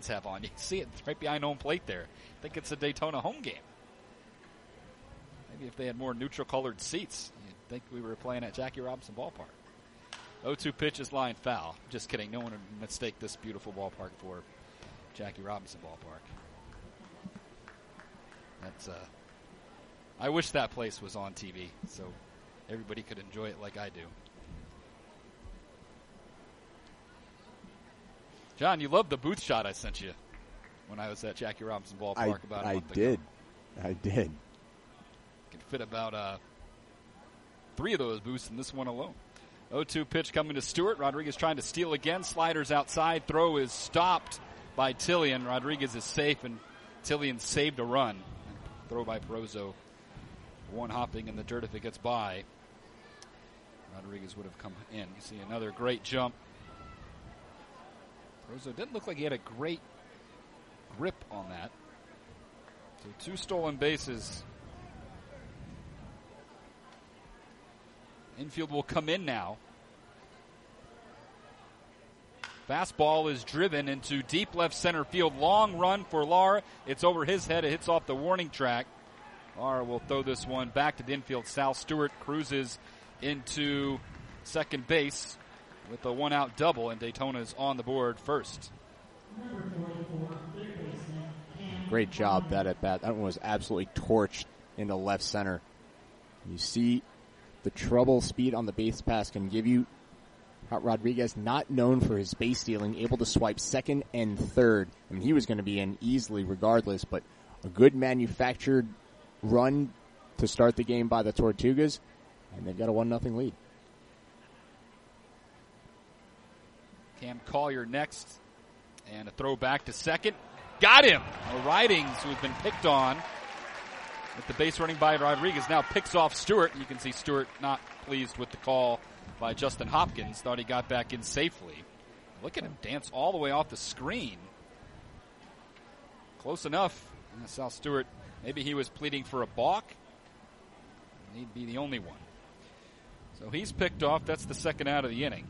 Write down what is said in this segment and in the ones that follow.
Mets have on. You can see it right behind home plate there. I think it's a Daytona home game. Maybe if they had more neutral-colored seats, you'd think we were playing at Jackie Robinson Ballpark. 0-2 pitch is line foul. Just kidding. No one would mistake this beautiful ballpark for Jackie Robinson Ballpark. That's I wish that place was on TV so everybody could enjoy it like I do. John, you loved the booth shot I sent you when I was at Jackie Robinson Ballpark about a month ago. I did. Could fit about 3 of those booths in this one alone. 0-2 pitch coming to Stewart. Rodriguez trying to steal again. Sliders outside. Throw is stopped by Tillian. Rodriguez is safe, and Tillian saved a run. Throw by Perozo. One hopping in the dirt if it gets by. Rodriguez would have come in. You see another great jump. Perozo didn't look like he had a great grip on that. So 2 stolen bases. Infield will come in now. Fastball is driven into deep left center field. Long run for Lara. It's over his head. It hits off the warning track. Lara will throw this one back to the infield. Sal Stewart cruises into second base with a 1-out double, and Daytona is on the board first. Great job that at bat. That one was absolutely torched into left center. You see the trouble speed on the base pass can give you. Rodriguez, not known for his base stealing, able to swipe second and third. I mean, he was going to be in easily regardless, but a good manufactured run to start the game by the Tortugas, and they've got a 1-0 lead. Cam Collier next, and a throw back to second. Got him! Ridings, who's been picked on with the base running by Rodriguez, now picks off Stewart. You can see Stewart not pleased with the call by Justin Hopkins. Thought he got back in safely. Look at him dance all the way off the screen. Close enough. Sal Stewart, maybe he was pleading for a balk. He'd be the only one. So he's picked off. That's the second out of the inning.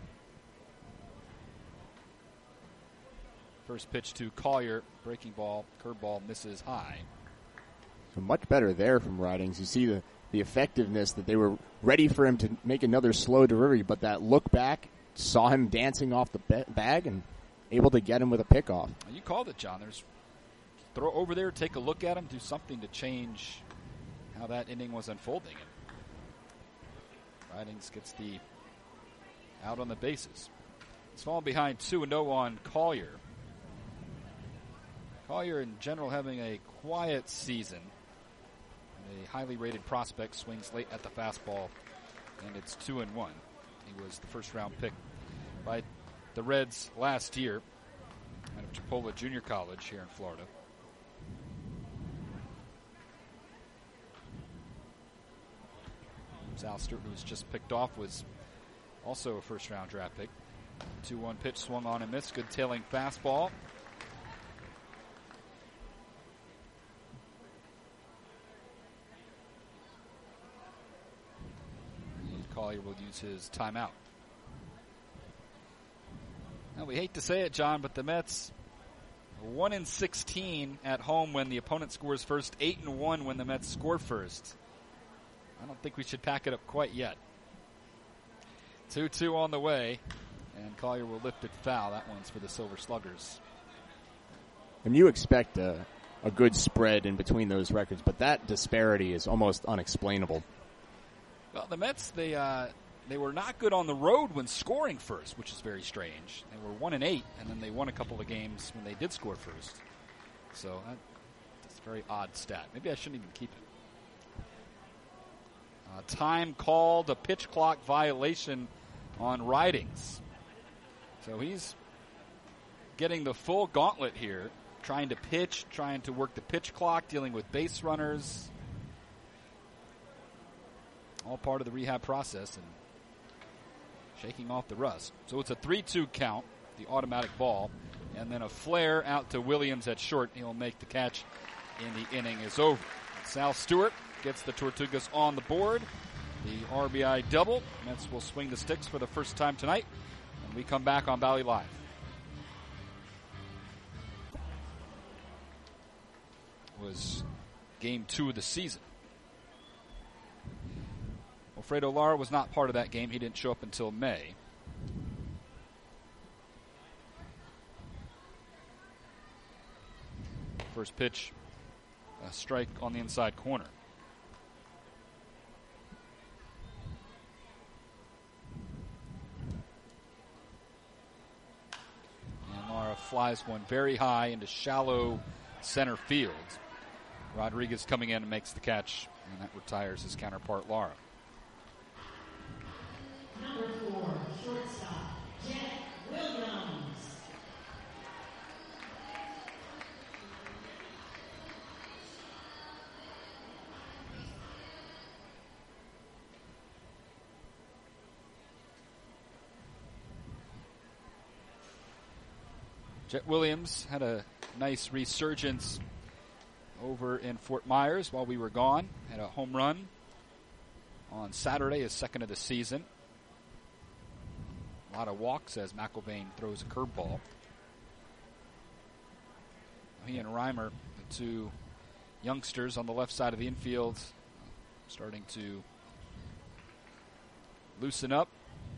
First pitch to Collier. Breaking ball, curveball misses high. So much better there from Ridings. You see the effectiveness that they were ready for him to make another slow delivery, but that look back saw him dancing off the bag and able to get him with a pickoff. You called it, John. There's throw over there, take a look at him, do something to change how that inning was unfolding. Ridings gets the out on the bases. It's falling behind 2-0 on Collier. Collier in general having a quiet season. A highly rated prospect, swings late at the fastball, and it's 2-1. He was the first-round pick by the Reds last year out of Chipola Junior College here in Florida. Sal Stewart, who was just picked off, was also a first-round draft pick. 2-1 pitch swung on and missed. Good tailing fastball. Collier will use his timeout. Now, we hate to say it, John, but the Mets 1-16 at home when the opponent scores first, 8-1 when the Mets score first. I don't think we should pack it up quite yet. 2-2 on the way, and Collier will lift it foul. That one's for the Silver Sluggers. And you expect a good spread in between those records, but that disparity is almost unexplainable. Well, the Mets, they were not good on the road when scoring first, which is very strange. They were 1-8, and then they won a couple of games when they did score first. So that's a very odd stat. Maybe I shouldn't even keep it. Time called, a pitch clock violation on Ridings. So he's getting the full gauntlet here, trying to pitch, trying to work the pitch clock, dealing with base runners. All part of the rehab process and shaking off the rust. So it's a 3-2 count, the automatic ball, and then a flare out to Williams at short. He'll make the catch, and the inning is over. Sal Stewart gets the Tortugas on the board. The RBI double. Mets will swing the sticks for the first time tonight. And we come back on Valley Live. was game 2 of the season. Alfredo Lara was not part of that game. He didn't show up until May. First pitch, a strike on the inside corner. And Lara flies one very high into shallow center field. Rodriguez coming in and makes the catch, and that retires his counterpart, Lara. Number 4, shortstop, Jet Williams. Jet Williams had a nice resurgence over in Fort Myers while we were gone. Had a home run on Saturday, his second of the season. A lot of walks as McIlvain throws a curveball. He and Reimer, the two youngsters on the left side of the infield, starting to loosen up.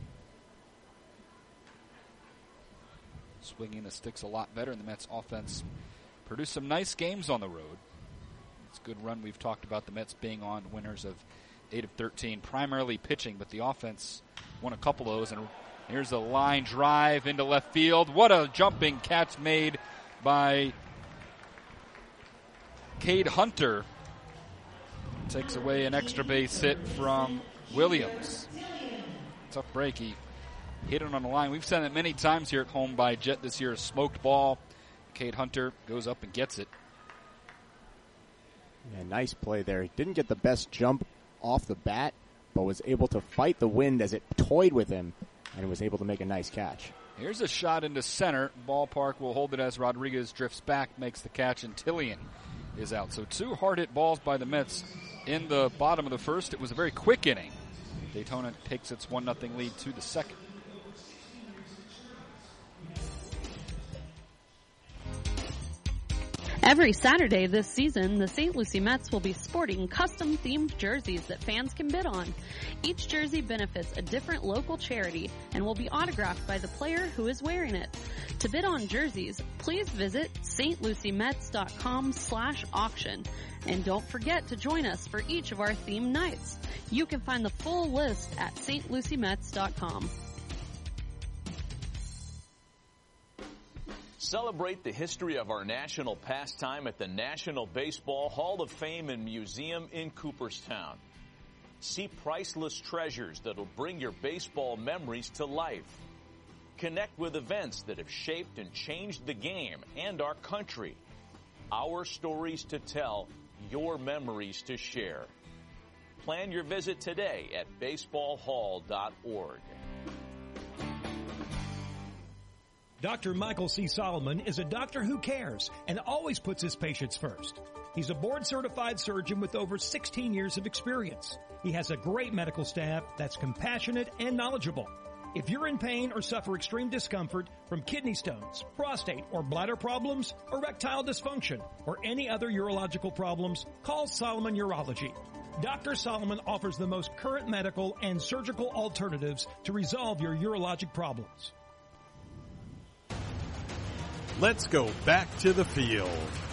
Swinging the sticks a lot better, and the Mets offense produced some nice games on the road. It's a good run we've talked about the Mets being on, winners of 8 of 13, primarily pitching, but the offense won a couple of those. And here's a line drive into left field. What a jumping catch made by Cade Hunter. Takes away an extra base hit from Williams. Tough break. He hit it on the line. We've seen it many times here at home by Jet this year. A smoked ball. Cade Hunter goes up and gets it. Yeah, nice play there. He didn't get the best jump off the bat, but was able to fight the wind as it toyed with him and was able to make a nice catch. Here's a shot into center. Ballpark will hold it as Rodriguez drifts back, makes the catch, and Tillian is out. So 2 hard-hit balls by the Mets in the bottom of the first. It was a very quick inning. Daytona takes its 1-0 lead to the second. Every Saturday this season, the St. Lucie Mets will be sporting custom-themed jerseys that fans can bid on. Each jersey benefits a different local charity and will be autographed by the player who is wearing it. To bid on jerseys, please visit stluciemets.com/auction. And don't forget to join us for each of our theme nights. You can find the full list at stluciemets.com. Celebrate the history of our national pastime at the National Baseball Hall of Fame and Museum in Cooperstown. See priceless treasures that'll bring your baseball memories to life. Connect with events that have shaped and changed the game and our country. Our stories to tell, your memories to share. Plan your visit today at baseballhall.org. Dr. Michael C. Solomon is a doctor who cares and always puts his patients first. He's a board-certified surgeon with over 16 years of experience. He has a great medical staff that's compassionate and knowledgeable. If you're in pain or suffer extreme discomfort from kidney stones, prostate or bladder problems, erectile dysfunction, or any other urological problems, call Solomon Urology. Dr. Solomon offers the most current medical and surgical alternatives to resolve your urologic problems. Let's go back to the field.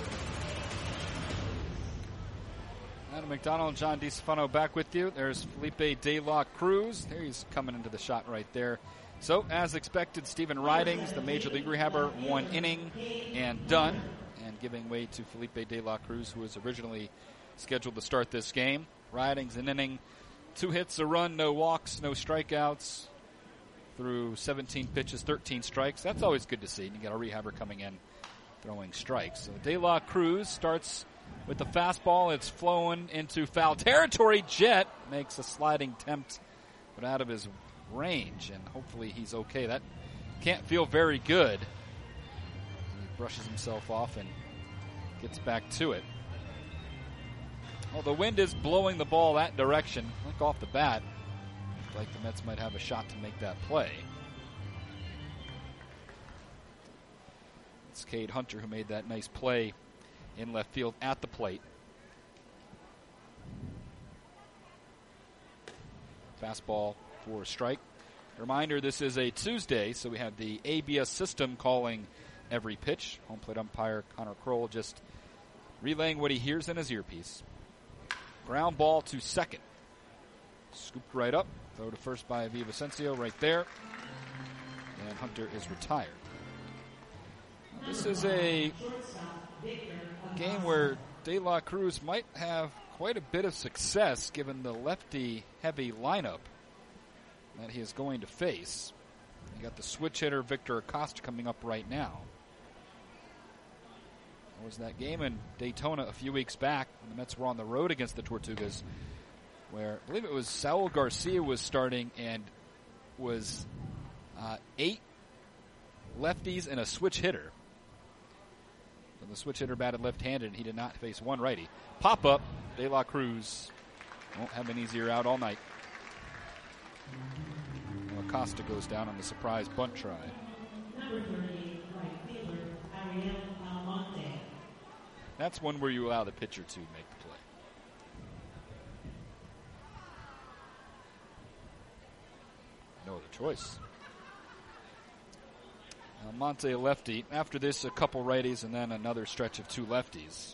Adam McDonald and John DeStefano back with you. There's Felipe De La Cruz. There he's coming into the shot right there. So, as expected, Stephen Ridings, the Major League Rehabber, 1 inning and done. And giving way to Felipe De La Cruz, who was originally scheduled to start this game. Ridings, an inning, 2 hits, a run, no walks, no strikeouts. Through 17 pitches, 13 strikes. That's always good to see. And you got a rehabber coming in throwing strikes. So De La Cruz starts with the fastball. It's flowing into foul territory. Jet makes a sliding attempt, but out of his range, and hopefully he's okay. That can't feel very good. He brushes himself off and gets back to it. Well, the wind is blowing the ball that direction. Look off the bat. Like the Mets might have a shot to make that play. It's Cade Hunter who made that nice play in left field at the plate. Fastball for a strike. Reminder, this is a Tuesday, so we have the ABS system calling every pitch. Home plate umpire Connor Kroll just relaying what he hears in his earpiece. Ground ball to second. Scooped right up. Throw to first by Villavicencio right there. And Hunter is retired. Now, this is a game where De La Cruz might have quite a bit of success given the lefty-heavy lineup that he is going to face. You got the switch hitter Victor Acosta coming up right now. There was that game in Daytona a few weeks back when the Mets were on the road against the Tortugas, where I believe it was Saul Garcia was starting and was 8 lefties and a switch hitter. So the switch hitter batted left-handed, and he did not face one righty. Pop up, De La Cruz won't have an easier out all night. Acosta goes down on the surprise bunt try. Number 38, right fielder, Ariel Almonte. That's one where you allow the pitcher to make the play. No other choice. Almonte, a lefty. After this, a couple righties and then another stretch of 2 lefties.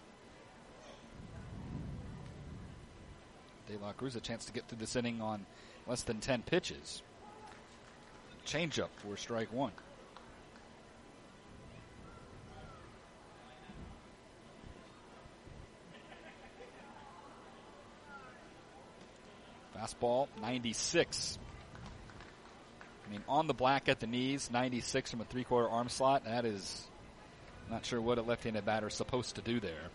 De La Cruz a chance to get through this inning on less than 10 pitches. Changeup for strike 1. Fastball, 96. I mean, on the black at the knees, 96 from a 3/4 arm slot. That is, not sure what a left-handed batter is supposed to do there.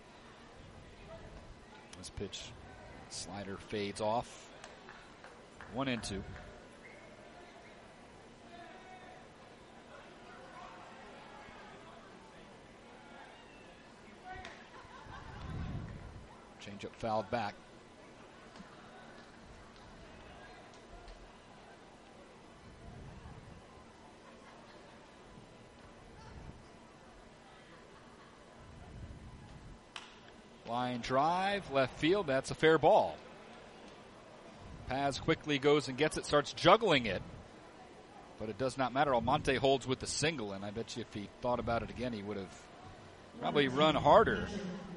This pitch, slider fades off. 1-2. Changeup fouled back. Line drive, left field. That's a fair ball. Paz quickly goes and gets it, starts juggling it. But it does not matter. Almonte holds with the single, and I bet you if he thought about it again, he would have probably run harder.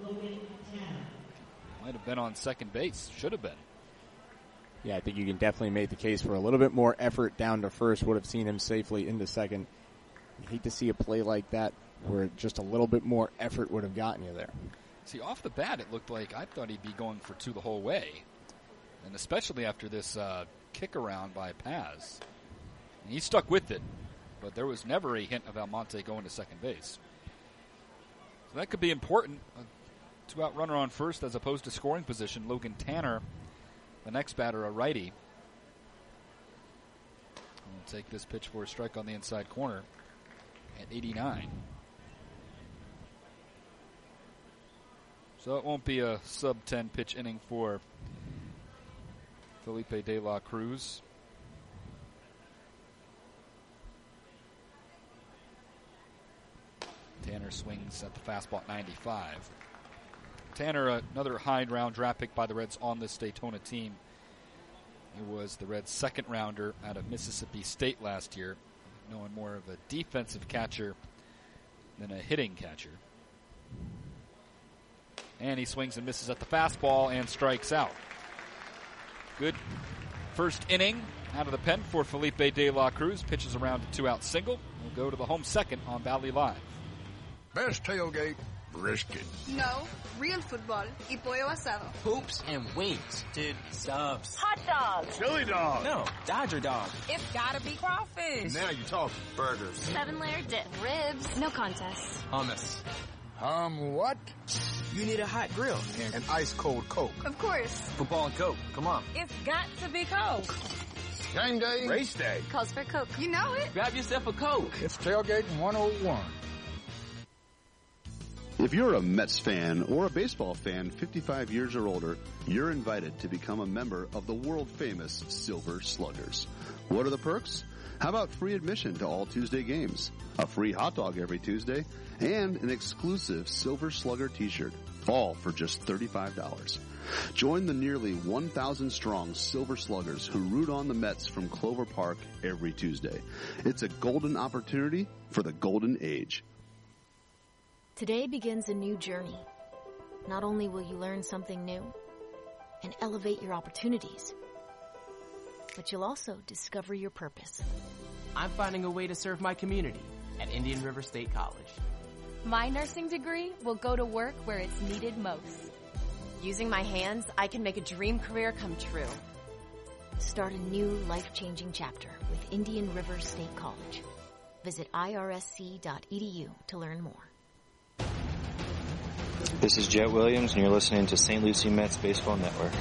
Might have been on second base. Should have been. Yeah, I think you can definitely make the case for a little bit more effort down to first would have seen him safely into second. I hate to see a play like that where just a little bit more effort would have gotten you there. See, off the bat, it looked like I thought he'd be going for 2 the whole way. And especially after this kick around by Paz. And he stuck with it, but there was never a hint of Almonte going to second base. So that could be important. A 2-out runner on first as opposed to scoring position. Logan Tanner, the next batter, a righty. We'll take this pitch for a strike on the inside corner at 89. So it won't be a sub-10 pitch inning for Felipe De La Cruz. Tanner swings at the fastball at 95. Tanner, another high-round draft pick by the Reds on this Daytona team. He was the Reds' second-rounder out of Mississippi State last year, knowing more of a defensive catcher than a hitting catcher. And he swings and misses at the fastball and strikes out. Good first inning out of the pen for Felipe De La Cruz. Pitches around a 2-out single. We'll go to the home second on Valley Live. Best tailgate, brisket. No, real football y pollo asado. Hoops and wings. Dude, subs. Hot dogs. Chili dog. No, Dodger dog. It's gotta be crawfish. Now you're talking. Burgers. 7-layer dip. Ribs. No contest. Hummus. What? You need a hot grill. And an ice cold Coke. Of course. Football and Coke. Come on. It's got to be Coke. Game day. Race day. Calls for Coke. You know it. Grab yourself a Coke. It's Tailgating 101. If you're a Mets fan or a baseball fan 55 years or older, you're invited to become a member of the world-famous Silver Sluggers. What are the perks? How about free admission to all Tuesday games, a free hot dog every Tuesday, and an exclusive Silver Slugger t-shirt, all for just $35. Join the nearly 1,000 strong Silver Sluggers who root on the Mets from Clover Park every Tuesday. It's a golden opportunity for the golden age. Today begins a new journey. Not only will you learn something new and elevate your opportunities, but you'll also discover your purpose. I'm finding a way to serve my community at Indian River State College. My nursing degree will go to work where it's needed most. Using my hands, I can make a dream career come true. Start a new life-changing chapter with Indian River State College. Visit irsc.edu to learn more. This is Jet Williams, and you're listening to St. Lucie Mets Baseball Network.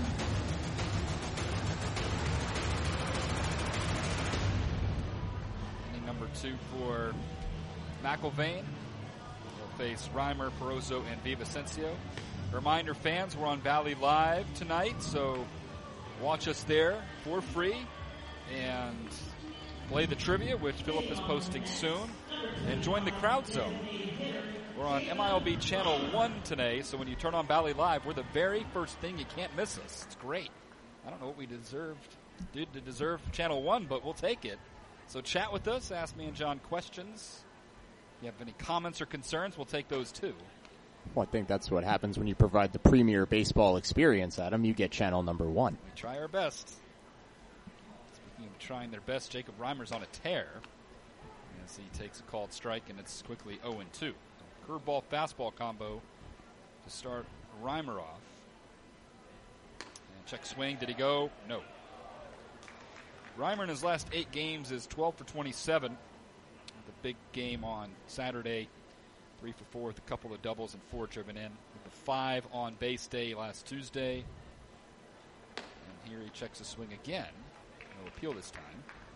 Inning number 2 for McIlvain. They'll face Reimer, Perozo, and Villavicencio. Reminder, fans, we're on Valley Live tonight, so watch us there for free and play the trivia, which Philip is posting soon, and join the Crowd Zone. We're on MILB Channel 1 today, so when you turn on Valley Live, we're the very first thing. You can't miss us. It's great. I don't know what we did to deserve Channel 1, but we'll take it. So chat with us, ask me and John questions. If you have any comments or concerns, we'll take those too. Well, I think that's what happens when you provide the premier baseball experience, Adam. You get channel number 1. We try our best. Speaking of trying their best, Jacob Reimer's on a tear as he takes a called strike, and it's quickly 0-2. Curveball, fastball combo to start Reimer off. And check swing. Did he go? No. Reimer in his last 8 games is 12 for 27. The big game on Saturday. 3 for 4 with a couple of doubles and 4 driven in. With the 5 on base day last Tuesday. And here he checks a swing again. No appeal this time.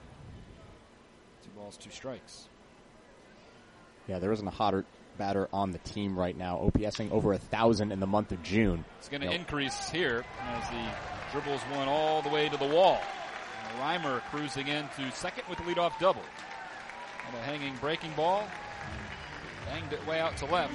2 balls, 2 strikes. Yeah, there isn't a hotter batter on the team right now. OPSing over 1,000 in the month of June. It's going to increase here as he dribbles one all the way to the wall. And Reimer cruising into second with the leadoff double. And a hanging breaking ball. Banged it way out to left.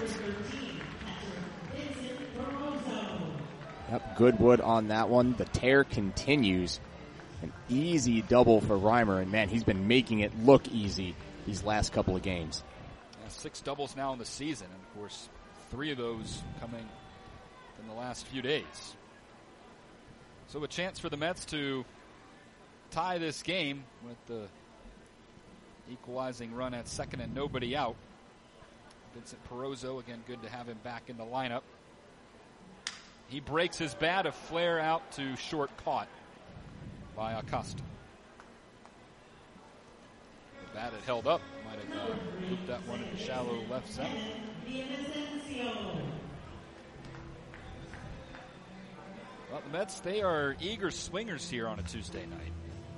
Yep, Goodwood on that one. The tear continues. An easy double for Reimer, and man, he's been making it look easy these last couple of games. 6 doubles now in the season, and of course 3 of those coming in the last few days. So a chance for the Mets to tie this game with the equalizing run at second and nobody out. Vincent Perozo, again, good to have him back in the lineup. He breaks his bat, a flare out to short, caught by Acosta. The bat had held up, might have looped that one into shallow left center. Well, the Mets, they are eager swingers here on a Tuesday night.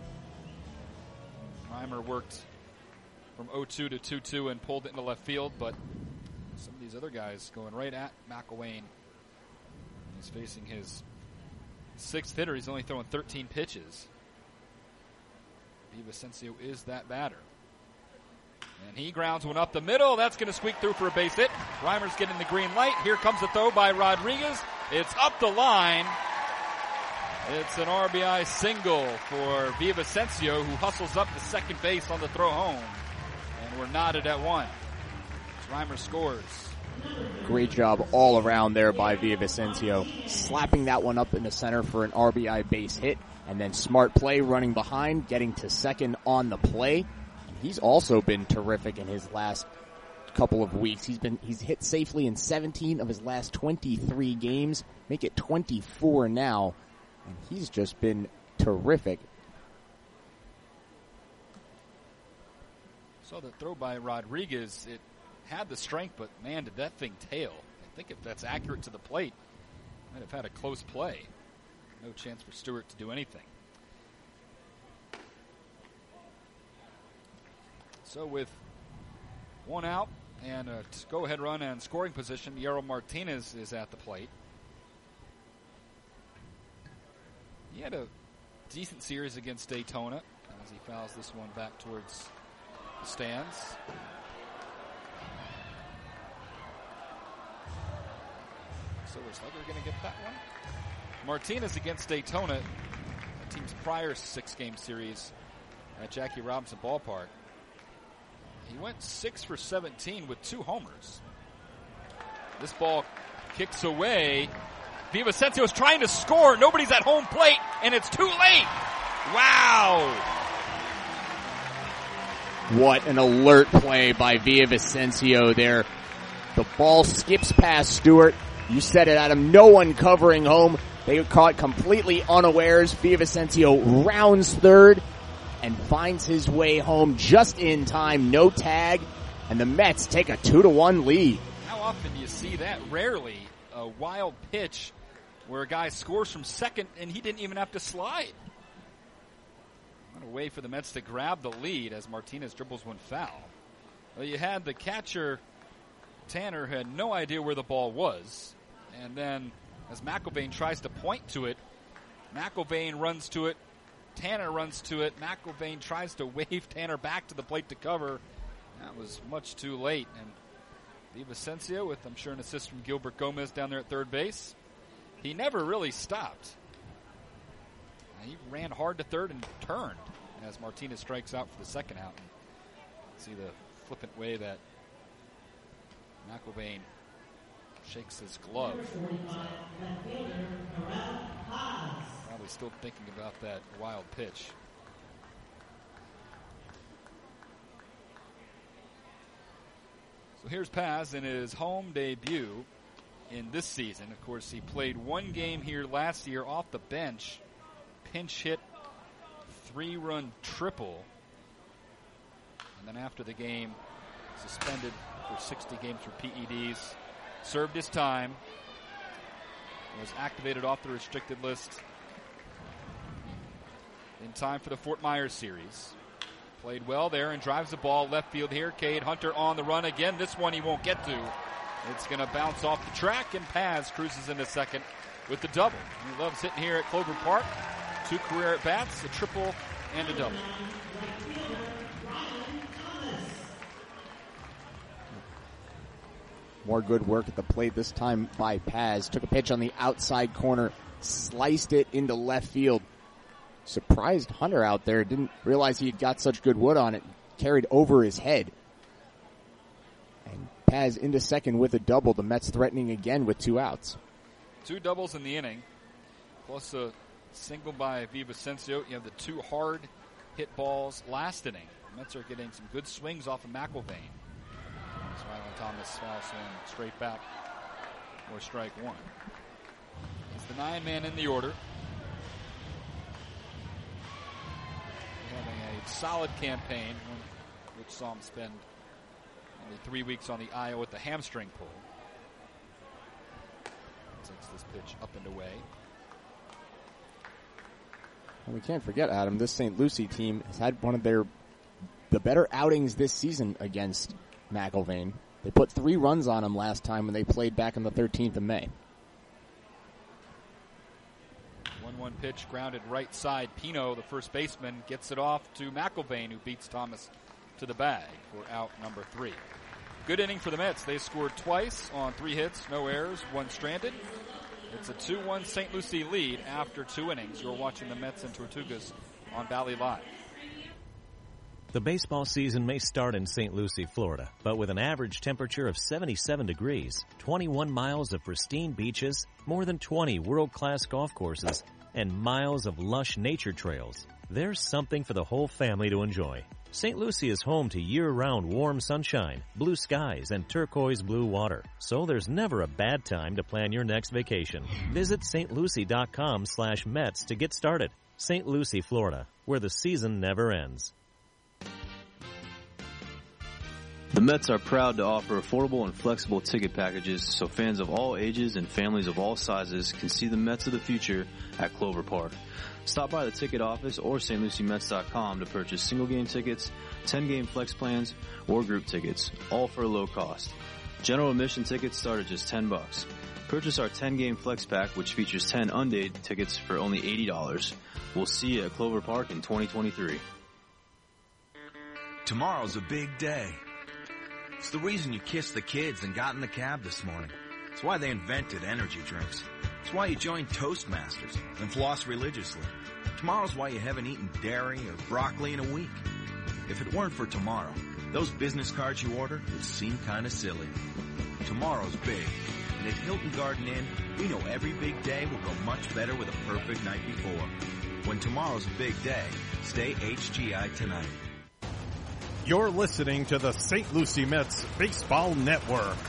Reimer worked from 0-2 to 2-2 and pulled it into left field, but some of these other guys going right at McIlvain. He's facing his 6th hitter. He's only throwing 13 pitches. Villavicencio is that batter. And he grounds one up the middle. That's going to squeak through for a base hit. Reimer's getting the green light. Here comes the throw by Rodriguez. It's up the line. It's an RBI single for Villavicencio, who hustles up to second base on the throw home. And we're knotted at 1. Reimer scores. Great job all around there by Villavicencio, slapping that one up in the center for an RBI base hit, and then smart play running behind, getting to second on the play. He's also been terrific in his last couple of weeks. He's hit safely in 17 of his last 23 games, make it 24 now, and he's just been terrific. So the throw by Rodriguez, it had the strength, but man, did that thing tail. I think if that's accurate to the plate, might have had a close play. No chance for Stewart to do anything. So with 1 out and a go-ahead run and scoring position, Yarrow Martinez is at the plate. He had a decent series against Daytona. as he fouls this one back towards the stands. Silver Slugger going to get that one. Martinez against Daytona, the team's prior 6-game series at Jackie Robinson Ballpark. He went 6 for 17 with 2 homers. This ball kicks away. Villavicencio is trying to score. Nobody's at home plate, and it's too late. Wow. What an alert play by Villavicencio there. The ball skips past Stewart. You said it, Adam. No one covering home. They were caught completely unawares. Villavicencio rounds third and finds his way home just in time. No tag. And the Mets take a 2-1 lead. How often do you see that? Rarely. A wild pitch where a guy scores from second and he didn't even have to slide. What a way for the Mets to grab the lead as Martinez dribbles one foul. Well, you had the catcher, Tanner, who had no idea where the ball was. And then as McIlvain tries to point to it, McIlvain runs to it, Tanner runs to it, McIlvain tries to wave Tanner back to the plate to cover. That was much too late. And Villavicencio, with I'm sure an assist from Gilbert Gomez down there at third base, he never really stopped. He ran hard to third and turned as Martinez strikes out for the second out. See the flippant way that McIlvain shakes his glove. Probably still thinking about that wild pitch. So here's Paz in his home debut in this season. Of course, he played one game here last year off the bench. Pinch hit, 3-run triple. And then after the game, suspended for 60 games for PEDs. Served his time. Was activated off the restricted list in time for the Fort Myers series. Played well there and drives the ball left field here. Cade Hunter on the run again. This one he won't get to. It's going to bounce off the track, and Paz cruises into second with the double. He loves hitting here at Clover Park. 2 career at-bats, a triple and a double. More good work at the plate this time by Paz. Took a pitch on the outside corner, sliced it into left field. Surprised Hunter out there. Didn't realize he had got such good wood on it. Carried over his head. And Paz into second with a double. The Mets threatening again with 2 outs. 2 doubles in the inning, plus a single by Villavicencio. You have the 2 hard hit balls last inning. The Mets are getting some good swings off of McIlvain. Rylan Thomas fouls one straight back for strike 1. He's the 9-man in the order. Having a solid campaign, which saw him spend only 3 weeks on the IL with the hamstring pull. Takes this pitch up and away. And we can't forget, Adam, this St. Lucie team has had one of the better outings this season against McIlvain. They put 3 runs on him last time when they played back on the 13th of May. 1-1 pitch grounded right side. Pino, the first baseman, gets it off to McIlvain, who beats Thomas to the bag for out number 3. Good inning for the Mets. They scored twice on 3 hits, no errors, 1 stranded. It's a 2-1 St. Lucie lead after 2 innings. You're watching the Mets and Tortugas on Valley Live. The baseball season may start in St. Lucie, Florida, but with an average temperature of 77 degrees, 21 miles of pristine beaches, more than 20 world-class golf courses, and miles of lush nature trails, there's something for the whole family to enjoy. St. Lucie is home to year-round warm sunshine, blue skies, and turquoise blue water, so there's never a bad time to plan your next vacation. Visit stlucie.com/Mets to get started. St. Lucie, Florida, where the season never ends. The Mets are proud to offer affordable and flexible ticket packages so fans of all ages and families of all sizes can see the Mets of the future at Clover Park. Stop by the ticket office or stluciemets.com to purchase single-game tickets, 10-game flex plans, or group tickets, all for a low cost. General admission tickets start at just $10. Purchase our 10-game flex pack, which features 10 undated tickets for only $80. We'll see you at Clover Park in 2023. Tomorrow's a big day. It's the reason you kissed the kids and got in the cab this morning. It's why they invented energy drinks. It's why you joined Toastmasters and floss religiously. Tomorrow's why you haven't eaten dairy or broccoli in a week. If it weren't for tomorrow, those business cards you order would seem kind of silly. Tomorrow's big, and at Hilton Garden Inn, we know every big day will go much better with a perfect night before. When tomorrow's a big day, stay HGI tonight. You're listening to the St. Lucie Mets Baseball Network.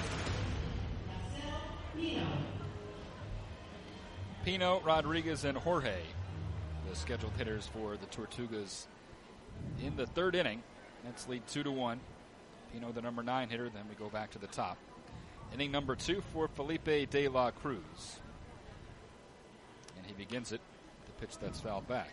Pino, Rodriguez, and Jorge, the scheduled hitters for the Tortugas in the third inning. Mets lead 2-1. Pino, the number 9 hitter. Then we go back to the top. Inning number 2 for Felipe De La Cruz. And he begins it. The pitch that's fouled back.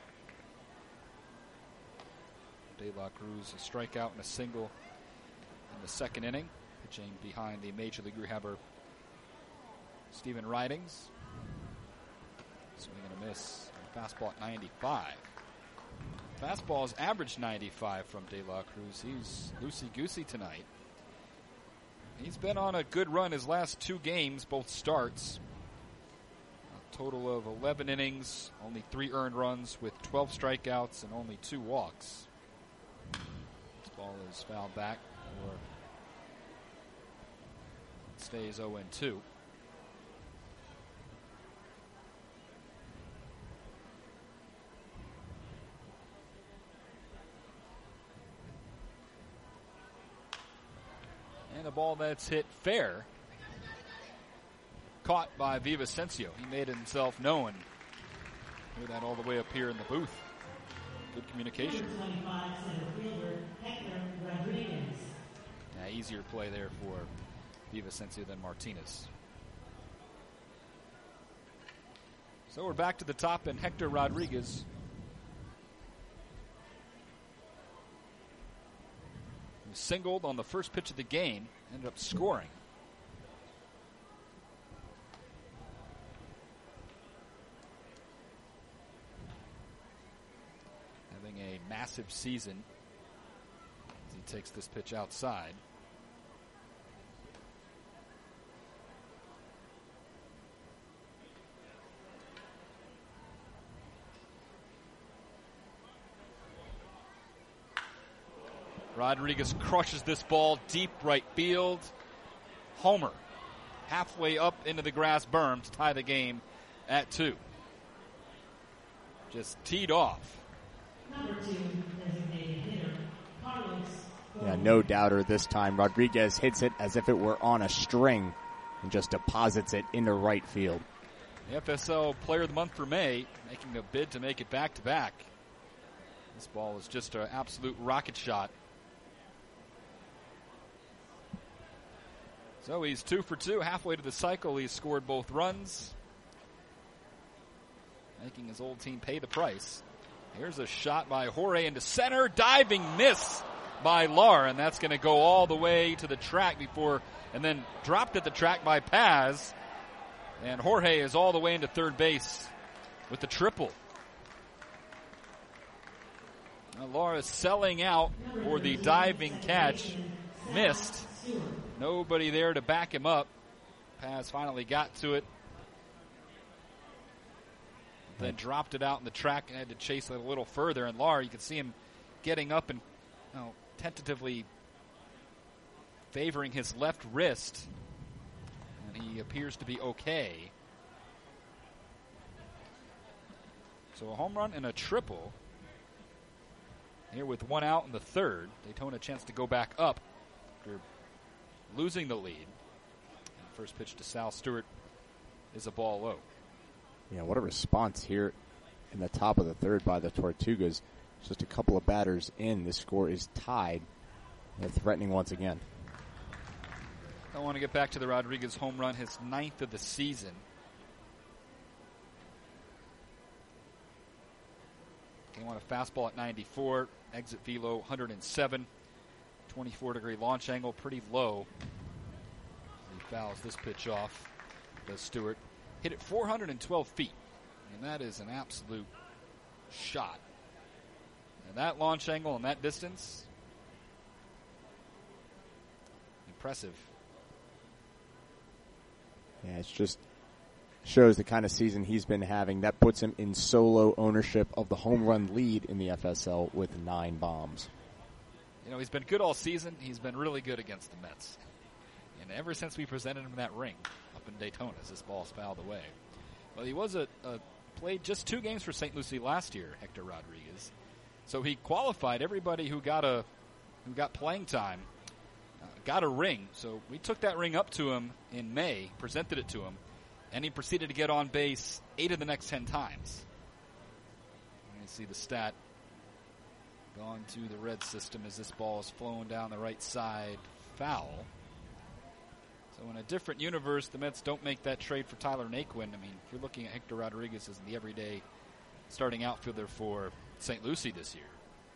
De La Cruz, a strikeout and a single in the second inning, pitching behind the Major League rehabber Steven Ridings. Swing and a miss. Fastball at 95. Fastball's average 95 from De La Cruz. He's loosey-goosey tonight. He's been on a good run his last 2 games, both starts. A total of 11 innings, only 3 earned runs with 12 strikeouts and only 2 walks. Ball is fouled back, or it stays 0-2. And a ball that's hit fair, caught by Villavicencio. He made himself known. Hear that all the way up here in the booth. Good communication. Easier play there for Villavicencio than Martinez. So we're back to the top, and Hector Rodriguez, who singled on the first pitch of the game, ended up scoring. Having a massive season as he takes this pitch outside. Rodriguez crushes this ball deep right field. Homer halfway up into the grass berm to tie the game at 2. Just teed off. Number 2, designated hitter, Carlos. Yeah, no doubter this time. Rodriguez hits it as if it were on a string and just deposits it into right field. The FSL Player of the Month for May, making a bid to make it back-to-back. This ball is just an absolute rocket shot. So he's 2 for 2. Halfway to the cycle, he's scored both runs, making his old team pay the price. Here's a shot by Jorge into center. Diving miss by Lar, and that's going to go all the way to the track and then dropped at the track by Paz. And Jorge is all the way into third base with the triple. Now Lar is selling out for the diving catch. Missed. Nobody there to back him up. Paz finally got to it. Then dropped it out in the track and had to chase it a little further. And Lar, you can see him getting up and tentatively favoring his left wrist. And he appears to be okay. So a home run and a triple. Here with 1 out in the third. Daytona a chance to go back up after losing the lead. And first pitch to Sal Stewart is a ball low. Yeah, what a response here in the top of the third by the Tortugas. Just a couple of batters in. This score is tied. They're threatening once again. I want to get back to the Rodriguez home run, his 9th of the season. Came on a fastball at 94, exit velo 107, 24-degree launch angle, pretty low. He fouls this pitch off, does Stewart. Hit it 412 feet, and that is an absolute shot. And that launch angle and that distance, impressive. Yeah, it's just shows the kind of season he's been having. That puts him in solo ownership of the home run lead in the FSL with 9 bombs. You know, he's been good all season. He's been really good against the Mets. And ever since we presented him that ring up in Daytona, as this ball's fouled away. Well, he was played just 2 games for St. Lucie last year, Hector Rodriguez. So he qualified. Everybody who got playing time got a ring. So we took that ring up to him in May, presented it to him, and he proceeded to get on base 8 of the next 10 times. And you see the stat gone to the red system as this ball is flowing down the right side, foul. So in a different universe, the Mets don't make that trade for Tyler Naquin. I mean, if you're looking at Hector Rodriguez as the everyday starting outfielder for St. Lucie this year.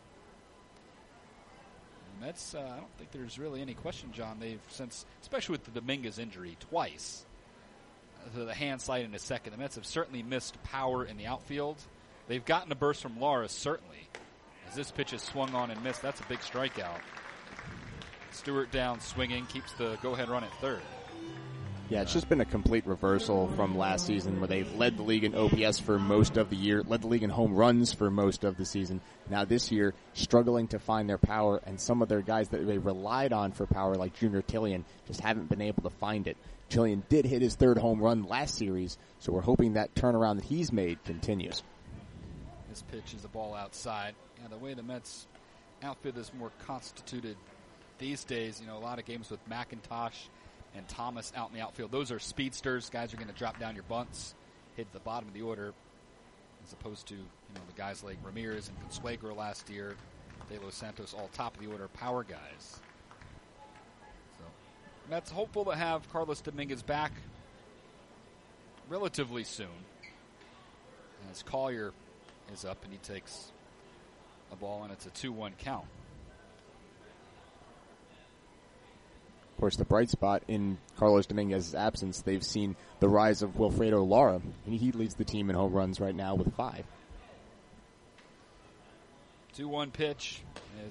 The Mets, I don't think there's really any question, John. They've, since, especially with the Dominguez injury twice, the hand slide into second, the Mets have certainly missed power in the outfield. They've gotten a burst from Lara, certainly. As this pitch is swung on and missed, that's a big strikeout. Stewart down swinging, keeps the go-ahead run at third. Yeah, it's just been a complete reversal from last season where they led the league in OPS for most of the year, led the league in home runs for most of the season. Now this year, struggling to find their power, and some of their guys that they relied on for power, like Junior Tillian, just haven't been able to find it. Tillian did hit his 3rd home run last series, so we're hoping that turnaround that he's made continues. This pitch is a ball outside. Yeah, the way the Mets outfield is more constituted these days, you know, a lot of games with McIntosh and Thomas out in the outfield. Those are speedsters. Guys are going to drop down your bunts, hit the bottom of the order, as opposed to, you know, the guys like Ramirez and Consuegra last year, De Los Santos, all top of the order power guys. So, Mets hopeful to have Carlos Dominguez back relatively soon. As Collier is up and he takes a ball and it's a 2-1 count. Of course, the bright spot in Carlos Dominguez's absence, they've seen the rise of Wilfredo Lara. He leads the team in home runs right now with 5. 2-1 pitch.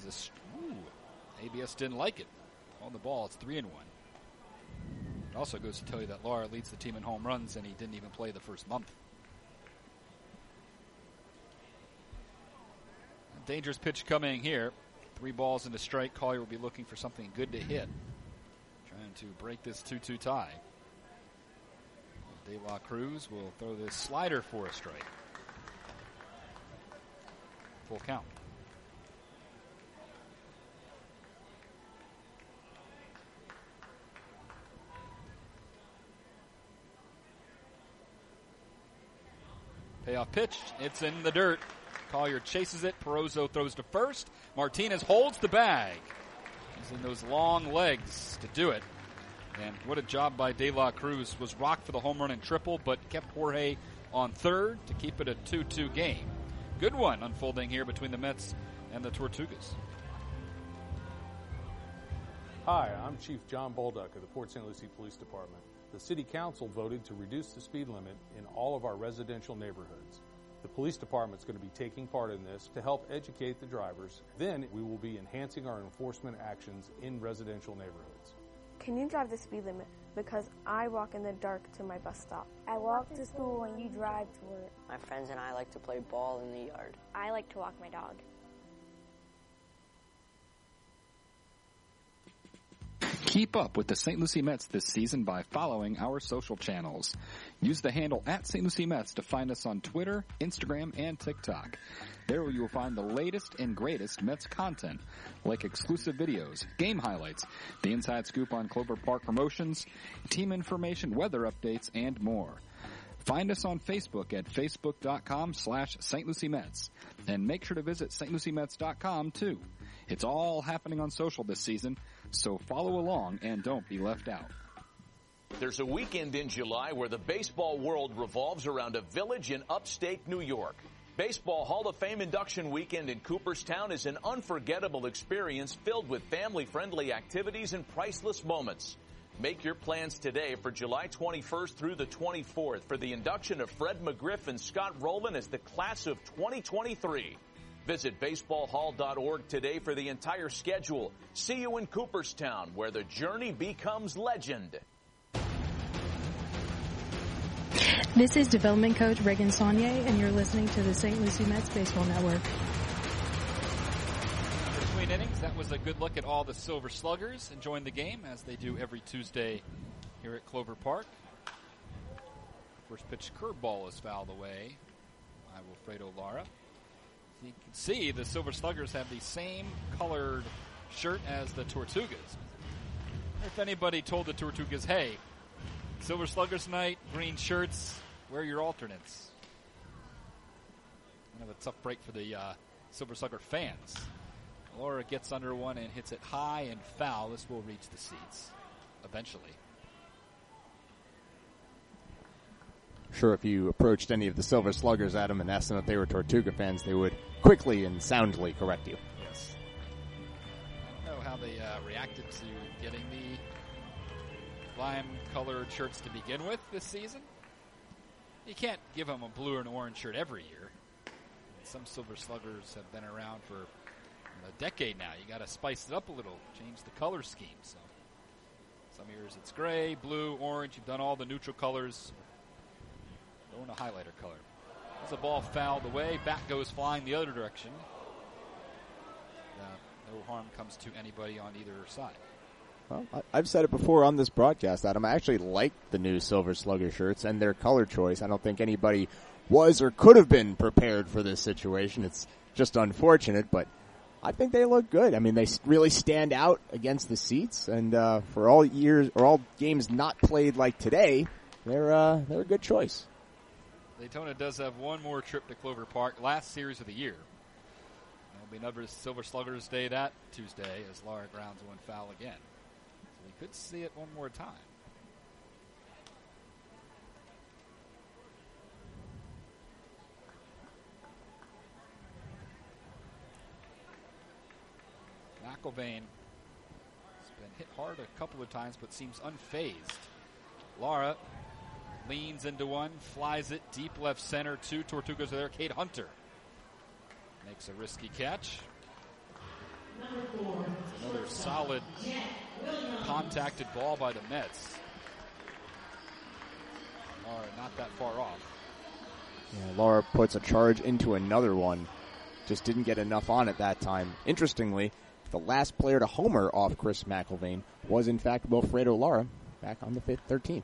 ABS didn't like it. On the ball, it's 3-1. It also goes to tell you that Lara leads the team in home runs, and he didn't even play the first month. A dangerous pitch coming here. 3 balls and a strike. Collier will be looking for something good to hit. Trying to break this 2-2 tie. De La Cruz will throw this slider for a strike. Full count. Payoff pitch. It's in the dirt. Collier chases it. Perozzo throws to first. Martinez holds the bag. He's in those long legs to do it. And what a job by De La Cruz. Was rocked for the home run and triple, but kept Jorge on third to keep it a 2-2 game. Good one unfolding here between the Mets and the Tortugas. Hi, I'm Chief John Bolduc of the Port St. Lucie Police Department. The City Council voted to reduce the speed limit in all of our residential neighborhoods. The police department is going to be taking part in this to help educate the drivers. Then we will be enhancing our enforcement actions in residential neighborhoods. Can you drive the speed limit? Because I walk in the dark to my bus stop. I walk to school and you drive to work. My friends and I like to play ball in the yard. I like to walk my dog. Keep up with the St. Lucie Mets this season by following our social channels. Use the handle @StLucieMets to find us on Twitter, Instagram, and TikTok. There you will find the latest and greatest Mets content, like exclusive videos, game highlights, the inside scoop on Clover Park promotions, team information, weather updates, and more. Find us on Facebook at facebook.com/St. Lucie Mets. And make sure to visit stluciemets.com too. It's all happening on social this season, so follow along and don't be left out. There's a weekend in July where the baseball world revolves around a village in upstate New York. Baseball Hall of Fame induction weekend in Cooperstown is an unforgettable experience filled with family-friendly activities and priceless moments. Make your plans today for July 21st through the 24th for the induction of Fred McGriff and Scott Rowland as the class of 2023. Visit baseballhall.org today for the entire schedule. See you in Cooperstown, where the journey becomes legend. This is development coach Reagan Saunier, and you're listening to the St. Lucie Mets Baseball Network. Between innings, that was a good look at all the Silver Sluggers enjoying the game, as they do every Tuesday here at Clover Park. First pitch curveball is fouled away by Wilfredo Lara. You can see the Silver Sluggers have the same colored shirt as the Tortugas. If anybody told the Tortugas, hey, Silver Sluggers night, green shirts, where are your alternates? Kind of a tough break for the Silver Slugger fans. Lara gets under one and hits it high and foul. This will reach the seats eventually. Sure, if you approached any of the Silver Sluggers, Adam, and asked them if they were Tortuga fans, they would quickly and soundly correct you. Yes. I don't know how they reacted to getting the lime-colored shirts to begin with this season. You can't give them a blue and orange shirt every year. Some Silver Sluggers have been around for a decade now. You got to spice it up a little, change the color scheme. So some years it's gray, blue, orange. You've done all the neutral colors. Going a highlighter color. There's a ball fouled away. Bat goes flying the other direction. No harm comes to anybody on either side. Well, I've said it before on this broadcast, Adam. I actually like the new Silver Slugger shirts and their color choice. I don't think anybody was or could have been prepared for this situation. It's just unfortunate, but I think they look good. I mean, they really stand out against the seats, and for all years or all games not played like today, they're a good choice. Daytona does have one more trip to Clover Park, last series of the year. There'll be another Silver Sluggers Day that Tuesday as Lara grounds one foul again. So we could see it one more time. McIlvain has been hit hard a couple of times but seems unfazed. Lara leans into one, flies it deep left center. Two Tortugas are there. Cade Hunter makes a risky catch. Another solid contacted ball by the Mets. Lara not that far off. Yeah, Lara puts a charge into another one. Just didn't get enough on it that time. Interestingly, the last player to homer off Chris McIlvain was in fact Wilfredo Lara back on the 13th.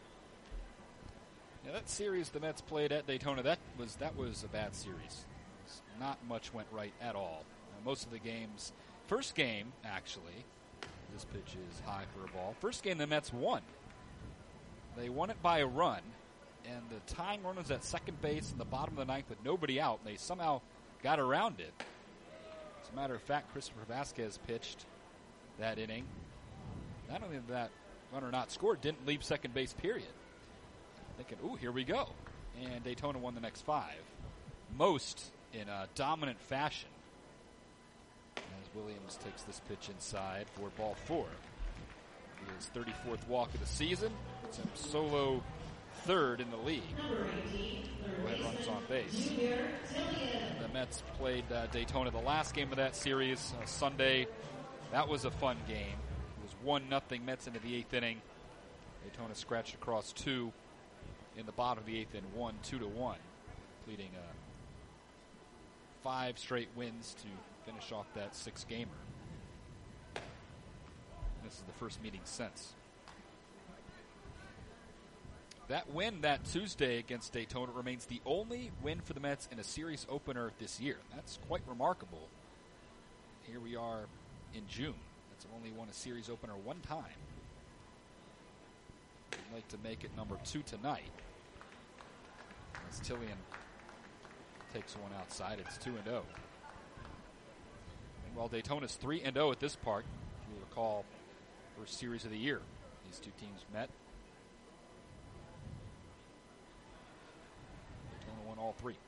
Yeah, that series the Mets played at Daytona, that was a bad series. Not much went right at all. Most of the games, first game actually, this pitch is high for a ball. First game the Mets won. They won it by a run, and the tying run was at second base in the bottom of the ninth with nobody out. They somehow got around it. As a matter of fact, Christopher Vasquez pitched that inning. Not only did that runner not score, didn't leave second base, period. Thinking, ooh, here we go. And Daytona won the next five. Most in a dominant fashion. As Williams takes this pitch inside for ball four. His 34th walk of the season. It's him solo third in the league. Who had runners on base. The Mets played Daytona the last game of that series Sunday. That was a fun game. It was 1-0 Mets into the eighth inning. Daytona scratched across two in the bottom of the eighth and won 2-1, completing 5 straight wins to finish off that 6-gamer. This is the first meeting since. That win that Tuesday against Daytona remains the only win for the Mets in a series opener this year. That's quite remarkable. Here we are in June. That's only won a series opener one time. We'd like to make it number 2 tonight. As Tillian takes one outside, it's 2-0. And while Daytona's 3-0 at this park, if you recall, first series of the year, these two teams met. Daytona won all 3.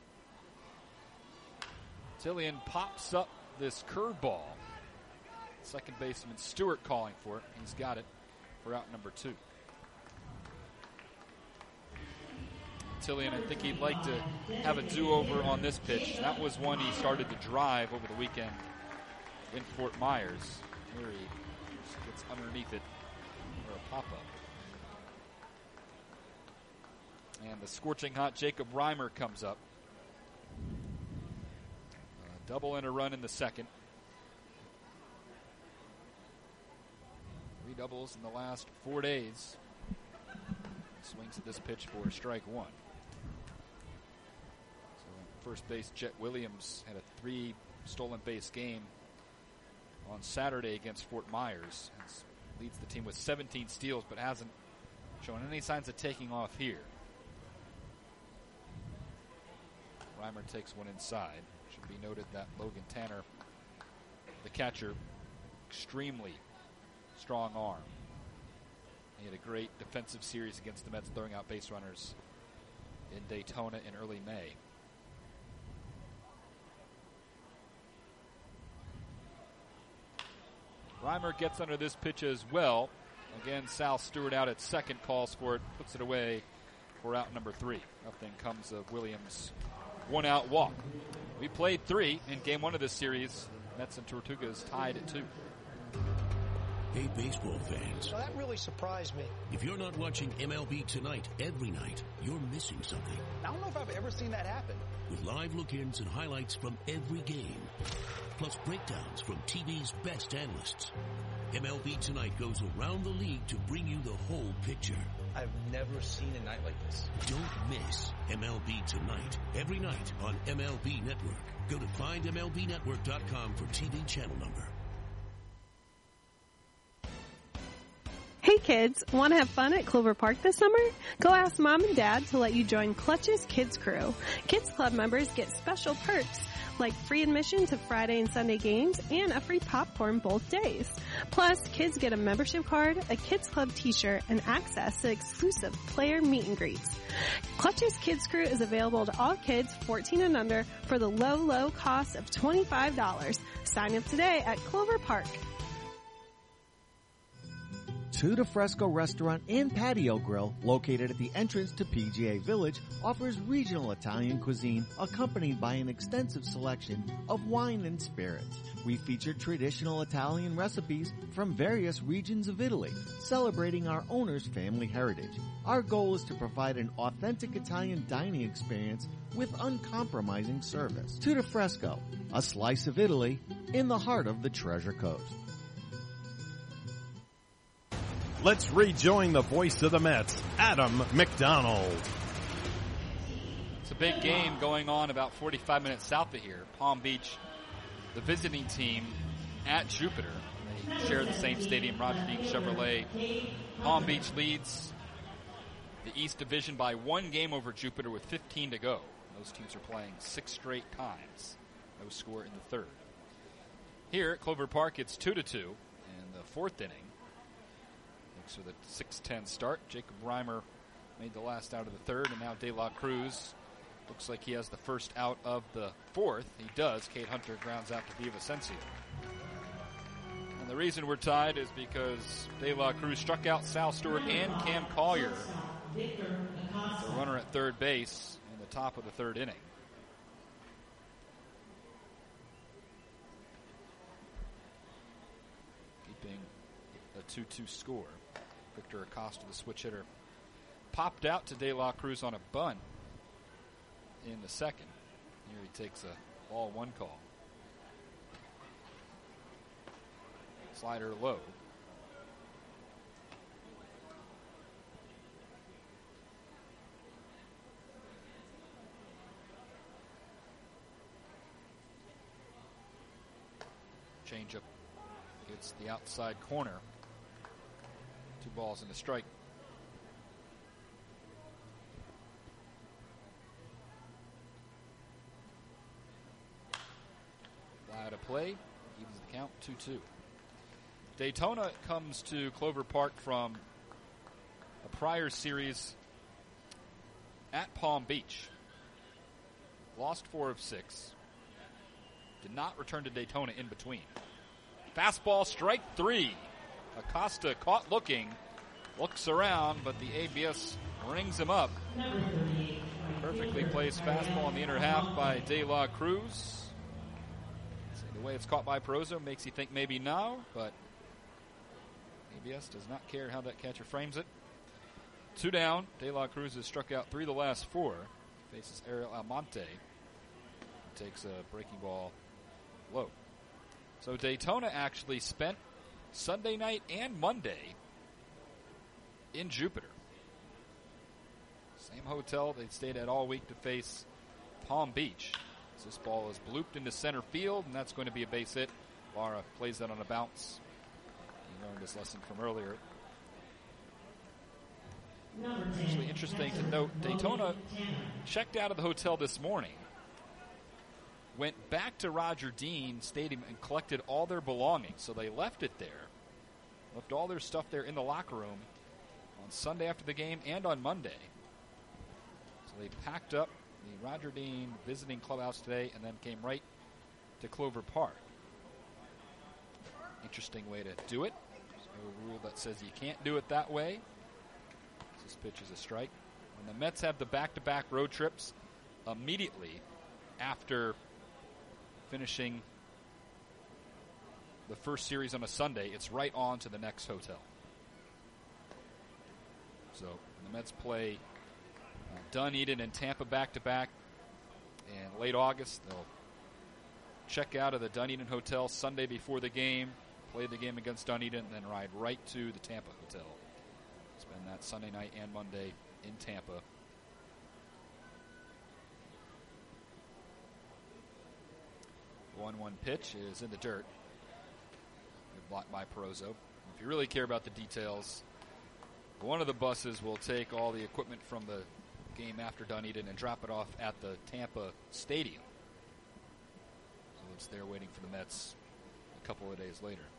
Tillian pops up this curveball. Second baseman Stewart calling for it. He's got it for out number 2. Tillian. I think he'd like to have a do-over on this pitch. That was one he started to drive over the weekend in Fort Myers. Here he just gets underneath it for a pop-up. And the scorching hot Jacob Reimer comes up. A double and a run in the second. 3 doubles in the last 4 days. Swings at this pitch for strike 1. So first base, Jet Williams had a 3 stolen base game on Saturday against Fort Myers. Leads the team with 17 steals, but hasn't shown any signs of taking off here. Reimer takes one inside. Should be noted that Logan Tanner, the catcher, extremely strong arm. He had a great defensive series against the Mets, throwing out base runners in Daytona in early May. Reimer gets under this pitch as well. Again, Sal Stewart out at second, calls for it, puts it away for out number 3. Nothing comes of Williams' 1-out walk. We played 3 in game 1 of this series. Mets and Tortugas tied at 2. Hey, baseball fans. Well, that really surprised me. If you're not watching MLB Tonight every night, you're missing something. I don't know if I've ever seen that happen. With live look-ins and highlights from every game, plus breakdowns from TV's best analysts. MLB Tonight goes around the league to bring you the whole picture. I've never seen a night like this. Don't miss MLB Tonight every night on MLB Network. Go to findmlbnetwork.com for TV channel number. Hey kids, want to have fun at Clover Park this summer? Go ask Mom and Dad to let you join Clutch's Kids Crew. Kids Club members get special perks like free admission to Friday and Sunday games and a free popcorn both days. Plus, kids get a membership card, a Kids Club t-shirt, and access to exclusive player meet and greets. Clutch's Kids Crew is available to all kids 14 and under for the low, low cost of $25. Sign up today at Clover Park. Tuda Fresco Restaurant and Patio Grill, located at the entrance to PGA Village, offers regional Italian cuisine accompanied by an extensive selection of wine and spirits. We feature traditional Italian recipes from various regions of Italy, celebrating our owner's family heritage. Our goal is to provide an authentic Italian dining experience with uncompromising service. Tuda Fresco, a slice of Italy in the heart of the Treasure Coast. Let's rejoin the voice of the Mets, Adam McDonald. It's a big game going on about 45 minutes south of here. Palm Beach, the visiting team at Jupiter. They share the same stadium, Roger Dean Chevrolet. Palm Beach leads the East Division by 1 game over Jupiter with 15 to go. Those teams are playing 6 straight times. No score in the 3rd. Here at Clover Park, it's 2-2 in the 4th inning. So the 6-10 start. Jacob Reimer made the last out of the 3rd, and now De La Cruz looks like he has the first out of the 4th. He does. Cade Hunter grounds out to Villavicencio. And the reason we're tied is because De La Cruz struck out Sal Stewart and Cam Collier, the runner at 3rd base, in the top of the 3rd inning. Keeping a 2-2 score. Victor Acosta, the switch hitter, popped out to De La Cruz on a bunt in the 2nd. Here he takes a ball 1 call. Slider low. Changeup gets the outside corner. 2 balls and a strike. Fly out of play. Evens the count. 2-2. Daytona comes to Clover Park from a prior series at Palm Beach. Lost 4 of 6. Did not return to Daytona in between. Fastball, strike 3. Acosta caught looking, looks around, but the ABS brings him up. Perfectly placed fastball on the inner half by De La Cruz. The way it's caught by Perozo makes you think maybe now, but ABS does not care how that catcher frames it. 2 down. De La Cruz has struck out 3 the last 4. Faces Ariel Almonte. Takes a breaking ball low. So Daytona actually spent Sunday night and Monday in Jupiter. Same hotel they stayed at all week to face Palm Beach. So this ball is blooped into center field, and that's going to be a base hit. Lara plays that on a bounce. He learned his lesson from earlier. Actually interesting to note, Daytona checked out of the hotel this morning, went back to Roger Dean Stadium and collected all their belongings. So they left it there, left all their stuff there in the locker room on Sunday after the game and on Monday. So they packed up the Roger Dean visiting clubhouse today and then came right to Clover Park. Interesting way to do it. There's no rule that says you can't do it that way. This pitch is a strike. When the Mets have the back-to-back road trips immediately after finishing the first series on a Sunday, it's right on to the next hotel. So the Mets play Dunedin and Tampa back-to-back in late August. They'll check out of the Dunedin hotel Sunday before the game, play the game against Dunedin, and then ride right to the Tampa hotel. Spend that Sunday night and Monday in Tampa. The 1-1 pitch is in the dirt. Blocked by Perozo. If you really care about the details, one of the buses will take all the equipment from the game after Dunedin and drop it off at the Tampa Stadium. So it's there waiting for the Mets a couple of days later.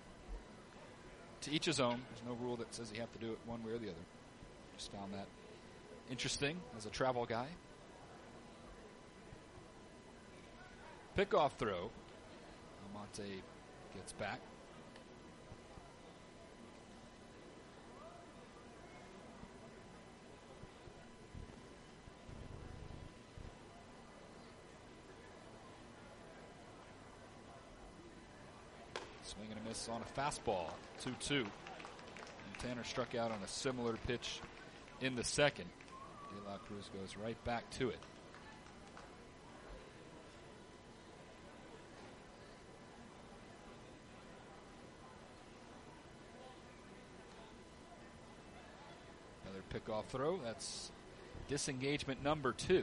To each his own. There's no rule that says you have to do it one way or the other. Just found that interesting as a travel guy. Pickoff throw. Almonte gets back. Swing and a miss on a fastball, 2-2. And Tanner struck out on a similar pitch in the second. De La Cruz goes right back to it. Another pickoff throw. That's disengagement number 2.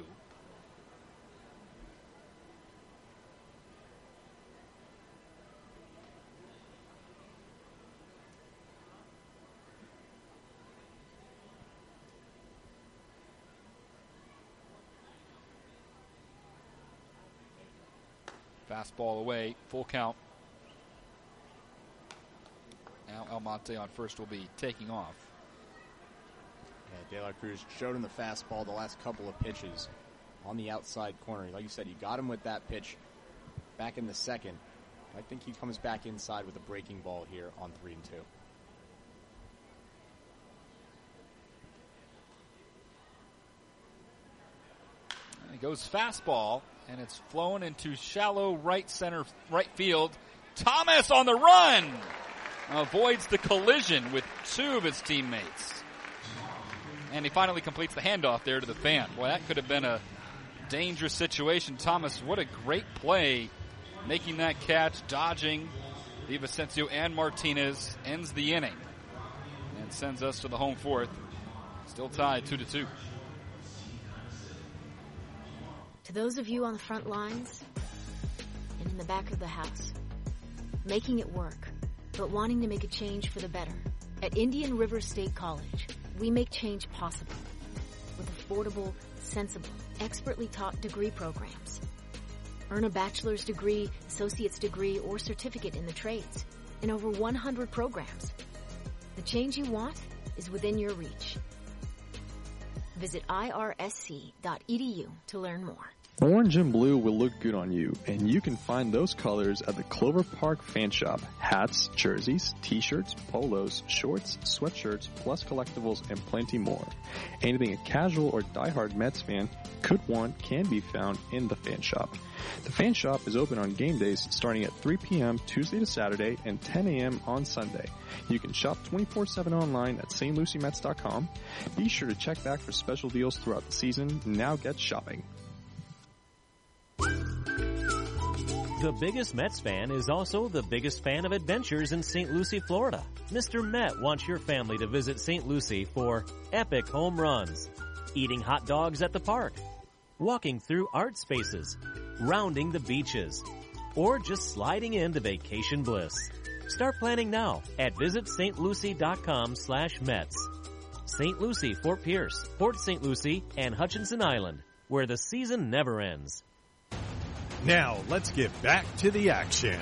Fastball away, full count. Now Almonte on first will be taking off. Yeah, De La Cruz showed him the fastball the last couple of pitches on the outside corner. Like you said, you got him with that pitch back in the second. I think he comes back inside with a breaking ball here on 3-2. And he goes fastball, and it's flown into shallow right field. Thomas on the run! Avoids the collision with 2 of his teammates. And he finally completes the handoff there to the fan. Boy, that could have been a dangerous situation. Thomas, what a great play. Making that catch, dodging DiVincenzo and Martinez. Ends the inning. And sends us to the home fourth. Still tied 2-2. To those of you on the front lines and in the back of the house, making it work, but wanting to make a change for the better. At Indian River State College, we make change possible with affordable, sensible, expertly taught degree programs. Earn a bachelor's degree, associate's degree, or certificate in the trades in over 100 programs. The change you want is within your reach. Visit irsc.edu to learn more. Orange and blue will look good on you, and you can find those colors at the Clover Park Fan Shop. Hats, jerseys, t-shirts, polos, shorts, sweatshirts, plus collectibles, and plenty more. Anything a casual or diehard Mets fan could want can be found in the Fan Shop. The Fan Shop is open on game days starting at 3 p.m. Tuesday to Saturday and 10 a.m. on Sunday. You can shop 24/7 online at stluciemets.com. Be sure to check back for special deals throughout the season. Now get shopping. The biggest Mets fan is also the biggest fan of adventures in St. Lucie, Florida. Mr. Met wants your family to visit St. Lucie for epic home runs, eating hot dogs at the park, walking through art spaces, rounding the beaches, or just sliding into vacation bliss. Start planning now at visitstlucie.com/Mets. St. Lucie, Fort Pierce, Port St. Lucie, and Hutchinson Island, where the season never ends. Now, let's get back to the action.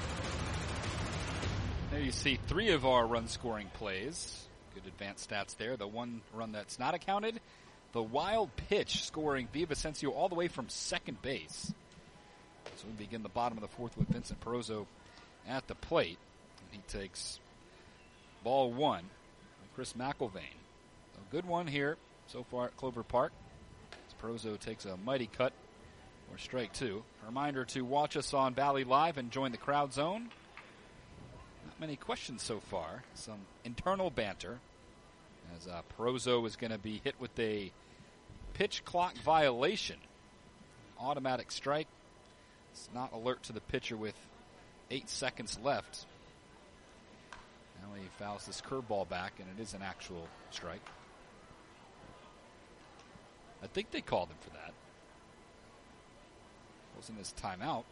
There you see 3 of our run-scoring plays. Good advanced stats there. The one run that's not accounted, the wild pitch scoring Villavicencio all the way from second base. So we begin the bottom of the 4th with Vincent Perozo at the plate. He takes ball 1 with Chris McIlvaine. A good one here so far at Clover Park. As Perozo takes a mighty cut. Or strike 2. A reminder to watch us on Valley Live and join the crowd zone. Not many questions so far. Some internal banter as Perozo is going to be hit with a pitch clock violation. Automatic strike. It's not alert to the pitcher with 8 seconds left. Now he fouls this curveball back, and it is an actual strike. I think they called him for that. In this timeout.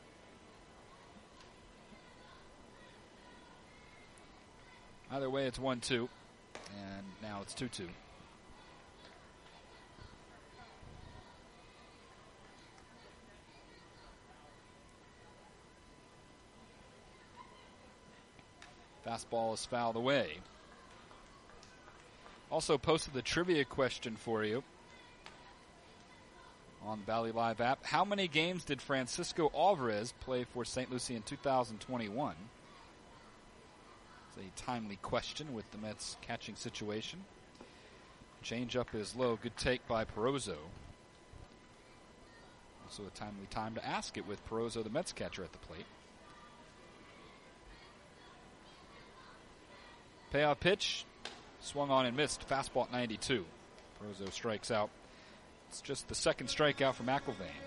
Either way, it's 1-2, and now it's 2-2. Fastball is fouled away. Also posted the trivia question for you on the Valley Live app. How many games did Francisco Alvarez play for St. Lucie in 2021? It's a timely question with the Mets catching situation. Change up is low. Good take by Perozo. Also a timely time to ask it with Perozo, the Mets catcher, at the plate. Payoff pitch. Swung on and missed. Fastball at 92. Perozo strikes out. It's just the second strikeout for McIlvaine.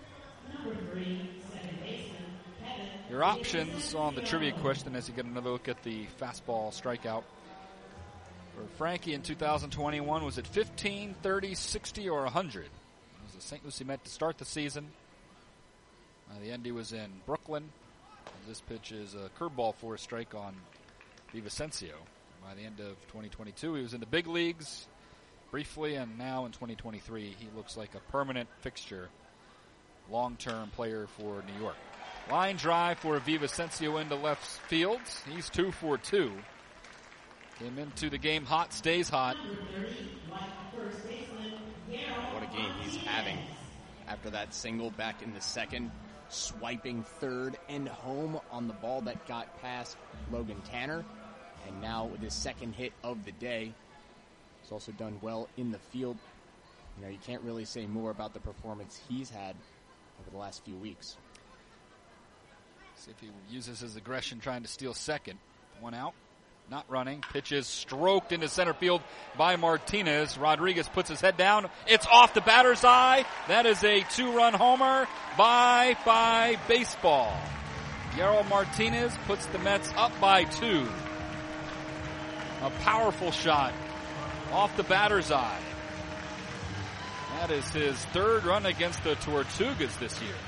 Your options on the trivia question as you get another look at the fastball strikeout. For Frankie in 2021, was it 15, 30, 60, or 100? It was a St. Lucie Met to start the season. By the end, he was in Brooklyn. This pitch is a curveball for a strike on Villavicencio. By the end of 2022, he was in the big leagues briefly, and now in 2023, he looks like a permanent fixture, long-term player for New York. Line drive for Villavicencio into left field. He's 2 for 2. Came into the game hot, stays hot. What a game he's having after that single back in the second, swiping third and home on the ball that got past Logan Tanner. And now with his second hit of the day, he's also done well in the field. You know, you can't really say more about the performance he's had over the last few weeks. See if he uses his aggression trying to steal second. One out, not running. Pitch is stroked into center field by Martinez. Rodriguez puts his head down. It's off the batter's eye. That is a 2-run homer by baseball. Yarrow Martinez puts the Mets up by 2. A powerful shot off the batter's eye. That is his 3rd run against the Tortugas this year.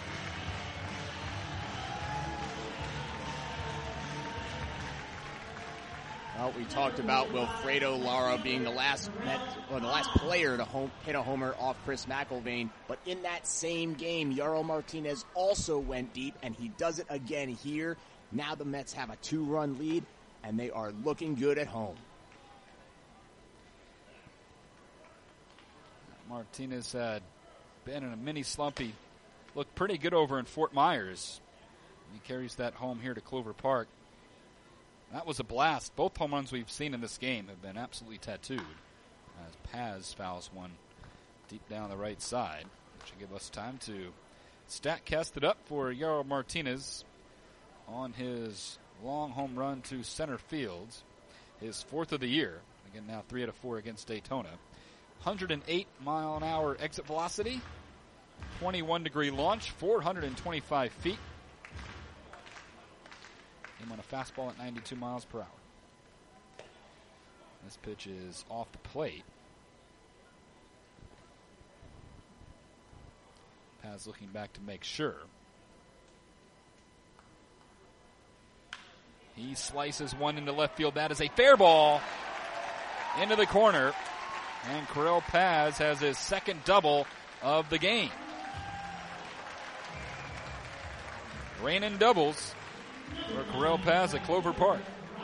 Well, we talked about Wilfredo Lara being the last player to hit a homer off Chris McIlvaine. But in that same game, Yarrow Martinez also went deep, and he does it again here. Now the Mets have a 2-run lead, and they are looking good at home. Martinez had been in a mini slump. He looked pretty good over in Fort Myers. He carries that home here to Clover Park. That was a blast. Both home runs we've seen in this game have been absolutely tattooed. As Paz fouls one deep down the right side. Which should give us time to StatCast it up for Yarrow Martinez on his long home run to center field. His 4th of the year. Again, now 3 out of 4 against Daytona. 108 mile an hour exit velocity. 21-degree launch, 425 feet. Came on a fastball at 92 miles per hour. This pitch is off the plate. Paz looking back to make sure. He slices one into left field. That is a fair ball into the corner. And Correll Paz has his second double of the game. Raining doubles for Correll Paz at Clover Park.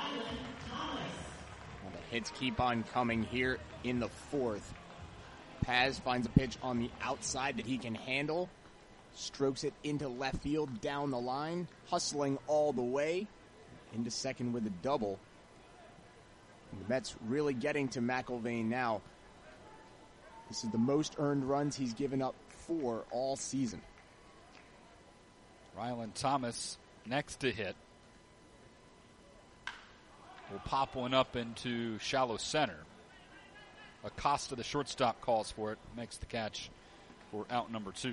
Well, the hits keep on coming here in the 4th. Paz finds a pitch on the outside that he can handle. Strokes it into left field down the line. Hustling all the way into second with a double. And the Mets really getting to McIlvain now. This is the most earned runs he's given up for all season. Rylan Thomas next to hit. Will pop one up into shallow center. Acosta, the shortstop, calls for it. Makes the catch for out number 2.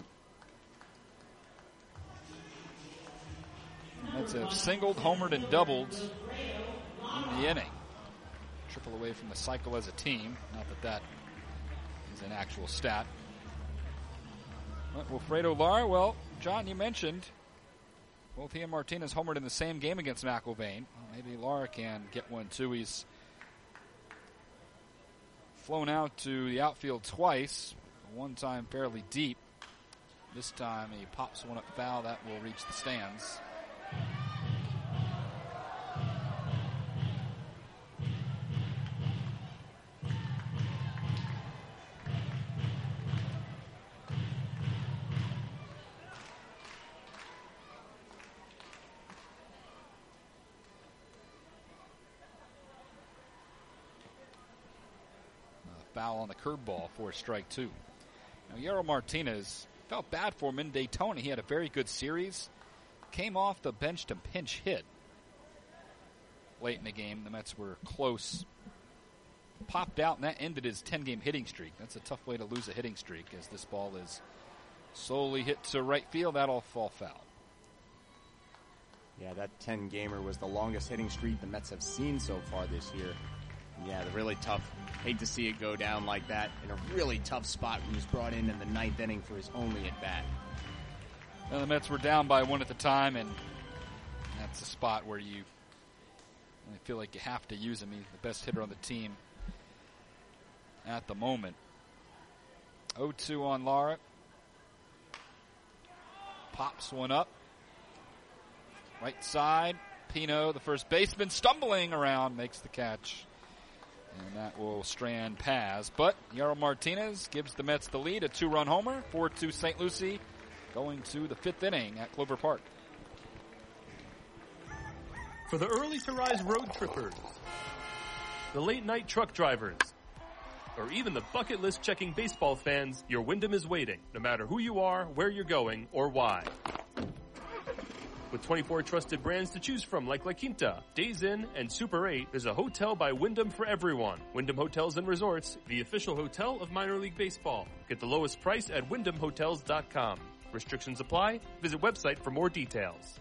Mets have singled, homered, and doubled in the inning. Triple away from the cycle as a team. Not that that is an actual stat. But Wilfredo Lara, well, John, you mentioned both he and Martinez homered in the same game against McIlvain. Well, maybe Lara can get one too. He's flown out to the outfield twice. One time fairly deep. This time he pops one up foul. That will reach the stands. Foul on the curveball for strike 2. Now, Yarrow Martinez, felt bad for him in Daytona. He had a very good series. Came off the bench to pinch hit late in the game. The Mets were close. Popped out, and that ended his 10-game hitting streak. That's a tough way to lose a hitting streak, as this ball is solely hit to right field. That'll fall foul. Yeah, that 10-gamer was the longest hitting streak the Mets have seen so far this year. Yeah, really tough. Hate to see it go down like that in a really tough spot when he's brought in the 9th inning for his only at-bat. Well, the Mets were down by 1 at the time, and that's a spot where you feel like you have to use him. He's the best hitter on the team at the moment. 0-2 on Lara. Pops one up. Right side. Pino, the first baseman, stumbling around, makes the catch. And that will strand Paz. But Yarrow Martinez gives the Mets the lead, a 2-run homer, 4-2 St. Lucie, going to the 5th inning at Clover Park. For the early-to-rise road trippers, the late-night truck drivers, or even the bucket list checking baseball fans, your Wyndham is waiting, no matter who you are, where you're going, or why. With 24 trusted brands to choose from like La Quinta, Days Inn, and Super 8, there's a hotel by Wyndham for everyone. Wyndham Hotels and Resorts, the official hotel of minor league baseball. Get the lowest price at WyndhamHotels.com. Restrictions apply. Visit website for more details.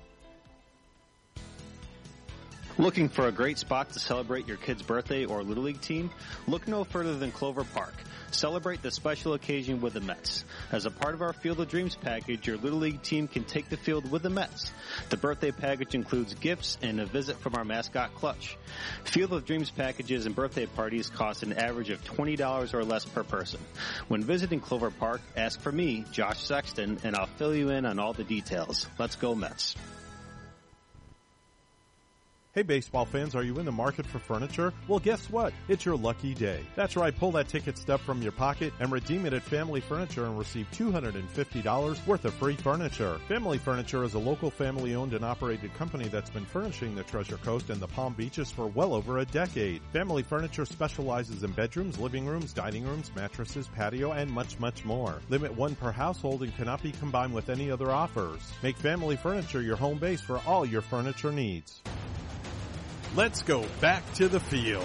Looking for a great spot to celebrate your kid's birthday or Little League team? Look no further than Clover Park. Celebrate the special occasion with the Mets. As a part of our Field of Dreams package, your Little League team can take the field with the Mets. The birthday package includes gifts and a visit from our mascot Clutch. Field of Dreams packages and birthday parties cost an average of $20 or less per person. When visiting Clover Park, ask for me, Josh Sexton, and I'll fill you in on all the details. Let's go Mets. Hey baseball fans, are you in the market for furniture? Well, guess what? It's your lucky day. That's right, pull that ticket stub from your pocket and redeem it at Family Furniture and receive $250 worth of free furniture. Family Furniture is a local family-owned and operated company that's been furnishing the Treasure Coast and the Palm Beaches for well over a decade. Family Furniture specializes in bedrooms, living rooms, dining rooms, mattresses, patio, and much, much more. Limit one per household and cannot be combined with any other offers. Make Family Furniture your home base for all your furniture needs. Let's go back to the field.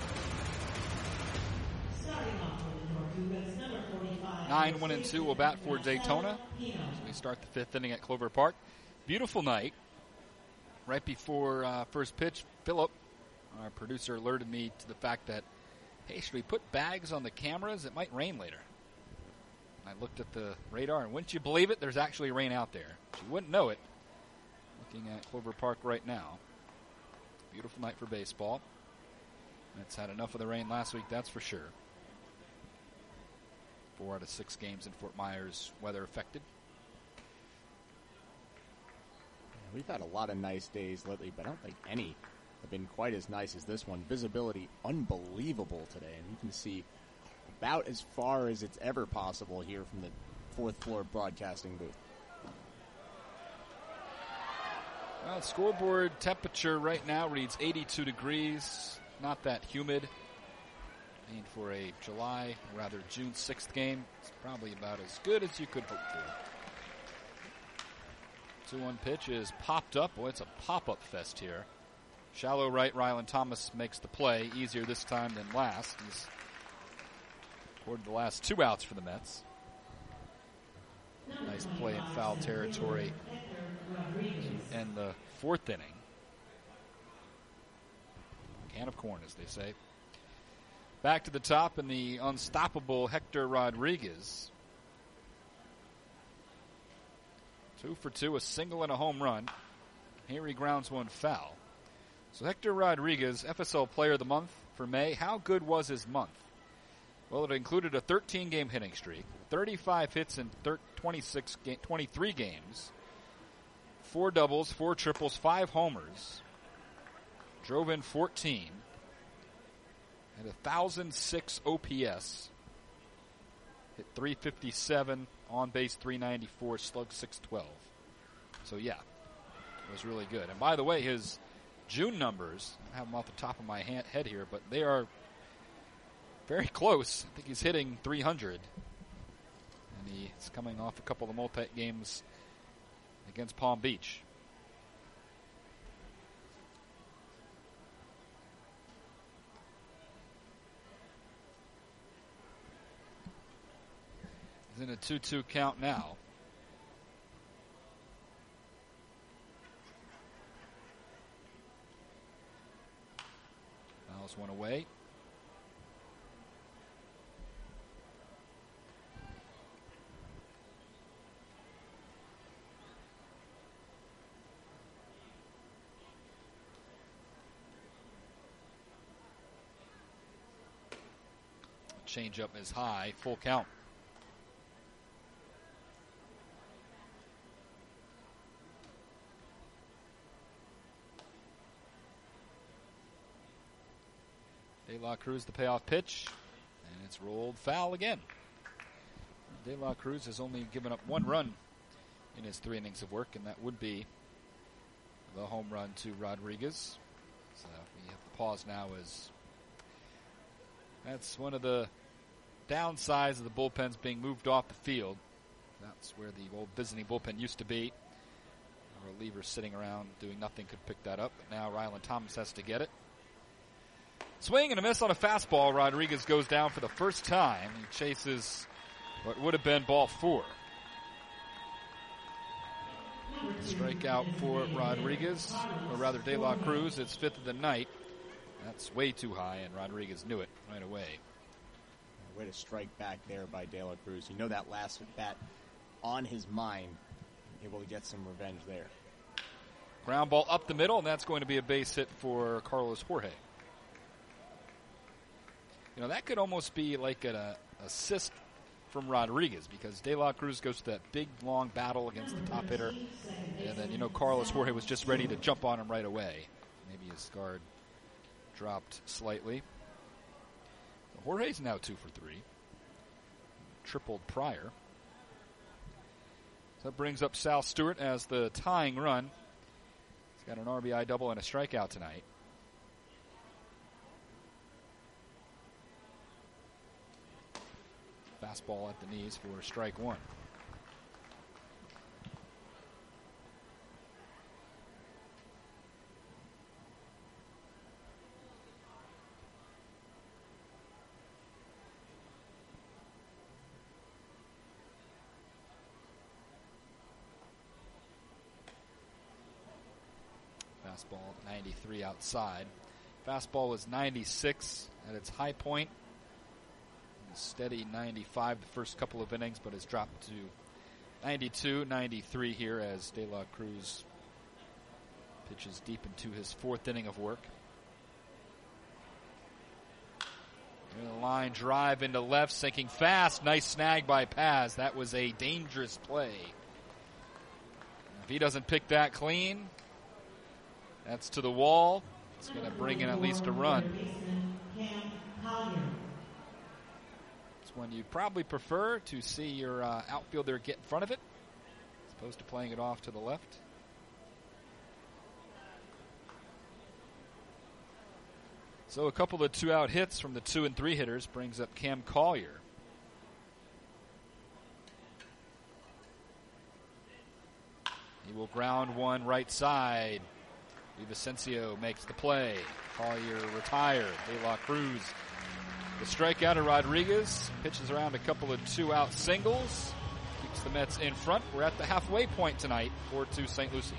9-1-2 will bat for Daytona as we start the fifth inning at Clover Park. Beautiful night. Right before first pitch, Philip, our producer, alerted me to the fact that, hey, should we put bags on the cameras? It might rain later. I looked at the radar, and wouldn't you believe it, there's actually rain out there. You wouldn't know it looking at Clover Park right now. Beautiful night for baseball. It's had enough of the rain last week, that's for sure. 4 out of 6 games in Fort Myers weather affected. We've had a lot of nice days lately, but I don't think any have been quite as nice as this one. Visibility unbelievable today, and you can see about as far as it's ever possible here from the 4th floor broadcasting booth. Well, scoreboard temperature right now reads 82 degrees. Not that humid. And for a July, or rather June 6th game, it's probably about as good as you could hope for. 2-1 pitch is popped up. Boy, it's a pop-up fest here. Shallow right, Rylan Thomas makes the play. Easier this time than last. He's scored the last 2 outs for the Mets. Nice play in foul territory to end the 4th inning. Can of corn, as they say. Back to the top in the unstoppable Hector Rodriguez. 2 for 2, a single and a home run. Here he grounds one foul. So Hector Rodriguez, FSL Player of the Month for May. How good was his month? Well, it included a 13-game hitting streak, 35 hits in 23 games, 4 doubles, 4 triples, 5 homers, drove in 14, had 1,006 OPS, hit 357, on base 394, slug 612. So yeah, it was really good. And by the way, his June numbers, I have them off the top of my head here, but they are very close. I think he's hitting 300. And he's coming off a couple of multi-games against Palm Beach. He's in a 2-2 count now. Fouls one away. Change up is high, full count. De La Cruz the payoff pitch, and it's rolled foul again. De La Cruz has only given up 1 run in his 3 innings of work, and that would be the home run to Rodriguez. So we have to pause now as that's one of the downsides of the bullpens being moved off the field. That's where the old Disney bullpen used to be. A reliever sitting around doing nothing could pick that up, but now Rylan Thomas has to get it. Swing and a miss on a fastball. Rodriguez goes down for the first time. He chases what would have been ball 4. Strikeout for Rodriguez, or rather De La Cruz. It's 5th of the night. That's way too high, and Rodriguez knew it right away. Way to strike back there by De La Cruz. You know that last at bat on his mind, able to get some revenge there. Ground ball up the middle, and that's going to be a base hit for Carlos Jorge. You know, that could almost be like an assist from Rodriguez, because De La Cruz goes to that big, long battle against the top hitter, and then, you know, Carlos Jorge was just ready to jump on him right away. Maybe His guard dropped slightly. So Jorge's now 2 for 3. Tripled prior. So that brings up Sal Stewart as the tying run. He's got an RBI double and a strikeout tonight. Fastball at the knees for strike one. Fastball 93 outside. Fastball was 96 at its high point. Steady 95 the first couple of innings, but has dropped to 92, 93 here as De La Cruz pitches deep into his 4th inning of work. And a line drive into left, sinking fast. Nice snag by Paz. That was a dangerous play. If he doesn't pick that clean, that's to the wall. It's going to bring in at least a run. It's one you'd probably prefer to see your outfielder get in front of it, as opposed to playing it off to the left. So a couple of 2-out hits from the 2 and 3 hitters brings up Cam Collier. He will ground one right side. Vicencio makes the play. Collier retired. De La Cruz. The strikeout of Rodriguez. Pitches around a couple of 2-out singles. Keeps the Mets in front. We're at the halfway point tonight, 4-2 St. Lucie.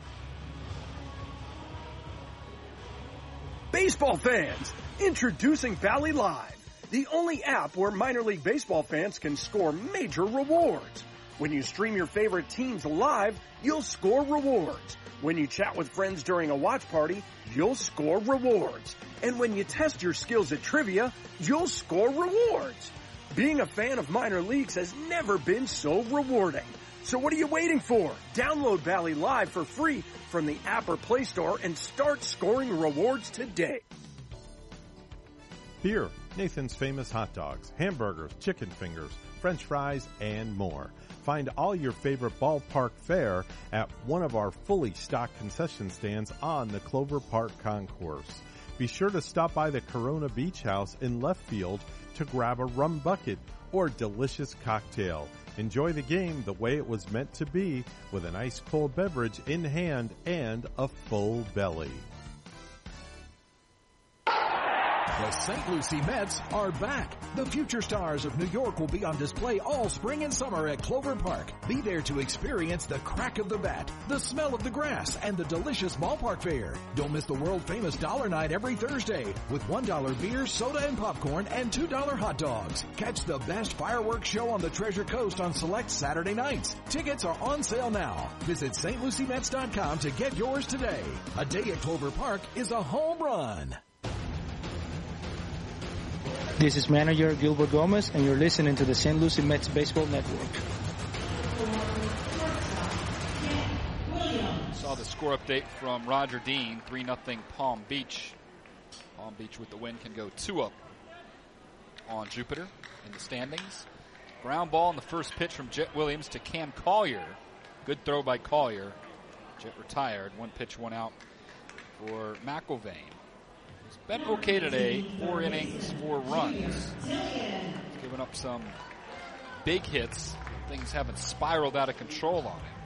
Baseball fans, introducing Valley Live, the only app where minor league baseball fans can score major rewards. When you stream your favorite teams live, you'll score rewards. When you chat with friends during a watch party, you'll score rewards. And when you test your skills at trivia, you'll score rewards. Being a fan of minor leagues has never been so rewarding. So what are you waiting for? Download Valley Live for free from the app or Play Store and start scoring rewards today. Here, Nathan's Famous Hot Dogs, hamburgers, chicken fingers, French fries, and more. Find all your favorite ballpark fare at one of our fully stocked concession stands on the Clover Park Concourse. Be sure to stop by the Corona Beach House in left field to grab a rum bucket or delicious cocktail. Enjoy the game the way it was meant to be, with an ice cold beverage in hand and a full belly. The St. Lucie Mets are back. The future stars of New York will be on display all spring and summer at Clover Park. Be there to experience the crack of the bat, the smell of the grass, and the delicious ballpark fare. Don't miss the world-famous Dollar Night every Thursday with $1 beer, soda, and popcorn, and $2 hot dogs. Catch the best fireworks show on the Treasure Coast on select Saturday nights. Tickets are on sale now. Visit stluciemets.com to get yours today. A day at Clover Park is a home run. This is manager Gilbert Gomez, and you're listening to the St. Lucie Mets Baseball Network. Saw the score update from Roger Dean, 3-0 Palm Beach. Palm Beach with the win can go 2-up on Jupiter in the standings. Ground ball in the first pitch from Jet Williams to Cam Collier. Good throw by Collier. Jet retired. 1 pitch, 1 out for McIlvain. He's been okay today. 4 innings, 4 runs. He's given up some big hits. Things haven't spiraled out of control on him.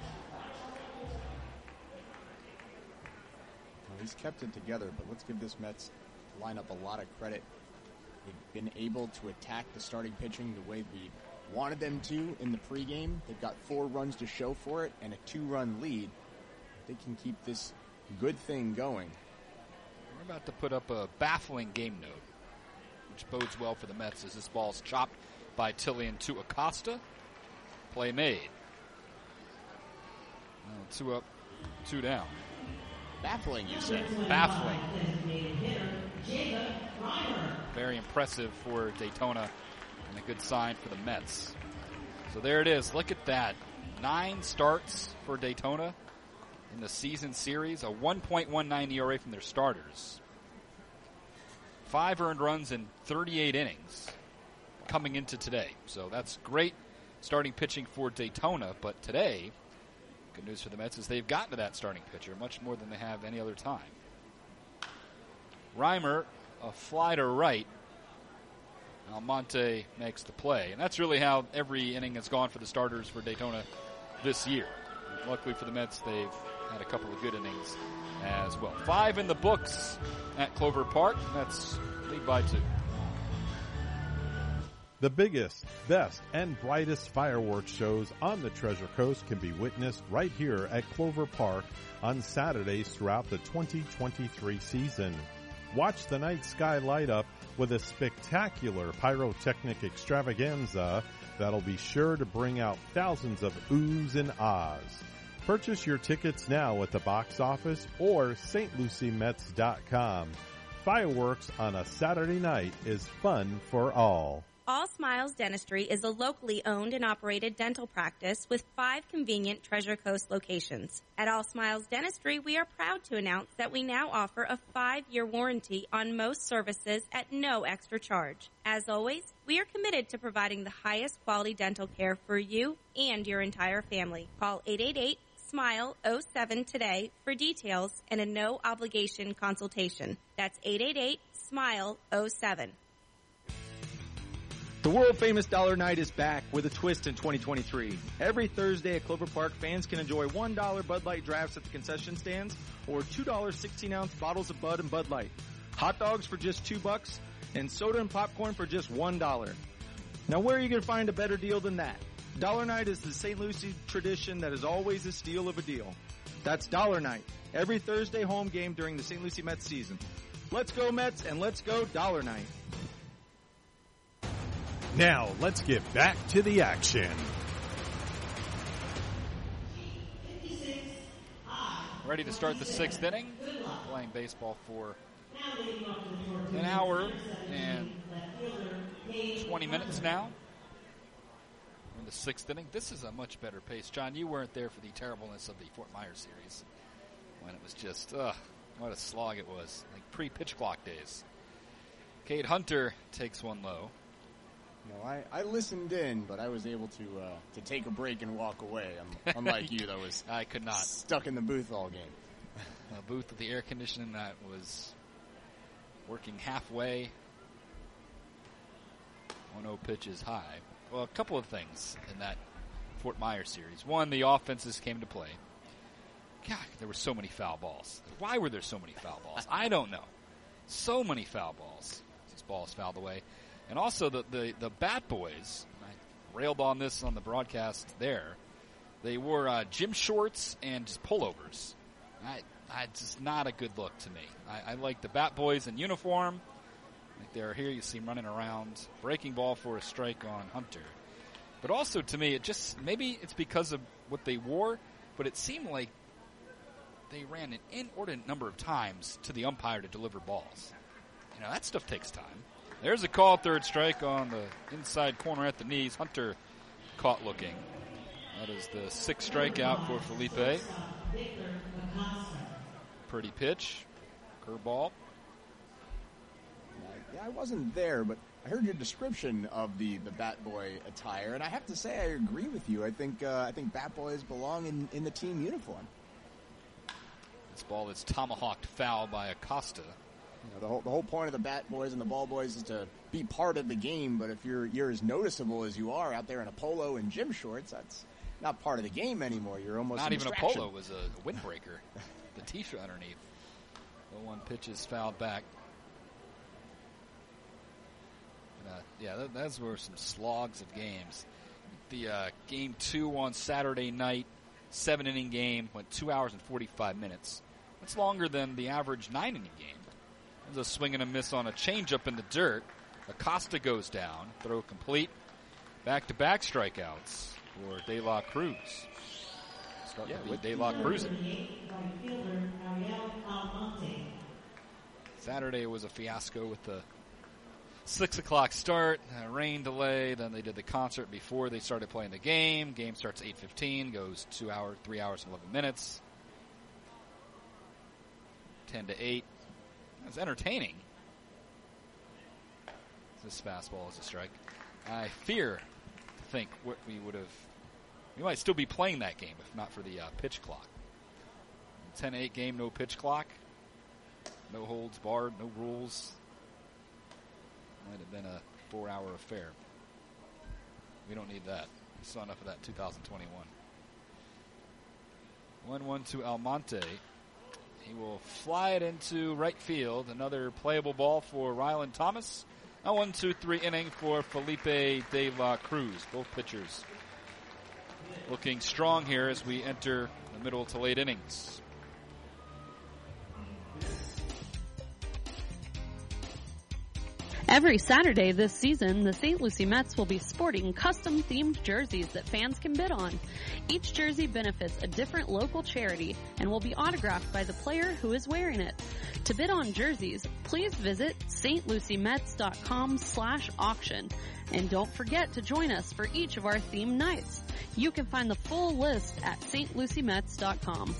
Well, he's kept it together, but let's give this Mets lineup a lot of credit. They've been able to attack the starting pitching the way we wanted them to in the pregame. They've got 4 runs to show for it and a 2-run lead. They can keep this good thing going. We're about to put up a baffling game note, which bodes well for the Mets as this ball's chopped by Tillian to Acosta. Play made. 2 up, 2 down. Baffling, you said. Baffling. Very impressive for Daytona and a good sign for the Mets. So there it is. Look at that. 9 starts for Daytona. in the season series, a 1.19 ERA from their starters. 5 earned runs in 38 innings coming into today. So that's great starting pitching for Daytona. But today, good news for the Mets is they've gotten to that starting pitcher much more than they have any other time. Reimer, a fly to right. Almonte makes the play. And that's really how every inning has gone for the starters for Daytona this year. Luckily for the Mets, they've had a couple of good innings as well. 5 in the books at Clover Park. Mets lead by 2. The biggest, best, and brightest fireworks shows on the Treasure Coast can be witnessed right here at Clover Park on Saturdays throughout the 2023 season. Watch the night sky light up with a spectacular pyrotechnic extravaganza that'll be sure to bring out thousands of oohs and ahs. Purchase your tickets now at the box office or stluciemets.com. Fireworks on a Saturday night is fun for all. All Smiles Dentistry is a locally owned and operated dental practice with 5 convenient Treasure Coast locations. At All Smiles Dentistry, we are proud to announce that we now offer a 5-year warranty on most services at no extra charge. As always, we are committed to providing the highest quality dental care for you and your entire family. Call 888-SMILE-07 today for details and a no-obligation consultation. That's 888-SMILE-07. The world-famous Dollar Night is back with a twist in 2023. Every Thursday at Clover Park, fans can enjoy $1 Bud Light drafts at the concession stands or $2 16-ounce bottles of Bud and Bud Light. Hot dogs for just $2 and soda and popcorn for just $1. Now, where are you going to find a better deal than that? Dollar Night is the St. Lucie tradition that is always a steal of a deal. That's Dollar Night, every Thursday home game during the St. Lucie Mets season. Let's go Mets and let's go Dollar Night. Now, let's get back to the action. Ready to start the 6th inning. Playing baseball for an hour and 20 minutes now. In the 6th inning. This is a much better pace. John, you weren't there for the terribleness of the Fort Myers series when it was just, what a slog it was. Like pre-pitch clock days. Cade Hunter takes one low. No, I listened in, but I was able to take a break and walk away. Unlike you, that was I could not stuck in the booth all game. A booth with the air conditioning that was working halfway. 1-0 pitches high. Well, a couple of things in that Fort Myers series. One, the offenses came to play. God, there were so many foul balls. Why were there so many foul balls? I don't know. So many foul balls. These balls fouled away. And also the Bat Boys, I railed on this on the broadcast there, they wore gym shorts and just pullovers. Just not a good look to me. I like the Bat Boys in uniform. Like they're here, you see them running around, breaking ball for a strike on Hunter. But also to me, maybe it's because of what they wore, but it seemed like they ran an inordinate number of times to the umpire to deliver balls. You know, that stuff takes time. There's a call, 3rd strike on the inside corner at the knees. Hunter caught looking. That is the 6th strikeout for Felipe. Pretty pitch. Curveball. Yeah, I wasn't there, but I heard your description of the Bat Boy attire, and I have to say I agree with you. I think Bat Boys belong in the team uniform. This ball is tomahawked foul by Acosta. You know, the whole point of the Bat Boys and the Ball Boys is to be part of the game, but if you're as noticeable as you are out there in a polo and gym shorts, that's not part of the game anymore. You're almost not even a distraction. polo, it was a windbreaker. The t-shirt underneath. The 1 pitch is fouled back. Those were some slogs of games. The game 2 on Saturday night, 7-inning game, went 2 hours and 45 minutes. That's longer than the average 9-inning game. There's a swing and a miss on a changeup in the dirt. Acosta goes down. Throw complete. Back-to-back strikeouts for De La Cruz. Starting to be De La Cruz. Saturday was a fiasco with the 6 o'clock start, rain delay. Then they did the concert before they started playing the game. Game starts 8:15, goes 3 hours and 11 minutes. 10-8. It's entertaining. This fastball is a strike. I fear to think what we might still be playing that game if not for the pitch clock. 10-8 game, no pitch clock. No holds barred, no rules. Might have been a 4-hour affair. We don't need that. We saw enough of that in 2021. 1-1 to Almonte. He will fly it into right field. Another playable ball for Ryland Thomas. A 1-2-3 inning for Felipe de la Cruz. Both pitchers looking strong here as we enter the middle to late innings. Every Saturday this season, the St. Lucie Mets will be sporting custom-themed jerseys that fans can bid on. Each jersey benefits a different local charity and will be autographed by the player who is wearing it. To bid on jerseys, please visit stluciemets.com/auction. And don't forget to join us for each of our themed nights. You can find the full list at stluciemets.com.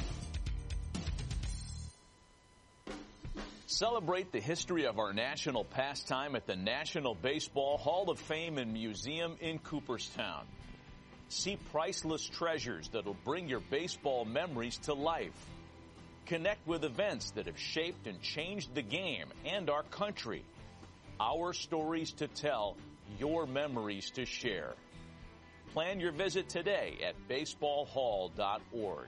Celebrate the history of our national pastime at the National Baseball Hall of Fame and Museum in Cooperstown. See priceless treasures that'll bring your baseball memories to life. Connect with events that have shaped and changed the game and our country. Our stories to tell, your memories to share. Plan your visit today at baseballhall.org.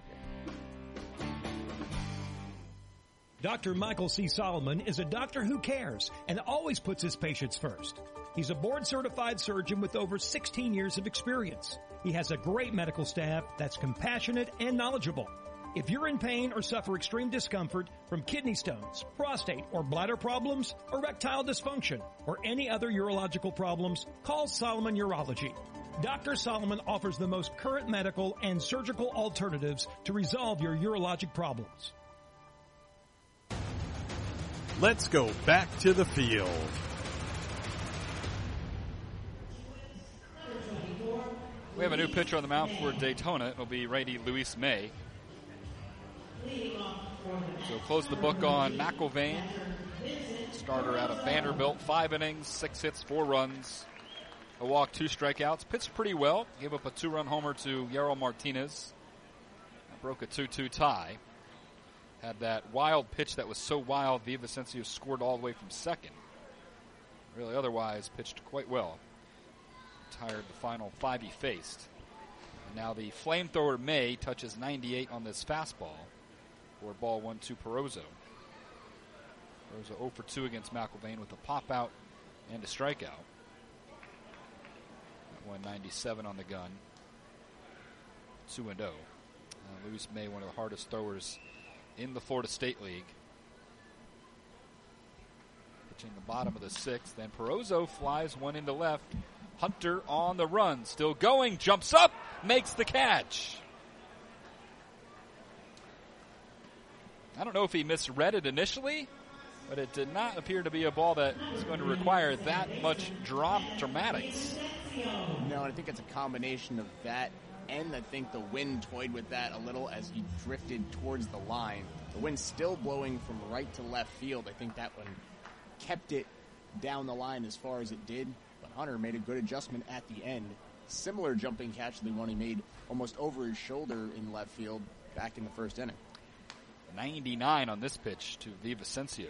Dr. Michael C. Solomon is a doctor who cares and always puts his patients first. He's a board-certified surgeon with over 16 years of experience. He has a great medical staff that's compassionate and knowledgeable. If you're in pain or suffer extreme discomfort from kidney stones, prostate or bladder problems, erectile dysfunction, or any other urological problems, call Solomon Urology. Dr. Solomon offers the most current medical and surgical alternatives to resolve your urologic problems. Let's go back to the field. We have a new pitcher on the mound for Daytona. It'll be righty Luis May. So close the book on McIlvain. Starter out of Vanderbilt. 5 innings, 6 hits, 4 runs. A walk, 2 strikeouts. Pitched pretty well. Gave up a 2-run homer to Yarel Martinez. That broke a 2-2 tie. Had that wild pitch that was so wild, Villavicencio scored all the way from second. Really, otherwise, pitched quite well. Retired the final 5 he faced. And now the flamethrower May touches 98 on this fastball for ball 1-2 Perozo. Perozo 0 for 2 against McIlvain with a pop-out and a strikeout. 197 on the gun. 2-0. Luis May, one of the hardest throwers in the Florida State League. Pitching the bottom of the 6th. Then Perozo flies one into left. Hunter on the run. Still going. Jumps up. Makes the catch. I don't know if he misread it initially, but it did not appear to be a ball that is going to require that much dramatics. No, I think it's a combination of that, and I think the wind toyed with that a little as he drifted towards the line. The wind's still blowing from right to left field. I think that one kept it down the line as far as it did, but Hunter made a good adjustment at the end. Similar jumping catch to the one he made almost over his shoulder in left field back in the first inning. 99 on this pitch to Villavicencio.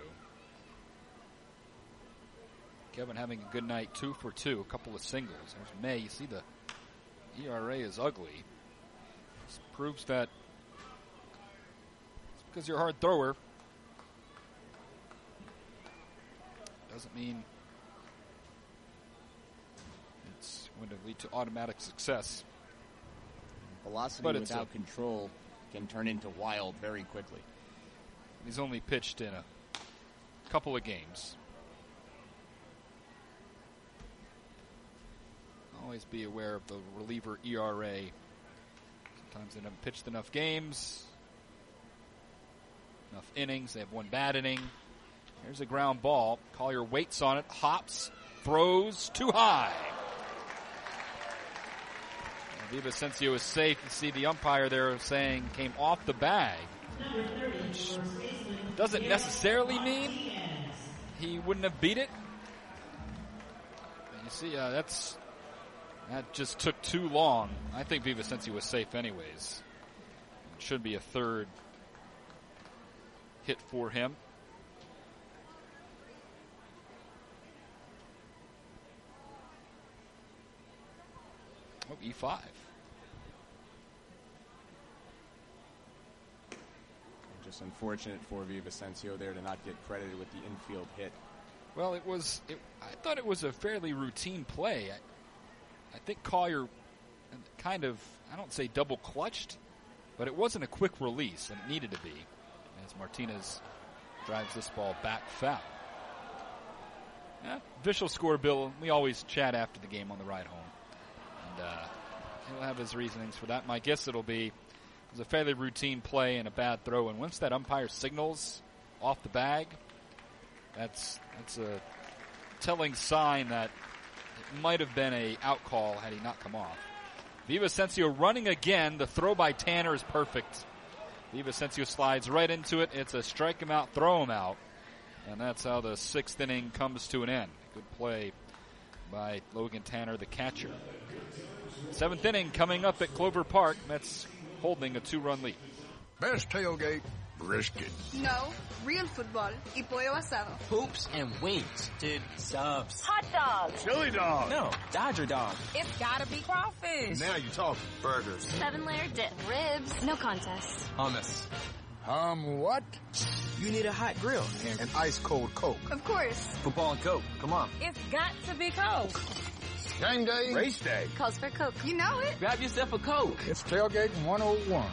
Kevin having a good night, 2 for 2, a couple of singles. There's May. You see the ERA is ugly. This proves that it's because you're a hard thrower doesn't mean it's going to lead to automatic success. Velocity without control can turn into wild very quickly. He's only pitched in a couple of games. Always be aware of the reliever ERA. Sometimes they haven't pitched enough games, enough innings. They have one bad inning. Here's a ground ball. Collier waits on it, hops, throws too high. Villavicencio is safe. You see the umpire there saying came off the bag, which Doesn't necessarily mean he wouldn't have beat it. But you see, that just took too long. I think Vivacencio was safe anyways. It should be a third hit for him. Oh, E5. Just unfortunate for Vivacencio there to not get credited with the infield hit. Well, I thought it was a fairly routine play. I think Collier kind of, I don't say double clutched, but it wasn't a quick release, and it needed to be, as Martinez drives this ball back foul. Official score, Bill, we always chat after the game on the ride home. And he'll have his reasonings for that. My guess it was a fairly routine play and a bad throw. And once that umpire signals off the bag, that's a telling sign that it might have been a out call had he not come off. Vivacencio running again. The throw by Tanner is perfect. Vivacencio slides right into it. It's a strike him out, throw him out. And that's how the sixth inning comes to an end. Good play by Logan Tanner, the catcher. Seventh inning coming up at Clover Park. Mets holding a 2-run lead. Best tailgate, brisket. No, real football y pollo asado. Hoops and wings. Dude, subs. Hot dogs. Chili dog. No, Dodger dog. It's gotta be crawfish. Now you're talking. Burgers. 7-layer dip. Ribs. No contest. Hummus. What? You need a hot grill. And an ice-cold Coke. Of course. Football and Coke. Come on. It's got to be Coke. Game day. Race day. Calls for Coke. You know it. Grab yourself a Coke. It's Tailgate 101.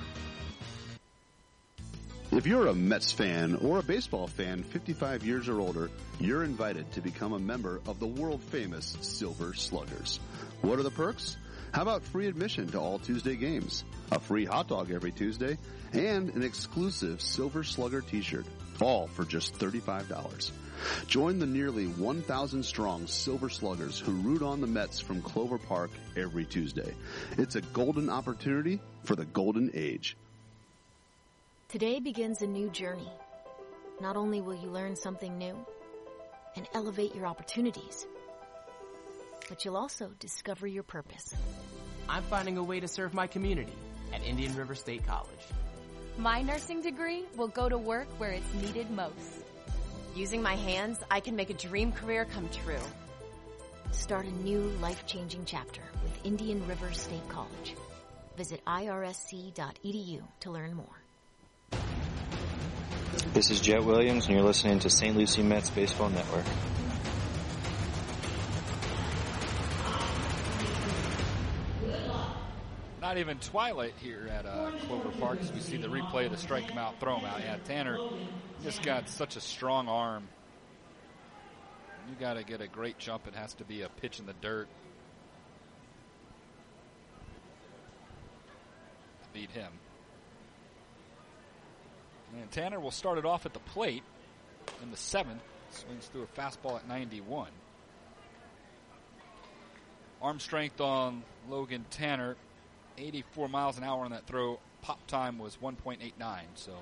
If you're a Mets fan or a baseball fan 55 years or older, you're invited to become a member of the world-famous Silver Sluggers. What are the perks? How about free admission to all Tuesday games, a free hot dog every Tuesday, and an exclusive Silver Slugger t-shirt, all for just $35. Join the nearly 1,000-strong Silver Sluggers who root on the Mets from Clover Park every Tuesday. It's a golden opportunity for the golden age. Today begins a new journey. Not only will you learn something new and elevate your opportunities, but you'll also discover your purpose. I'm finding a way to serve my community at Indian River State College. My nursing degree will go to work where it's needed most. Using my hands, I can make a dream career come true. Start a new life-changing chapter with Indian River State College. Visit irsc.edu to learn more. This is Jet Williams, and you're listening to St. Lucie Mets Baseball Network. Not even twilight here at Clover Park as we see the replay of the strike him out, throw him out. Yeah, Tanner just got such a strong arm. You got to get a great jump. It has to be a pitch in the dirt to beat him. And Tanner will start it off at the plate in the seventh. Swings through a fastball at 91. Arm strength on Logan Tanner. 84 miles an hour on that throw. Pop time was 1.89. So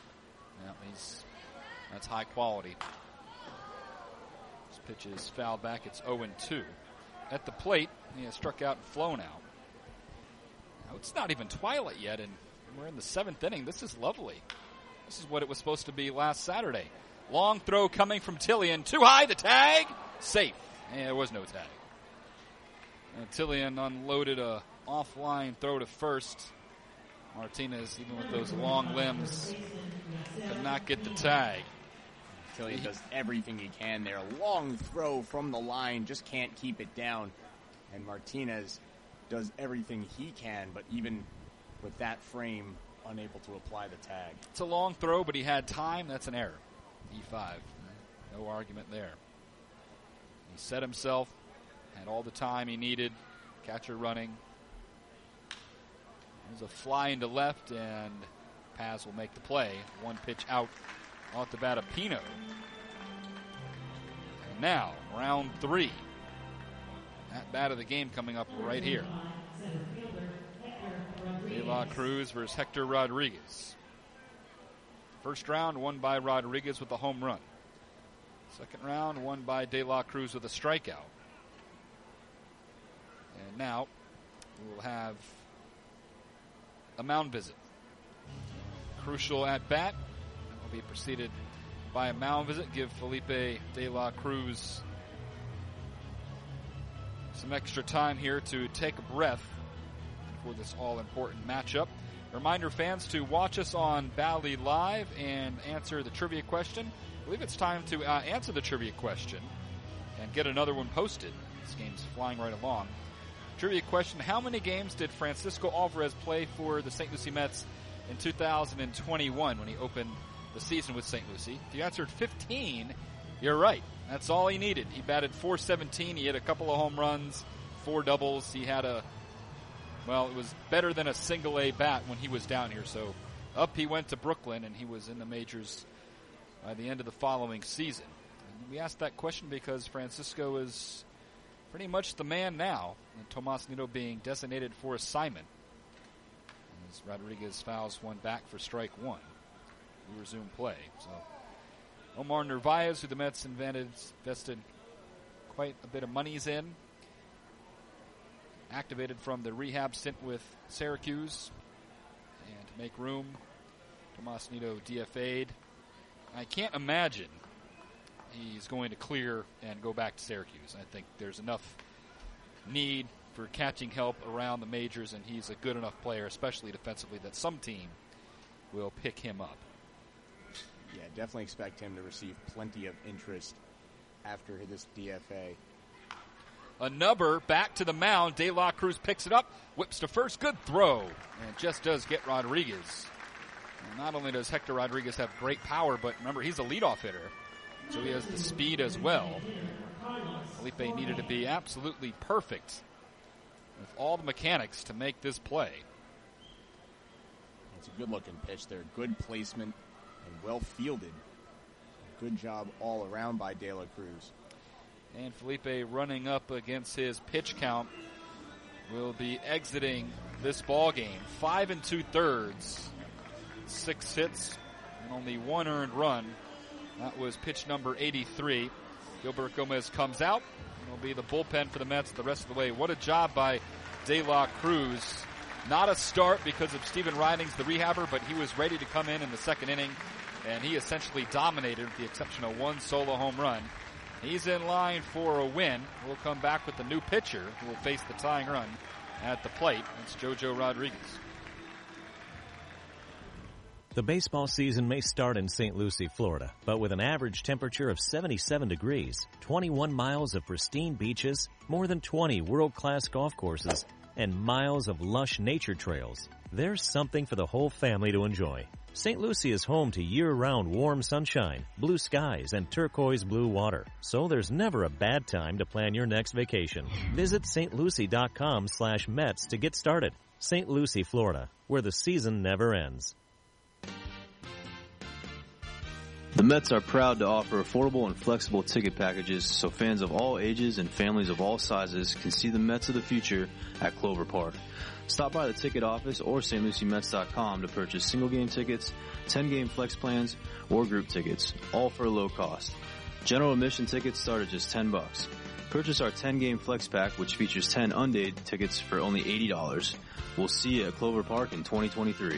that's high quality. This pitch is fouled back. It's 0-2. At the plate, he has struck out and flown out. Now, it's not even twilight yet, and we're in the seventh inning. This is lovely. This is what it was supposed to be last Saturday. Long throw coming from Tillian. Too high, the tag. Safe. And there was no tag. And Tillian unloaded a offline throw to first. Martinez, even with those long limbs, could not get the tag. Tillian does everything he can there. Long throw from the line, just can't keep it down. And Martinez does everything he can, but even with that frame, unable to apply the tag. It's a long throw, but he had time. That's an error. E5. No argument there. He set himself, had all the time he needed. Catcher running. There's a fly into left, and Paz will make the play. One pitch out off the bat of Pino. And now, round 3. At bat of the game coming up right here. De La Cruz versus Hector Rodriguez. First round won by Rodriguez with a home run. Second round won by De La Cruz with a strikeout. And now we'll have a mound visit. Crucial at bat. Will be preceded by a mound visit. Give Felipe De La Cruz some extra time here to take a breath for this all-important matchup. Reminder fans to watch us on Bally Live and answer the trivia question. I believe it's time to answer the trivia question and get another one posted. This game's flying right along. Trivia question: how many games did Francisco Alvarez play for the St. Lucie Mets in 2021 when he opened the season with St. Lucie? If you answered 15, you're right. That's all he needed. He batted .417. He hit a couple of home runs, 4 doubles. He had it was better than a single-A bat when he was down here. So up he went to Brooklyn, and he was in the majors by the end of the following season. And we asked that question because Francisco is pretty much the man now, and Tomas Nido being designated for assignment. As Rodriguez fouls one back for strike one. We resume play. So Omar Narvaez, who the Mets invested quite a bit of monies in, activated from the rehab stint with Syracuse. And to make room, Tomas Nido DFA'd. I can't imagine he's going to clear and go back to Syracuse. I think there's enough need for catching help around the majors, and he's a good enough player, especially defensively, that some team will pick him up. Yeah, definitely expect him to receive plenty of interest after this DFA. A nubber back to the mound. De La Cruz picks it up, whips to first. Good throw. And it just does get Rodriguez. And not only does Hector Rodriguez have great power, but remember, he's a leadoff hitter, so he has the speed as well. Felipe needed to be absolutely perfect with all the mechanics to make this play. It's a good-looking pitch there. Good placement and well fielded. Good job all around by De La Cruz. And Felipe running up against his pitch count will be exiting this ball game. 5 2/3, 6 hits, and only 1 earned run. That was pitch number 83. Gilbert Gomez comes out. It'll be the bullpen for the Mets the rest of the way. What a job by De La Cruz. Not a start because of Stephen Ridings, the rehabber, but he was ready to come in the second inning, and he essentially dominated with the exception of 1 solo home run. He's in line for a win. We'll come back with the new pitcher who will face the tying run at the plate. It's JoJo Rodriguez. The baseball season may start in St. Lucie, Florida, but with an average temperature of 77 degrees, 21 miles of pristine beaches, more than 20 world-class golf courses, and miles of lush nature trails, there's something for the whole family to enjoy. St. Lucie is home to year-round warm sunshine, blue skies, and turquoise blue water, so there's never a bad time to plan your next vacation. Visit stlucie.com/Mets to get started. St. Lucie, Florida, where the season never ends. The Mets are proud to offer affordable and flexible ticket packages so fans of all ages and families of all sizes can see the Mets of the future at Clover Park. Stop by the ticket office or stluciemets.com to purchase single-game tickets, 10-game flex plans, or group tickets, all for a low cost. General admission tickets start at just $10. Purchase our 10-game flex pack, which features 10 undated tickets for only $80. We'll see you at Clover Park in 2023.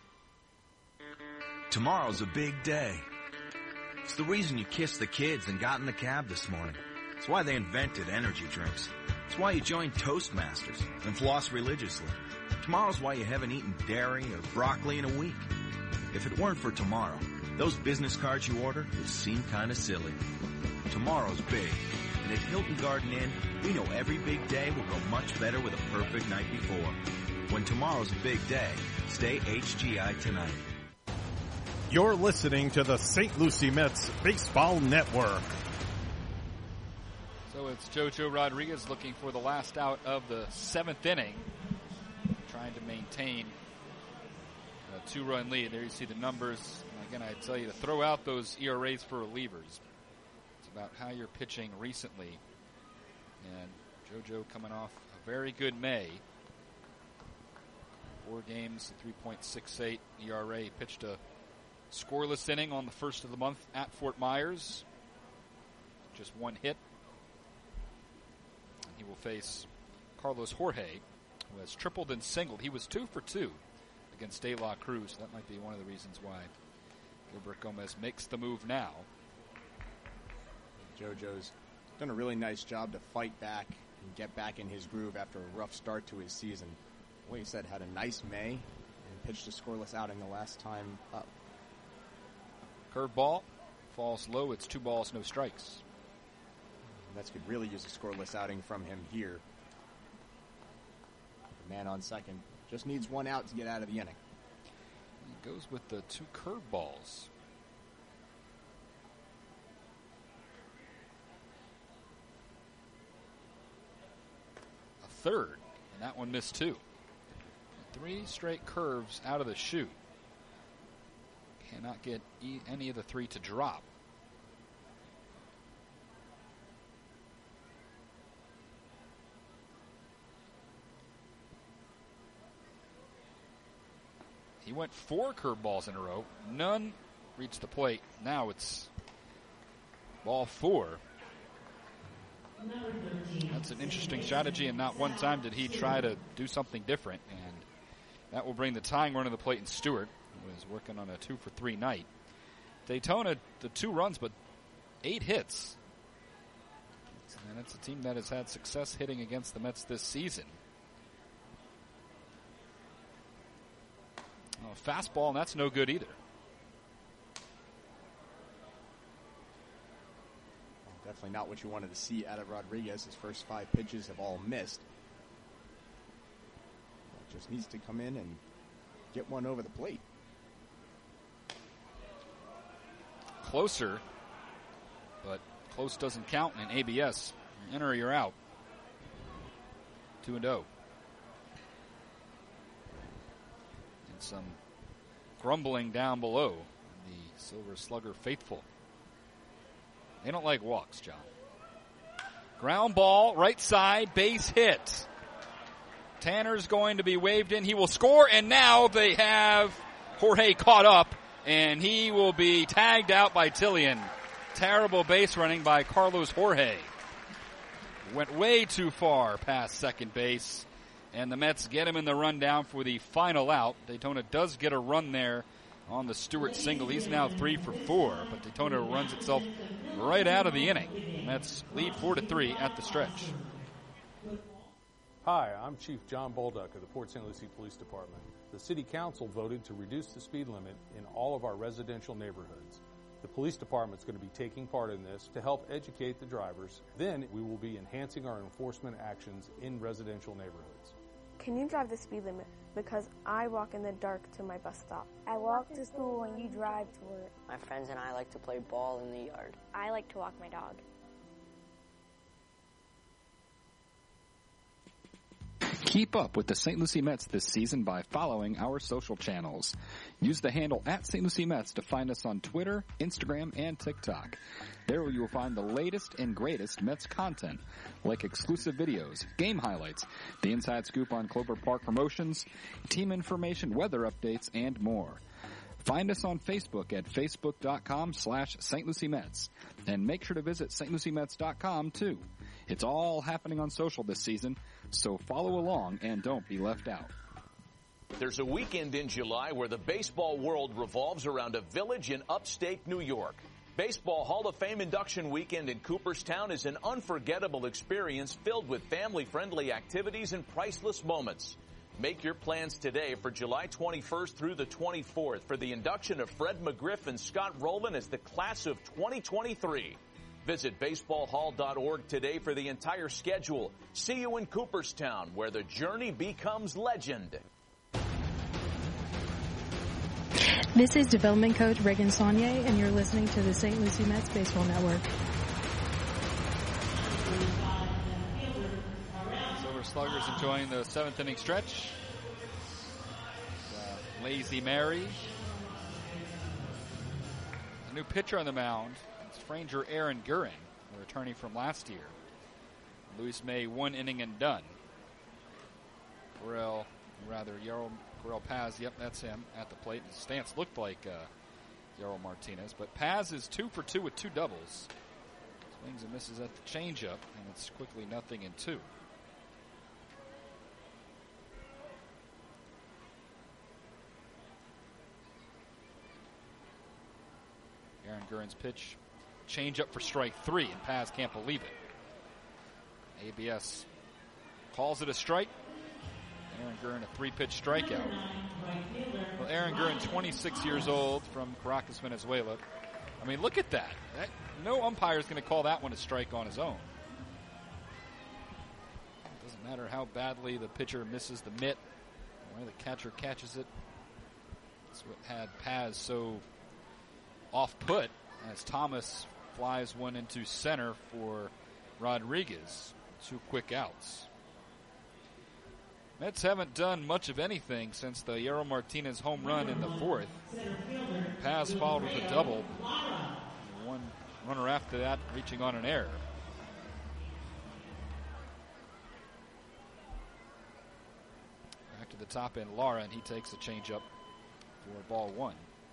Tomorrow's a big day. It's the reason you kissed the kids and got in the cab this morning. It's why they invented energy drinks. It's why you joined Toastmasters and floss religiously. Tomorrow's why you haven't eaten dairy or broccoli in a week. If it weren't for tomorrow, those business cards you ordered would seem kind of silly. Tomorrow's big, and at Hilton Garden Inn, we know every big day will go much better with a perfect night before. When tomorrow's a big day, stay HGI tonight. You're listening to the St. Lucie Mets Baseball Network. So it's JoJo Rodriguez looking for the last out of the 7th inning, trying to maintain a 2-run lead. There you see the numbers. Again, I tell you to throw out those ERAs for relievers. It's about how you're pitching recently. And JoJo coming off a very good May. 4 games, 3.68 ERA. He pitched a Scoreless inning on the first of the month at Fort Myers. Just one hit. And he will face Carlos Jorge, who has tripled and singled. He was 2 for 2 against De La Cruz. That might be one of the reasons why Gilbert Gomez makes the move now. JoJo's done a really nice job to fight back and get back in his groove after a rough start to his season. Like you said, had a nice May and pitched a scoreless outing the last time up. Curveball falls low. It's 2 balls, no strikes. Mets could really use a scoreless outing from him here. The man on second just needs 1 out to get out of the inning. He goes with the 2 curveballs. A third, and that one missed 2. 3 straight curves out of the chute. Cannot get any of the 3 to drop. He went 4 curveballs in a row. None reached the plate. Now it's ball 4. That's an interesting strategy, and not one time did he try to do something different. And that will bring the tying run to the plate in Stewart, who is working on a 2 for 3 night. Daytona, the 2 runs, but 8 hits. And it's a team that has had success hitting against the Mets this season. Oh, fastball, and that's no good either. Definitely not what you wanted to see out of Rodriguez. His first 5 pitches have all missed. Just needs to come in and get one over the plate. Closer, but close doesn't count in ABS. Enter or you're out. 2-0. And some grumbling down below. The Silver Slugger faithful. They don't like walks, John. Ground ball, right side, base hit. Tanner's going to be waved in. He will score, and now they have Jorge caught up, and he will be tagged out by Tillian. Terrible base running by Carlos Jorge. Went way too far past second base, and the Mets get him in the rundown for the final out. Daytona does get a run there on the Stewart single. He's now 3 for 4, but Daytona runs itself right out of the inning. Mets lead 4-3 at the stretch. Hi, I'm Chief John Bolduc of the Port St. Lucie Police Department. The City Council voted to reduce the speed limit in all of our residential neighborhoods. The police department is going to be taking part in this to help educate the drivers. Then we will be enhancing our enforcement actions in residential neighborhoods. Can you drive the speed limit? Because I walk in the dark to my bus stop. I walk to school and you drive to work. My friends and I like to play ball in the yard. I like to walk my dog. Keep up with the St. Lucie Mets this season by following our social channels. Use the handle @StLucieMets to find us on Twitter, Instagram, and TikTok. There you will find the latest and greatest Mets content, like exclusive videos, game highlights, the inside scoop on Clover Park promotions, team information, weather updates, and more. Find us on Facebook at facebook.com/St. Lucie Mets. And make sure to visit stluciemets.com too. It's all happening on social this season, so follow along and don't be left out. There's a weekend in July where the baseball world revolves around a village in upstate New York. Baseball Hall of Fame induction weekend in Cooperstown is an unforgettable experience filled with family-friendly activities and priceless moments. Make your plans today for July 21st through the 24th for the induction of Fred McGriff and Scott Rowland as the class of 2023. Visit baseballhall.org today for the entire schedule. See you in Cooperstown, where the journey becomes legend. This is Development Coach Reagan Saunier, and you're listening to the St. Lucie Mets Baseball Network. Silver Sluggers enjoying the 7th inning stretch. Lazy Mary. A new pitcher on the mound. It's Franger Aaron Guring, the returning from last year. Luis May, 1 inning and done. Yarrow Paz, yep, that's him at the plate. His stance looked like Yarrow Martinez. But Paz is 2 for 2 with 2 doubles. Swings and misses at the changeup, and it's quickly 0-2. Aaron Guerin's pitch, changeup for strike 3, and Paz can't believe it. ABS calls it a strike. Aaron Guerin, a 3-pitch strikeout. Well, Aaron Guerin, 26 years old, from Caracas, Venezuela. I mean, look at that. No umpire is going to call that one a strike on his own. It doesn't matter how badly the pitcher misses the mitt, the way the catcher catches it. That's what had Paz so off put as Thomas flies one into center for Rodriguez. 2 quick outs. Mets haven't done much of anything since the Yarrow Martinez home run in the 4th. Paz followed with a double. One runner after that reaching on an error. Back to the top end, Lara, and he takes a changeup for ball 1.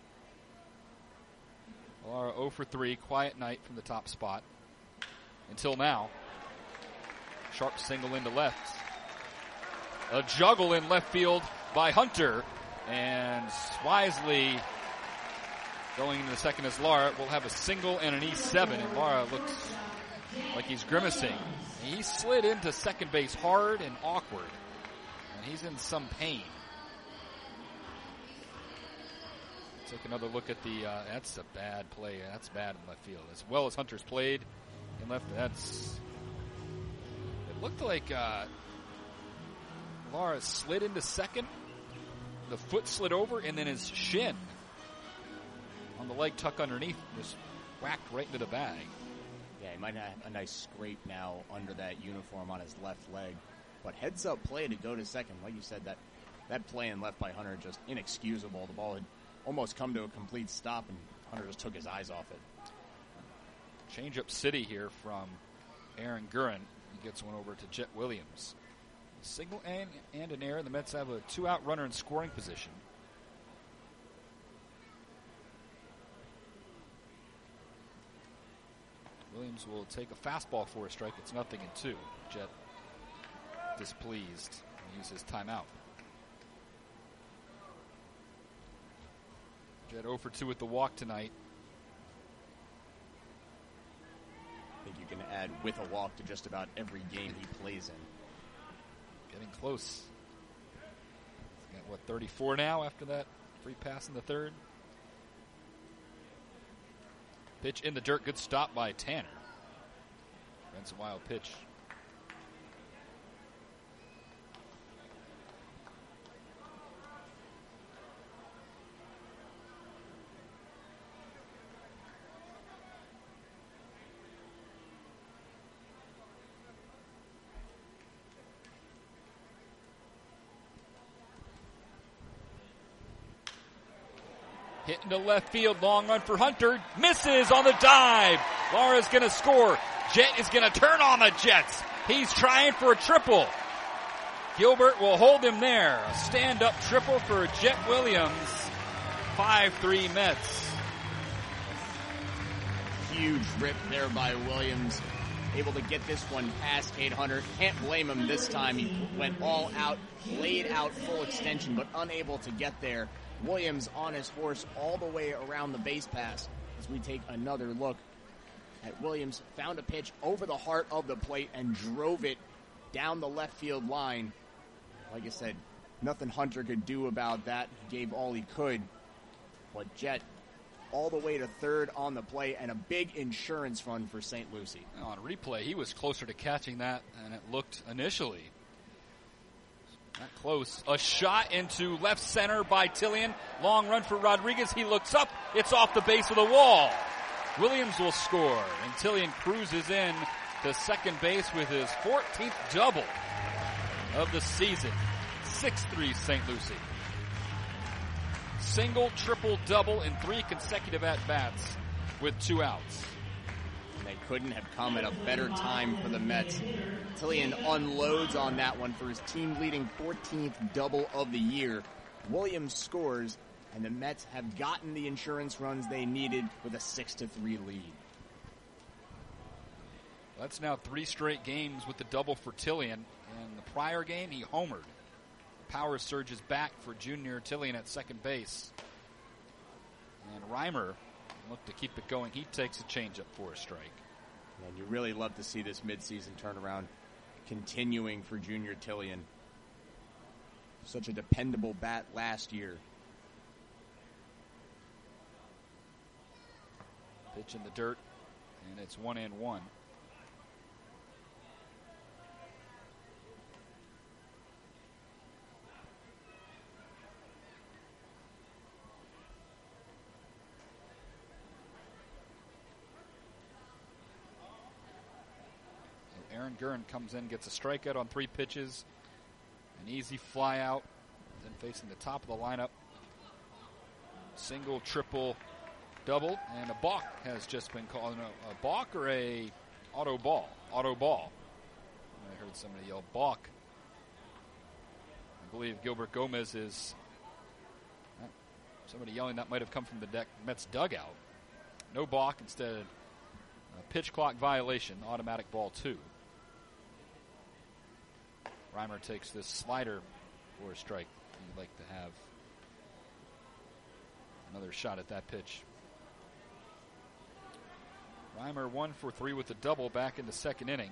Lara 0 for 3, quiet night from the top spot. Until now. Sharp single into left. A juggle in left field by Hunter, and wisely going into the second is Lara. Will have a single and an E7, and Lara looks like he's grimacing. He slid into second base hard and awkward, and he's in some pain. Take another look at the, that's a bad play. That's bad in left field. As well as Hunter's played in left, it looked like, Lara slid into second, the foot slid over, and then his shin on the leg tuck underneath just whacked right into the bag. Yeah, he might have a nice scrape now under that uniform on his left leg. But heads up play to go to second. Like you said, that play in left by Hunter just inexcusable. The ball had almost come to a complete stop, and Hunter just took his eyes off it. Change-up city here from Aaron Guerin. He gets one over to Jet Williams. Single and an error. The Mets have a 2-out runner in scoring position. Williams will take a fastball for a strike. It's 0-2. Jet displeased. He uses timeout. Jet 0 for 2 with the walk tonight. I think you can add with a walk to just about every game he plays in. Getting close. He's got, 34 now after that free pass in the 3rd. Pitch in the dirt. Good stop by Tanner. That's a wild pitch. Hit into left field, long run for Hunter. Misses on the dive. Lara's going to score. Jet is going to turn on the Jets. He's trying for a triple. Gilbert will hold him there. A stand-up triple for Jet Williams. 5-3 Mets. Huge rip there by Williams. Able to get this one past Cade Hunter. Can't blame him this time. He went all out, laid out full extension, but unable to get there. Williams on his horse all the way around the base pass. As we take another look at Williams, found a pitch over the heart of the plate and drove it down the left field line. Like I said, nothing Hunter could do about that. He gave all he could. But Jet all the way to 3rd on the play, and a big insurance fund for St. Lucie. On replay, he was closer to catching that than it looked initially. Not close. A shot into left center by Tillian. Long run for Rodriguez. He looks up. It's off the base of the wall. Williams will score, and Tillian cruises in to second base with his 14th double of the season. 6-3 St. Lucie. Single, triple, double in 3 consecutive at-bats with 2 outs. And they couldn't have come at a better time for the Mets. Tillian unloads on that one for his team-leading 14th double of the year. Williams scores, And the Mets have gotten the insurance runs they needed with a 6-3 lead. That's now 3 straight games with the double for Tillian. In the prior game, he homered. Power surges back for Junior Tillian at second base. And Reimer looked to keep it going. He takes a changeup for a strike. And you really love to see this midseason turnaround continuing for Junior Tillian. Such a dependable bat last year. Pitch in the dirt, and it's 1-1. Aaron Gurn comes in, gets a strikeout on 3 pitches. An easy fly out. Then facing the top of the lineup. Single, triple, double. And a balk has just been called. No, a balk or a auto ball? Auto ball. I heard somebody yell balk. I believe Gilbert Gomez is. Somebody yelling that might have come from the Mets dugout. No balk, instead a pitch clock violation, automatic ball 2. Reimer takes this slider for a strike. He'd like to have another shot at that pitch. Reimer 1 for 3 with a double back in the second inning.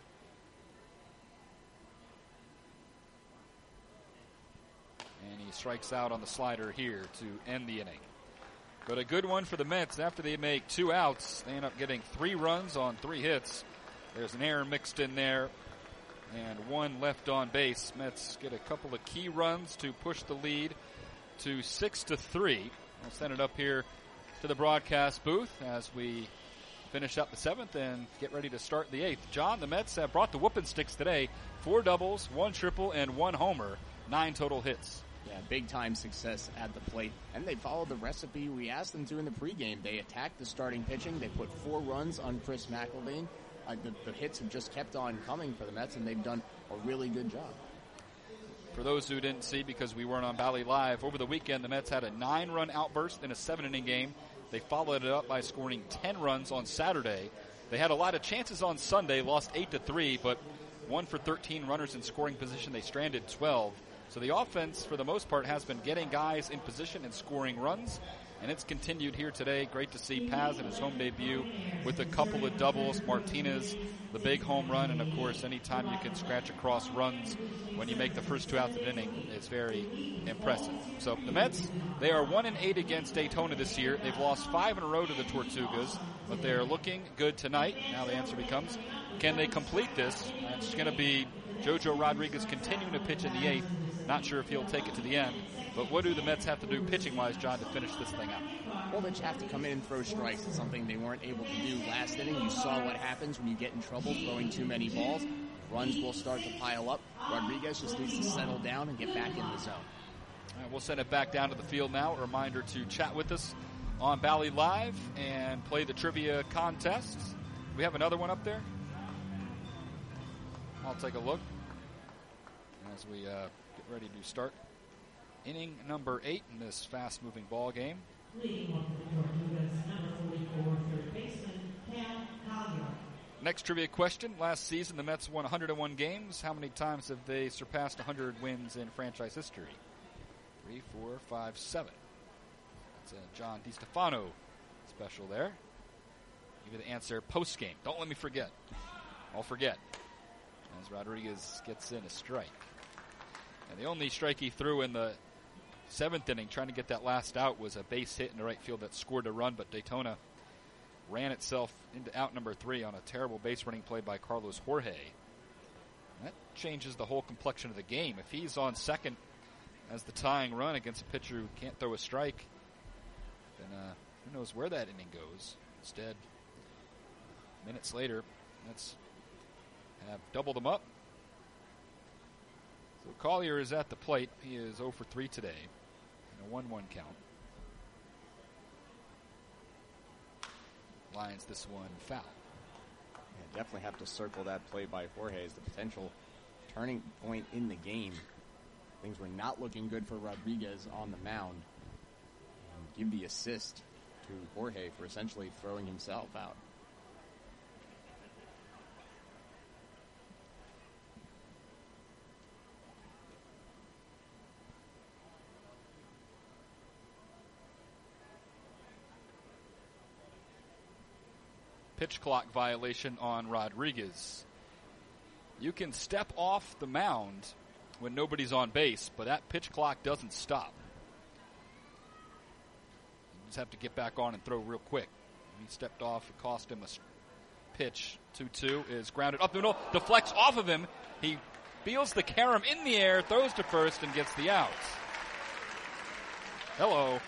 And he strikes out on the slider here to end the inning. But a good one for the Mets. After they make 2 outs, they end up getting 3 runs on 3 hits. There's an error mixed in there. And 1 left on base. Mets get a couple of key runs to push the lead to 6-3. We'll send it up here to the broadcast booth as we finish up the 7th and get ready to start the 8th. John, the Mets have brought the whooping sticks today. 4 doubles, 1 triple, and 1 homer. 9 total hits. Yeah, big-time success at the plate. And they followed the recipe we asked them to in the pregame. They attacked the starting pitching. They put 4 runs on Chris McElvain. The hits have just kept on coming for the Mets, and they've done a really good job. For those who didn't see, because we weren't on Valley Live, over the weekend the Mets had a 9-run outburst in a 7-inning game. They followed it up by scoring 10 runs on Saturday. They had a lot of chances on Sunday, lost 8-3, but 1 for 13 runners in scoring position. They stranded 12. So the offense, for the most part, has been getting guys in position and scoring runs. And it's continued here today. Great to see Paz in his home debut with a couple of doubles. Martinez, the big home run. And, of course, anytime you can scratch across runs when you make the first 2 outs of the inning is very impressive. So the Mets, they are 1-8 against Daytona this year. They've lost 5 in a row to the Tortugas, but they're looking good tonight. Now the answer becomes, can they complete this? It's going to be Jojo Rodriguez continuing to pitch in the 8th. Not sure if he'll take it to the end. But what do the Mets have to do pitching-wise, John, to finish this thing out? Well, they just have to come in and throw strikes. It's something they weren't able to do last inning. You saw what happens when you get in trouble throwing too many balls. Runs will start to pile up. Rodriguez just needs to settle down and get back in the zone. All right, we'll send it back down to the field now. A reminder to chat with us on Bally Live and play the trivia contest. Do we have another one up there? I'll take a look as we get ready to start inning number 8 in this fast-moving ball game. Next trivia question. Last season, the Mets won 101 games. How many times have they surpassed 100 wins in franchise history? 3, 4, 5, 7. That's a John DiStefano special there. Give you the answer post-game. Don't let me forget. I'll forget. As Rodriguez gets in a strike. And the only strike he threw in the 7th inning, trying to get that last out, was a base hit in the right field that scored a run, but Daytona ran itself into out number 3 on a terrible base running play by Carlos Jorge. That changes the whole complexion of the game. If he's on second as the tying run against a pitcher who can't throw a strike, then who knows where that inning goes. Instead, minutes later, Mets have doubled them up. So Collier is at the plate. He is 0 for 3 today in a 1-1 count. Lions this one foul. Yeah, definitely have to circle that play by Jorge as the potential turning point in the game. Things were not looking good for Rodriguez on the mound. give the assist to Jorge for essentially throwing himself out. Pitch clock violation on Rodriguez. You can step off the mound when nobody's on base, but that pitch clock doesn't stop. You just have to get back on and throw real quick. He stepped off. It cost him a pitch. 2-2 is grounded up the middle. Deflects off of him. He feels the carom in the air, throws to first, and gets the out. Hello.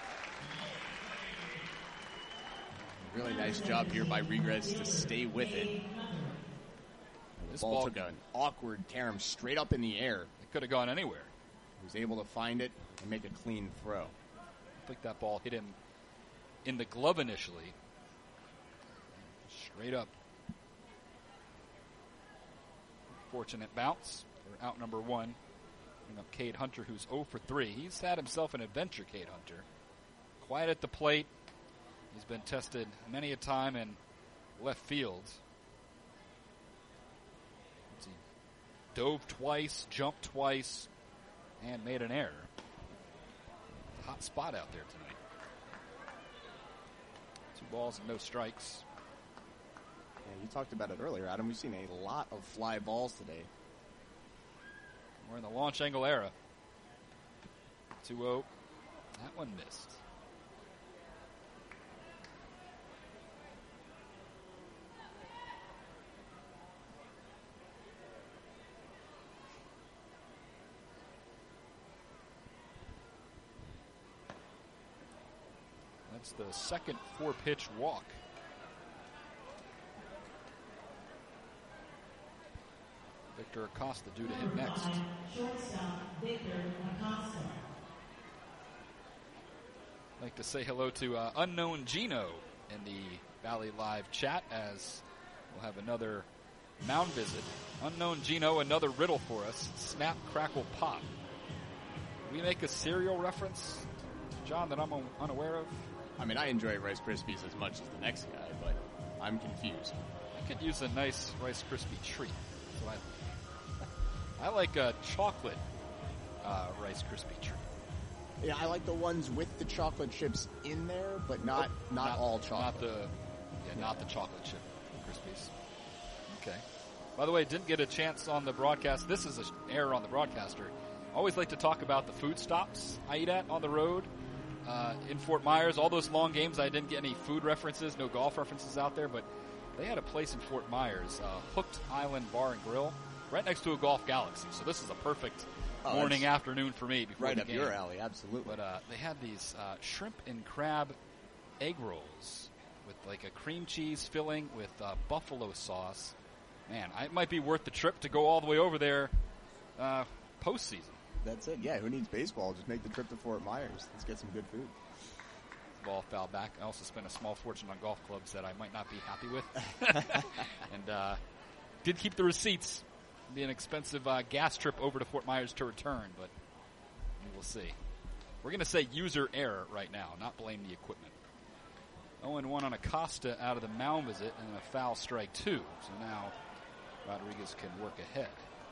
Really nice job here by Rodriguez to stay with it. The ball took an awkward carom straight up in the air. It could have gone anywhere. He was able to find it and make a clean throw. I think that ball hit him in the glove initially. Straight up. Fortunate bounce for out number one. Bring up Cade Hunter, who's 0 for 3. He's had himself an adventure, Cade Hunter. Quiet at the plate. He's been tested many a time in left field. He dove twice, jumped twice, and made an error. Hot spot out there tonight. 2 balls and no strikes. Yeah, you talked about it earlier, Adam. We've seen a lot of fly balls today. We're in the launch angle era. 2-0. That one missed. That's the second 4-pitch walk. Victor Acosta due to hit next. I'd like to say hello to Unknown Gino in the Valley Live chat as we'll have another mound visit. Unknown Gino, another riddle for us. Snap, crackle, pop. We make a cereal reference, John, that I'm unaware of? I mean, I enjoy Rice Krispies as much as the next guy, but I'm confused. I could use a nice Rice Krispie treat. So I like a chocolate Rice Krispie treat. Yeah, I like the ones with the chocolate chips in there, but not all chocolate. Not the chocolate chip Krispies. Okay. By the way, didn't get a chance on the broadcast. This is an error on the broadcaster. I always like to talk about the food stops I eat at on the road. In Fort Myers, all those long games, I didn't get any food references, no golf references out there, but they had a place in Fort Myers, Hooked Island Bar and Grill, right next to a Golf Galaxy. So this is a perfect morning, afternoon for me before right the up game. Your alley, absolutely. But they had these shrimp and crab egg rolls with like a cream cheese filling with buffalo sauce. Man, it might be worth the trip to go all the way over there postseason. That's it. Yeah, who needs baseball? Just make the trip to Fort Myers. Let's get some good food. Ball foul back. I also spent a small fortune on golf clubs that I might not be happy with. And did keep the receipts. It'd be an expensive gas trip over to Fort Myers to return, but we will see. We're going to say user error right now, not blame the equipment. 0-1 on Acosta out of the mound visit, and a foul strike 2. So now Rodriguez can work ahead.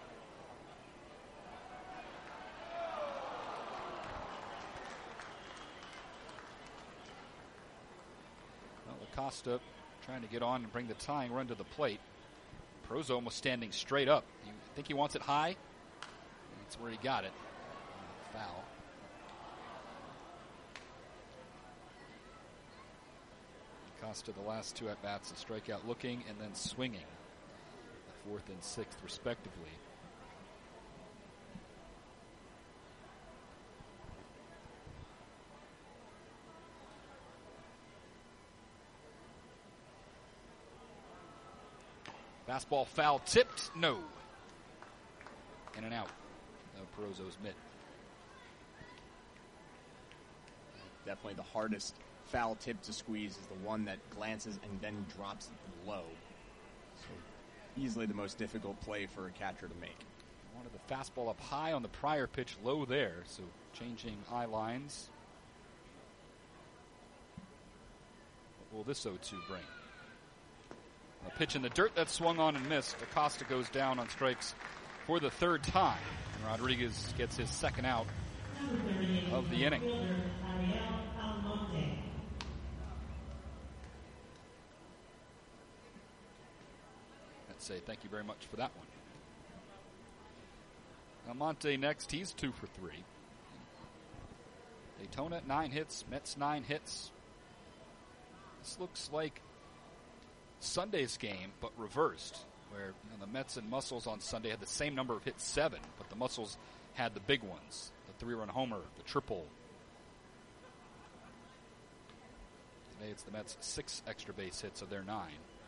Acosta trying to get on and bring the tying run to the plate. Prozo almost standing straight up. I think he wants it high. That's where he got it. Foul. Acosta, the last 2 at-bats, a strikeout looking and then swinging. The 4th and 6th, respectively. Fastball foul tipped, no. In and out of Perozo's mitt. Definitely the hardest foul tip to squeeze is the one that glances and then drops low. So easily the most difficult play for a catcher to make. Wanted the fastball up high on the prior pitch, low there. So changing eye lines. will this 0-2 bring? A pitch in the dirt that swung on and missed. Acosta goes down on strikes for the third time. And Rodriguez gets his second out of the inning. Let's say thank you very much for that one. Almonte next. He's 2 for 3. Daytona 9 hits. Mets 9 hits. This looks like Sunday's game, but reversed, where the Mets and Muscles on Sunday had the same number of hits, 7, but the Muscles had the big ones, the 3-run homer, the triple. Today it's the Mets' 6 extra base hits of their 9.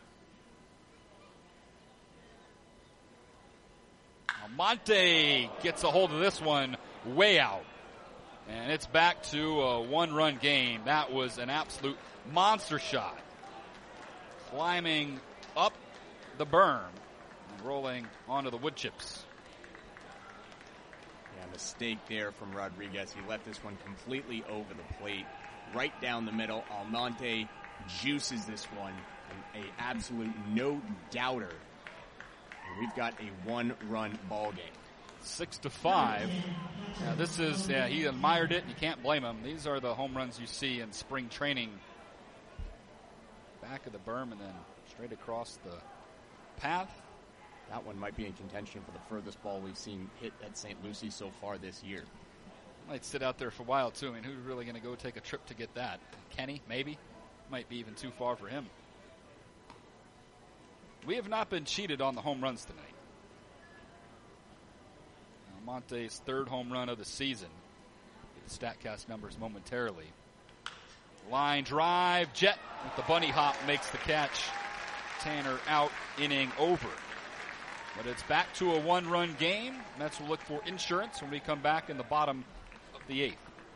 Almonte gets a hold of this one way out, and it's back to a 1-run game. That was an absolute monster shot. Climbing up the berm and rolling onto the wood chips. Yeah, mistake there from Rodriguez. He left this one completely over the plate, right down the middle. Almonte juices this one, an absolute no-doubter. And we've got a 1-run ball game. 6-5. Yeah, this is, he admired it. You can't blame him. These are the home runs you see in spring training. Back of the berm and then straight across the path. That one might be in contention for the furthest ball we've seen hit at St. Lucie so far this year. Might sit out there for a while, too. I mean, who's really going to go take a trip to get that? Kenny, maybe? Might be even too far for him. We have not been cheated on the home runs tonight. Almonte's 3rd home run of the season. Get the StatCast numbers momentarily. Line drive, Jet with the bunny hop makes the catch. Tanner out, inning over. But it's back to a 1-run game. Mets will look for insurance when we come back in the bottom of the 8th.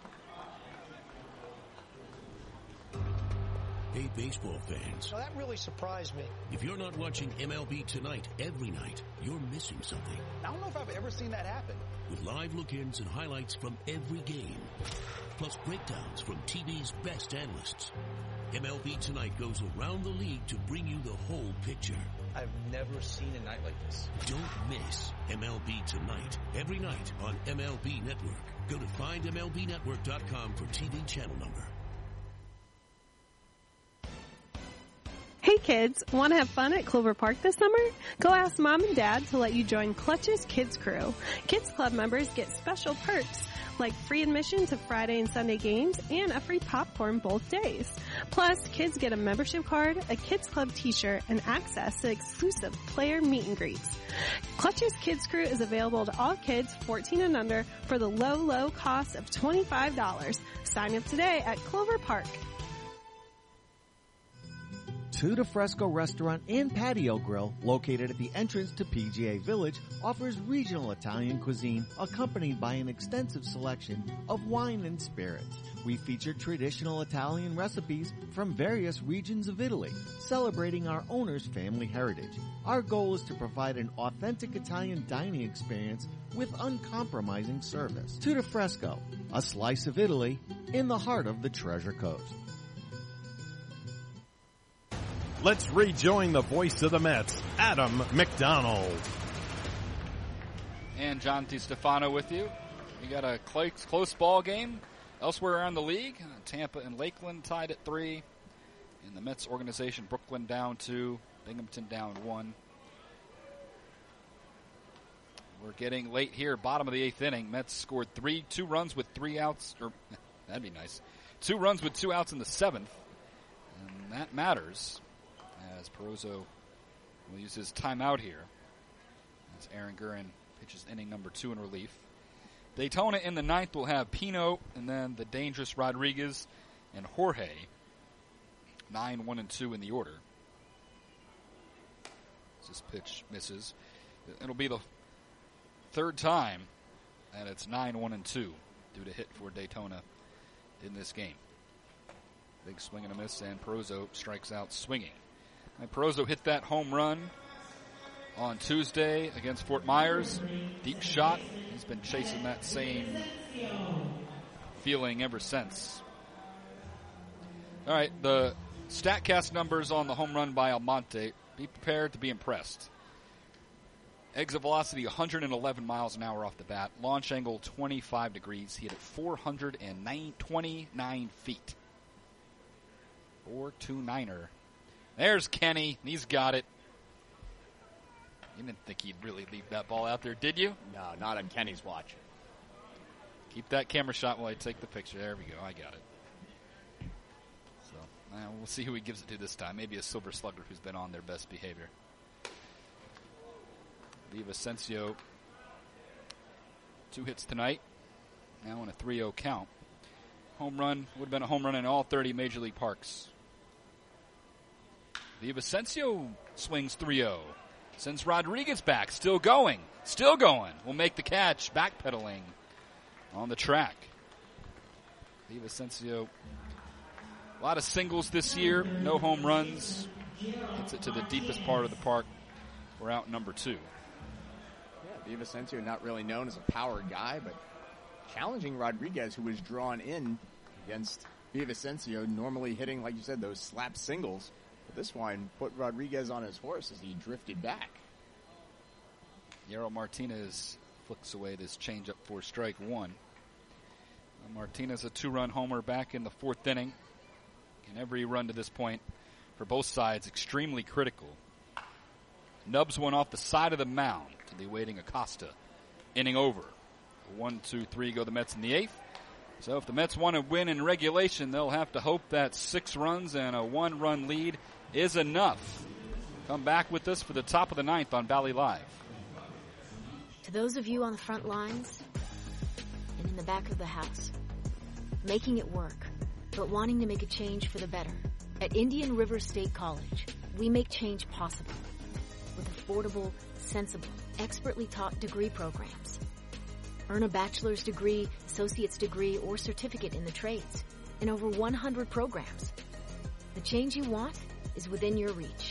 Hey, baseball fans. Well, that really surprised me. If you're not watching MLB Tonight every night, you're missing something. I don't know if I've ever seen that happen. With live look-ins and highlights from every game, plus breakdowns from TV's best analysts. MLB Tonight goes around the league to bring you the whole picture. I've never seen a night like this. Don't miss MLB Tonight, every night on MLB Network. Go to findmlbnetwork.com for TV channel number. Hey kids, want to have fun at Clover Park this summer? Go ask Mom and Dad to let you join Clutch's Kids Crew. Kids Club members get special perks like free admission to Friday and Sunday games and a free popcorn both days. Plus, kids get a membership card, a Kids Club t-shirt, and access to exclusive player meet and greets. Clutch's Kids Crew is available to all kids 14 and under for the low, low cost of $25. Sign up today at Clover Park. Tutti Fresco Restaurant and Patio Grill, located at the entrance to PGA Village, offers regional Italian cuisine accompanied by an extensive selection of wine and spirits. We feature traditional Italian recipes from various regions of Italy, celebrating our owner's family heritage. Our goal is to provide an authentic Italian dining experience with uncompromising service. Tutti Fresco, a slice of Italy in the heart of the Treasure Coast. Let's rejoin the voice of the Mets, Adam McDonald. And John DiStefano with you. We got a close ball game elsewhere around the league. Tampa and Lakeland tied at 3. In the Mets organization, Brooklyn down 2, Binghamton down 1. We're getting late here, bottom of the 8th inning. Mets scored 2 runs with 3 outs. That'd be nice. 2 runs with 2 outs in the 7th. And that matters, as Perozo will use his timeout here as Aaron Guerin pitches inning number 2 in relief. Daytona in the 9th will have Pino and then the dangerous Rodriguez and Jorge. 9, 1, and 2 in the order. This pitch misses. It'll be the 3rd time that it's 9, 1, and 2 due to hit for Daytona in this game. Big swing and a miss, and Perozo strikes out swinging. And Perozo hit that home run on Tuesday against Fort Myers. Deep shot. He's been chasing that same feeling ever since. All right, the StatCast numbers on the home run by Almonte. Be prepared to be impressed. Exit velocity 111 miles an hour off the bat. Launch angle 25 degrees. He hit it 429 feet. 429er. There's Kenny. He's got it. You didn't think he'd really leave that ball out there, did you? No, not on Kenny's watch. Keep that camera shot while I take the picture. There we go. I got it. So we'll see who he gives it to this time. Maybe a Silver Slugger who's been on their best behavior. Villavicencio, 2 hits tonight. Now in a 3-0 count. Home run would have been a home run in all 30 Major League parks. Villavicencio swings 3-0. Sends Rodriguez back. Still going. Still going. Will make the catch. Backpedaling on the track. Villavicencio. A lot of singles this year. No home runs. Gets it to the deepest part of the park. We're out number 2. Yeah, Villavicencio not really known as a power guy, but challenging Rodriguez, who was drawn in against Villavicencio, normally hitting, like you said, those slap singles. But this one put Rodriguez on his horse as he drifted back. Yarrow Martinez flicks away this changeup for strike 1. Martinez a 2-run homer back in the 4th inning. And every run to this point for both sides extremely critical. Nubs one off the side of the mound to the waiting Acosta. Inning over. 1, 2, 3 go the Mets in the 8th. So if the Mets want to win in regulation, they'll have to hope that 6 runs and a 1-run lead is enough. Come back with us for the top of the 9th on Valley Live. To those of you on the front lines and in the back of the house, making it work, but wanting to make a change for the better. At Indian River State College, we make change possible with affordable, sensible, expertly taught degree programs. Earn a bachelor's degree, associate's degree, or certificate in the trades in over 100 programs. The change you want is within your reach.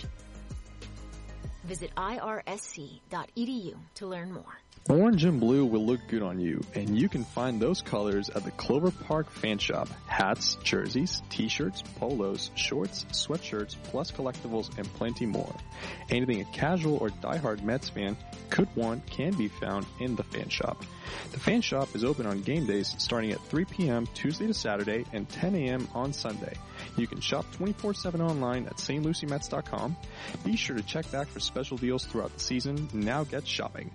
Visit irsc.edu to learn more. Orange and blue will look good on you, and you can find those colors at the Clover Park Fan Shop. Hats, jerseys, t-shirts, polos, shorts, sweatshirts, plus collectibles, and plenty more. Anything a casual or diehard Mets fan could want can be found in the Fan Shop. The Fan Shop is open on game days starting at 3 p.m. Tuesday to Saturday and 10 a.m. on Sunday. You can shop 24/7 online at stlucymets.com. Be sure to check back for special deals throughout the season. Now get shopping.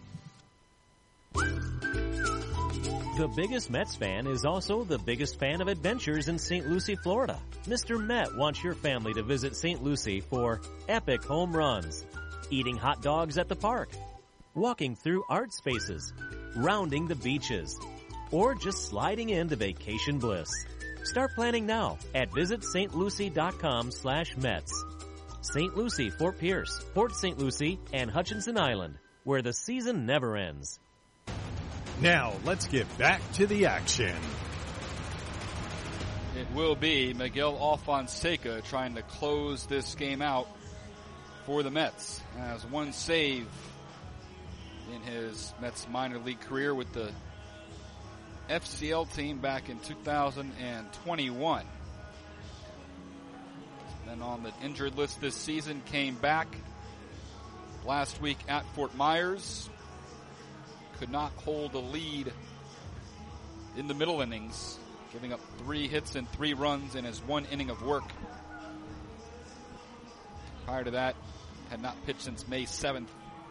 The biggest Mets fan is also the biggest fan of adventures in St. Lucie, Florida. Mr. Met wants your family to visit St. Lucie for epic home runs, eating hot dogs at the park, walking through art spaces, rounding the beaches, or just sliding into vacation bliss. Start planning now at visitstlucie.com/Mets. St. Lucie, Fort Pierce, Port St. Lucie, and Hutchinson Island, where the season never ends. Now, let's get back to the action. It will be Miguel Alfonseca trying to close this game out for the Mets. Has one save in his Mets minor league career with the FCL team back in 2021. Then on the injured list this season, came back last week at Fort Myers. Could not hold a lead in the middle innings, giving up 3 hits and 3 runs in his 1 inning of work. Prior to that, had not pitched since May 7th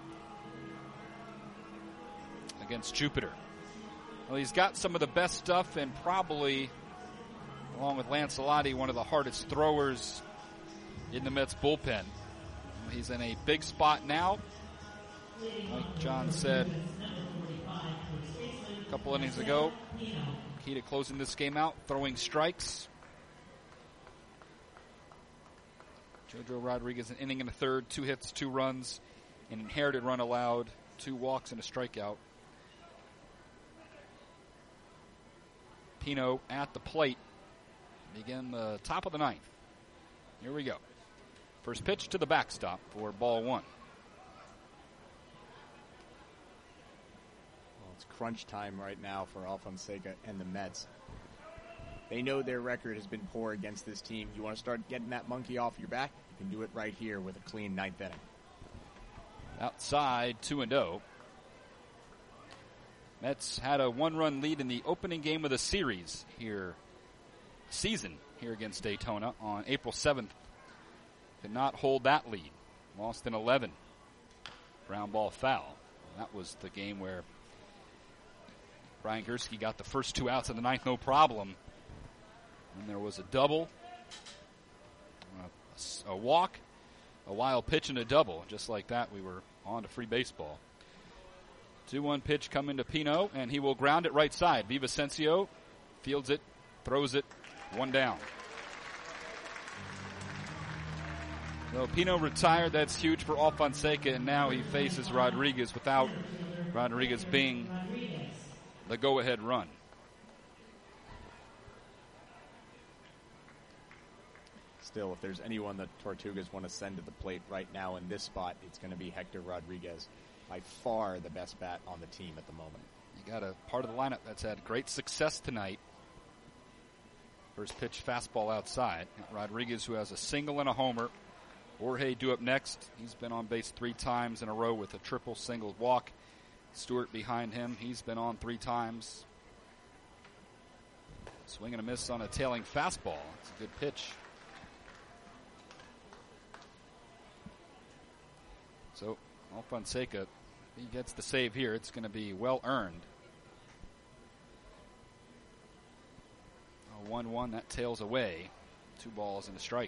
against Jupiter. Well, he's got some of the best stuff and probably, along with Lancelotti, one of the hardest throwers in the Mets bullpen. He's in a big spot now. Like John said a couple innings ago, key to closing this game out, throwing strikes. Jojo Rodriguez, an inning and a third, 2 hits, 2 runs, an inherited run allowed, 2 walks and a strikeout. Pino at the plate. Begin the top of the 9th. Here we go. First pitch to the backstop for ball 1. Well, it's crunch time right now for Alfonseca and the Mets. They know their record has been poor against this team. You want to start getting that monkey off your back? You can do it right here with a clean 9th inning. Outside, 2-0. Mets had a 1-run lead in the opening game of the season here against Daytona on April 7th. Could not hold that lead. Lost in 11. Ground ball foul. That was the game where Brian Gursky got the first 2 outs in the 9th, no problem. And there was a double, a walk, a wild pitch, and a double. Just like that, we were on to free baseball. 2-1 pitch coming to Pino, and he will ground it right side. Villavicencio fields it, throws it, 1 down. So Pino retired. That's huge for Alfonseca, and now he faces Rodriguez without Rodriguez being the go-ahead run. Still, if there's anyone that Tortugas want to send to the plate right now in this spot, it's going to be Hector Rodriguez. By far the best bat on the team at the moment. You got a part of the lineup that's had great success tonight. First pitch fastball outside. Rodriguez, who has a single and a homer. Jorge due up next. He's been on base 3 times in a row with a triple single walk. Stewart behind him. He's been on 3 times. Swing and a miss on a tailing fastball. It's a good pitch. So Alfonseca, he gets the save here. It's going to be well earned. 1-1, that tails away. 2 balls and a strike.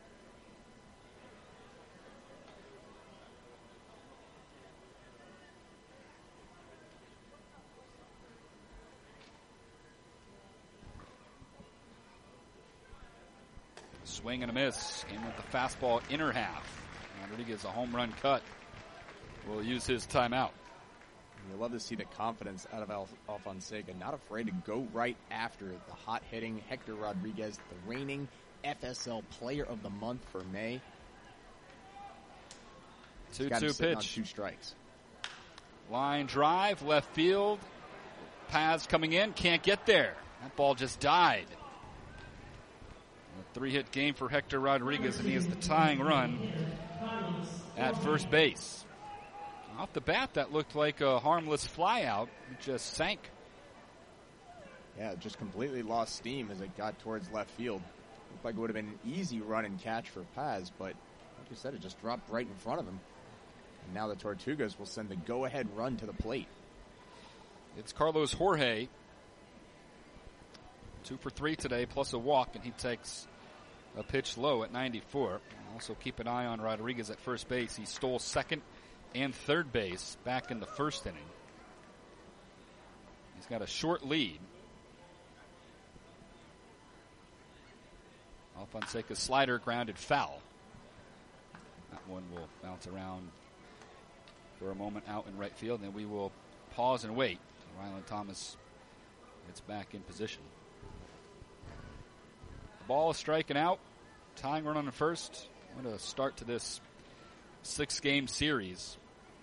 Swing and a miss. Came with the fastball inner half. Rodriguez a home run cut. Will use his timeout. You love to see the confidence out of Alfonseca, not afraid to go right after the hot-hitting Hector Rodriguez, the reigning FSL Player of the Month for May. 2-2 pitch. On 2 strikes. Line drive, left field. Paz coming in, can't get there. That ball just died. A 3-hit game for Hector Rodriguez, and he is the tying run at first base. Off the bat, that looked like a harmless flyout. It just sank. Yeah, it just completely lost steam as it got towards left field. Looked like it would have been an easy run and catch for Paz, but like you said, it just dropped right in front of him. And now the Tortugas will send the go-ahead run to the plate. It's Carlos Jorge. 2 for 3 today, plus a walk, and he takes a pitch low at 94. Also keep an eye on Rodriguez at first base. He stole second and third base back in the first inning. He's got a short lead. Alfonseca's slider grounded foul. That one will bounce around for a moment out in right field, and then we will pause and wait. Ryland Thomas gets back in position. The ball is striking out. Tying run on the first. What a start to this 6-game series.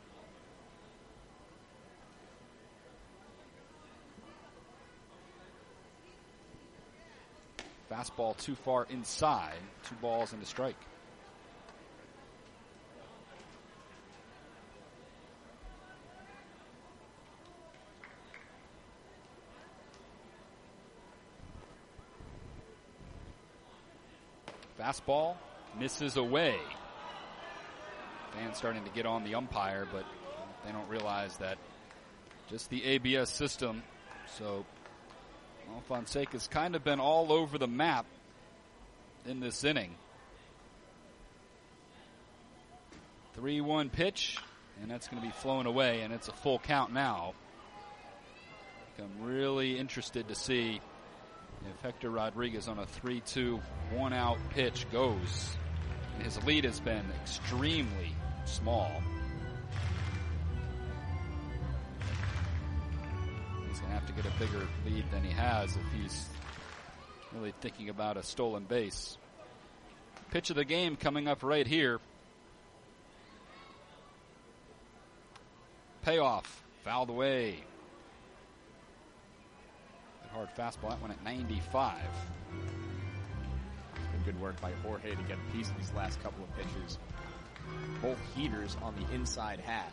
Fastball too far inside. 2 balls and a strike. Fastball misses away. Fans starting to get on the umpire, but they don't realize that just the ABS system. So Alfonseca's kind of been all over the map in this inning. 3-1 pitch, and that's going to be flown away, and it's a full count now. I'm really interested to see if Hector Rodriguez on a 3-2 1-out pitch goes. And his lead has been extremely small. He's going to have to get a bigger lead than he has if he's really thinking about a stolen base. Pitch of the game coming up right here. Payoff, fouled away. hard fastball. That one at 95. It's been good work by Jorge to get a piece of these last couple of pitches. Both heaters on the inside half.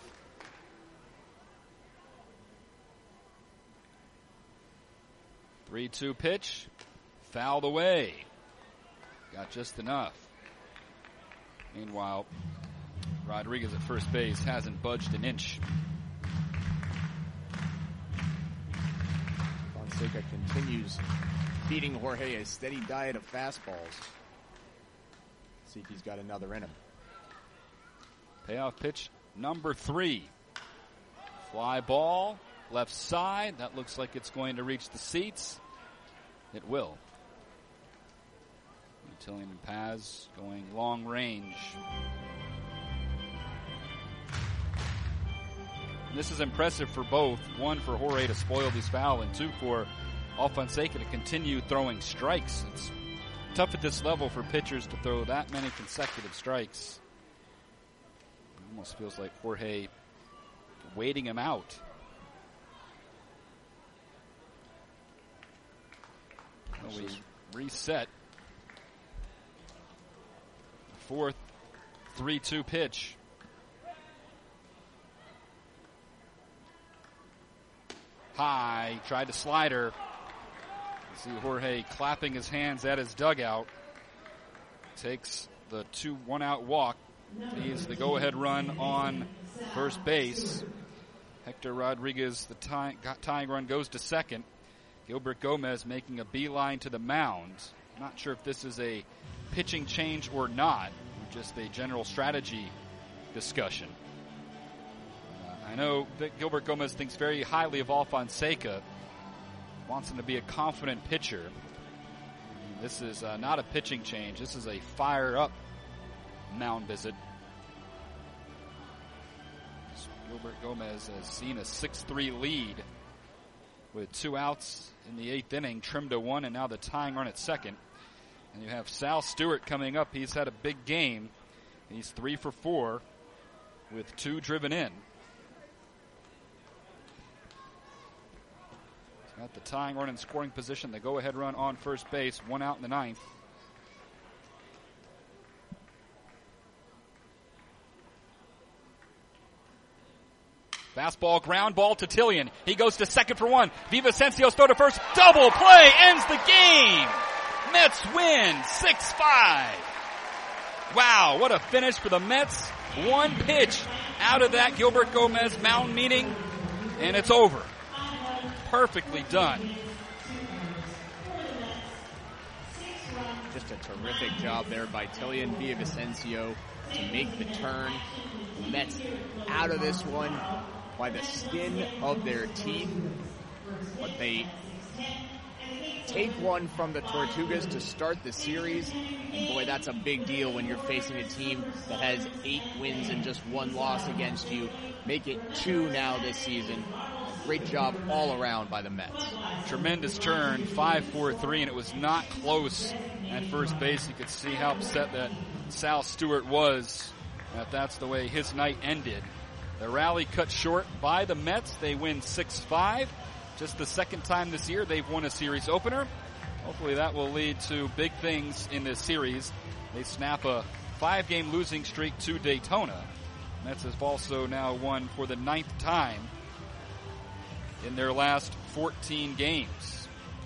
3-2 pitch. Fouled away. Got just enough. Meanwhile, Rodriguez at first base hasn't budged an inch. Fonseca continues feeding Jorge a steady diet of fastballs. See if he's got another in him. Payoff pitch number 3. Fly ball, left side. That looks like it's going to reach the seats. It will. Tillian and Paz going long range. This is impressive for both. One, for Jorge to spoil these foul, and two, for Fonseca to continue throwing strikes. It's tough at this level for pitchers to throw that many consecutive strikes. It almost feels like Jorge waiting him out. Well, we reset. Fourth 3-2 pitch. High, tried to slider. You see Jorge clapping his hands at his dugout. Takes the 2-1 out walk. He's the go-ahead run on first base. Hector Rodriguez, the tying run, goes to second. Gilbert Gomez making a beeline to the mound. Not sure if this is a pitching change or not, just a general strategy discussion. I know that Gilbert Gomez thinks very highly of Fonseca, wants him to be a confident pitcher. This is not a pitching change. This is a fire-up mound visit. Gilbert Gomez has seen a 6-3 lead with 2 outs in the 8th inning, trimmed to 1, and now the tying run at second. And you have Sal Stewart coming up. He's had a big game. He's 3 for 4 with 2 driven in. He's got the tying run in scoring position, the go-ahead run on first base, 1 out in the 9th. Fastball, ground ball to Tillian. He goes to second for 1. Villavicencio's throw to first. Double play ends the game. Mets win 6-5. Wow, what a finish for the Mets. 1 pitch out of that Gilbert Gomez mound meeting, and it's over. Perfectly done. Just a terrific job there by Tillian Villavicencio to make the turn. The Mets out of this one by the skin of their teeth, but they take one from the Tortugas to start the series. And boy, that's a big deal when you're facing a team that has 8 wins and just 1 loss against you. Make it 2 now this season. Great job all around by the Mets. Tremendous turn, 5-4-3, and it was not close at first base. You could see how upset that Sal Stewart was that that's the way his night ended. The rally cut short by the Mets. They win 6-5. Just the second time this year they've won a series opener. Hopefully that will lead to big things in this series. They snap a 5-game losing streak to Daytona. Mets have also now won for the 9th time in their last 14 games.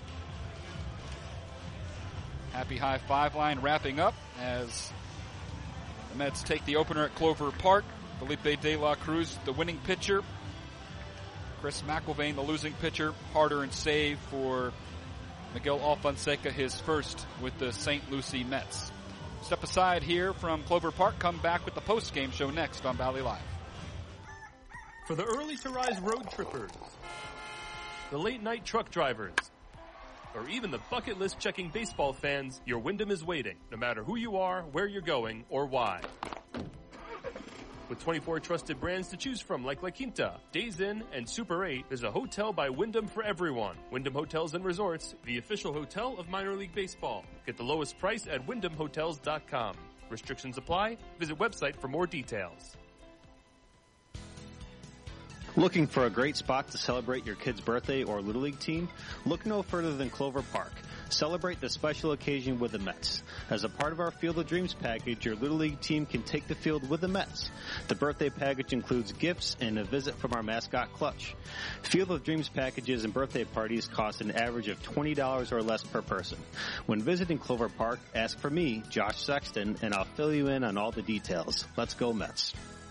Happy high five line wrapping up as the Mets take the opener at Clover Park. Felipe De La Cruz, the winning pitcher. Chris McIlvain, the losing pitcher. Hard-earned save for Miguel Alfonseca, his first with the St. Lucie Mets. Step aside here from Clover Park. Come back with the post-game show next on Valley Live. For the early-to-rise road trippers, the late-night truck drivers, or even the bucket list checking baseball fans, your Wyndham is waiting, no matter who you are, where you're going, or why. With 24 trusted brands to choose from like La Quinta, Days Inn, and Super 8, there's a hotel by Wyndham for everyone. Wyndham Hotels and Resorts, the official hotel of minor league baseball. Get the lowest price at WyndhamHotels.com. Restrictions apply. Visit website for more details. Looking for a great spot to celebrate your kid's birthday or Little League team? Look no further than Clover Park. Celebrate the special occasion with the Mets. As a part of our Field of Dreams package, your Little League team can take the field with the Mets. The birthday package includes gifts and a visit from our mascot, Clutch. Field of Dreams packages and birthday parties cost an average of $20 or less per person. When visiting Clover Park, ask for me, Josh Sexton, and I'll fill you in on all the details. Let's go Mets.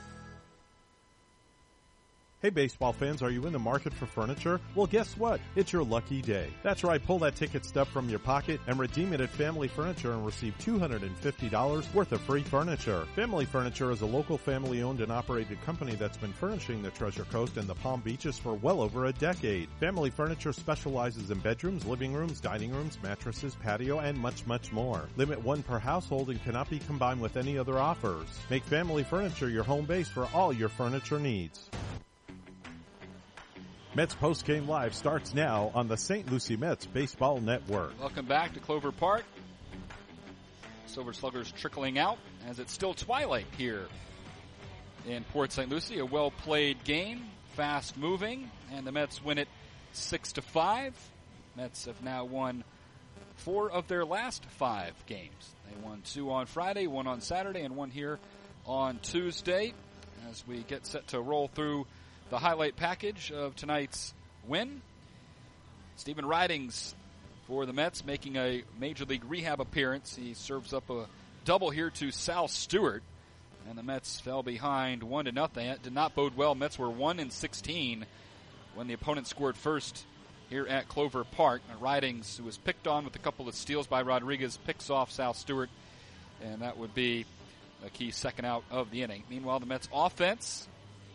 Hey baseball fans, are you in the market for furniture? Well, guess what? It's your lucky day. That's right, pull that ticket stub from your pocket and redeem it at Family Furniture and receive $250 worth of free furniture. Family Furniture is a local family-owned and operated company that's been furnishing the Treasure Coast and the Palm Beaches for well over a decade. Family Furniture specializes in bedrooms, living rooms, dining rooms, mattresses, patio, and much, much more. Limit one per household and cannot be combined with any other offers. Make Family Furniture your home base for all your furniture needs. Mets Postgame Live starts now on the St. Lucie Mets Baseball Network. Welcome back to Clover Park. Silver Sluggers trickling out as it's still twilight here in Port St. Lucie. A well-played game, fast-moving, and the Mets win it 6-5. Mets have now won 4 of their last 5 games. They won 2 on Friday, 1 on Saturday, and 1 here on Tuesday. As we get set to roll through the highlight package of tonight's win, Stephen Ridings for the Mets making a Major League Rehab appearance. He serves up a double here to Sal Stewart, and the Mets fell behind 1-0. That did not bode well. Mets were 1-16 when the opponent scored first here at Clover Park. Ridings, who was picked on with a couple of steals by Rodriguez, picks off Sal Stewart, and that would be a key second out of the inning. Meanwhile, the Mets offense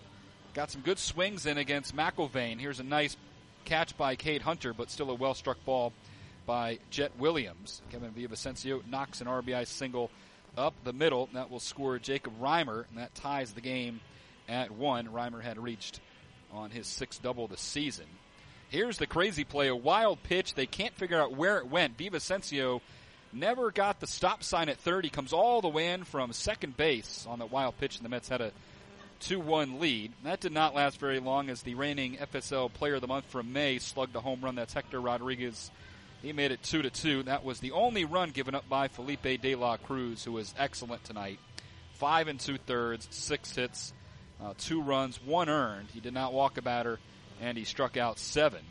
got some good swings in against McIlvain. Here's a nice catch by Cade Hunter, but still a well-struck ball by Jet Williams. Kevin Villavicencio knocks an RBI single up the middle. That will score Jacob Reimer, and that ties the game at 1. Reimer had reached on his 6th double this season. Here's the crazy play, a wild pitch. They can't figure out where it went. Villavicencio never got the stop sign at third. He comes all the way in from second base on that wild pitch, and the Mets had a 2-1 lead. That did not last very long as the reigning FSL Player of the Month from May slugged a home run. That's Hector Rodriguez. He made it 2-2. That was the only run given up by Felipe De La Cruz, who was excellent tonight. 5 2/3, 6 hits, 2 runs, 1 earned. He did not walk a batter, and he struck out 7.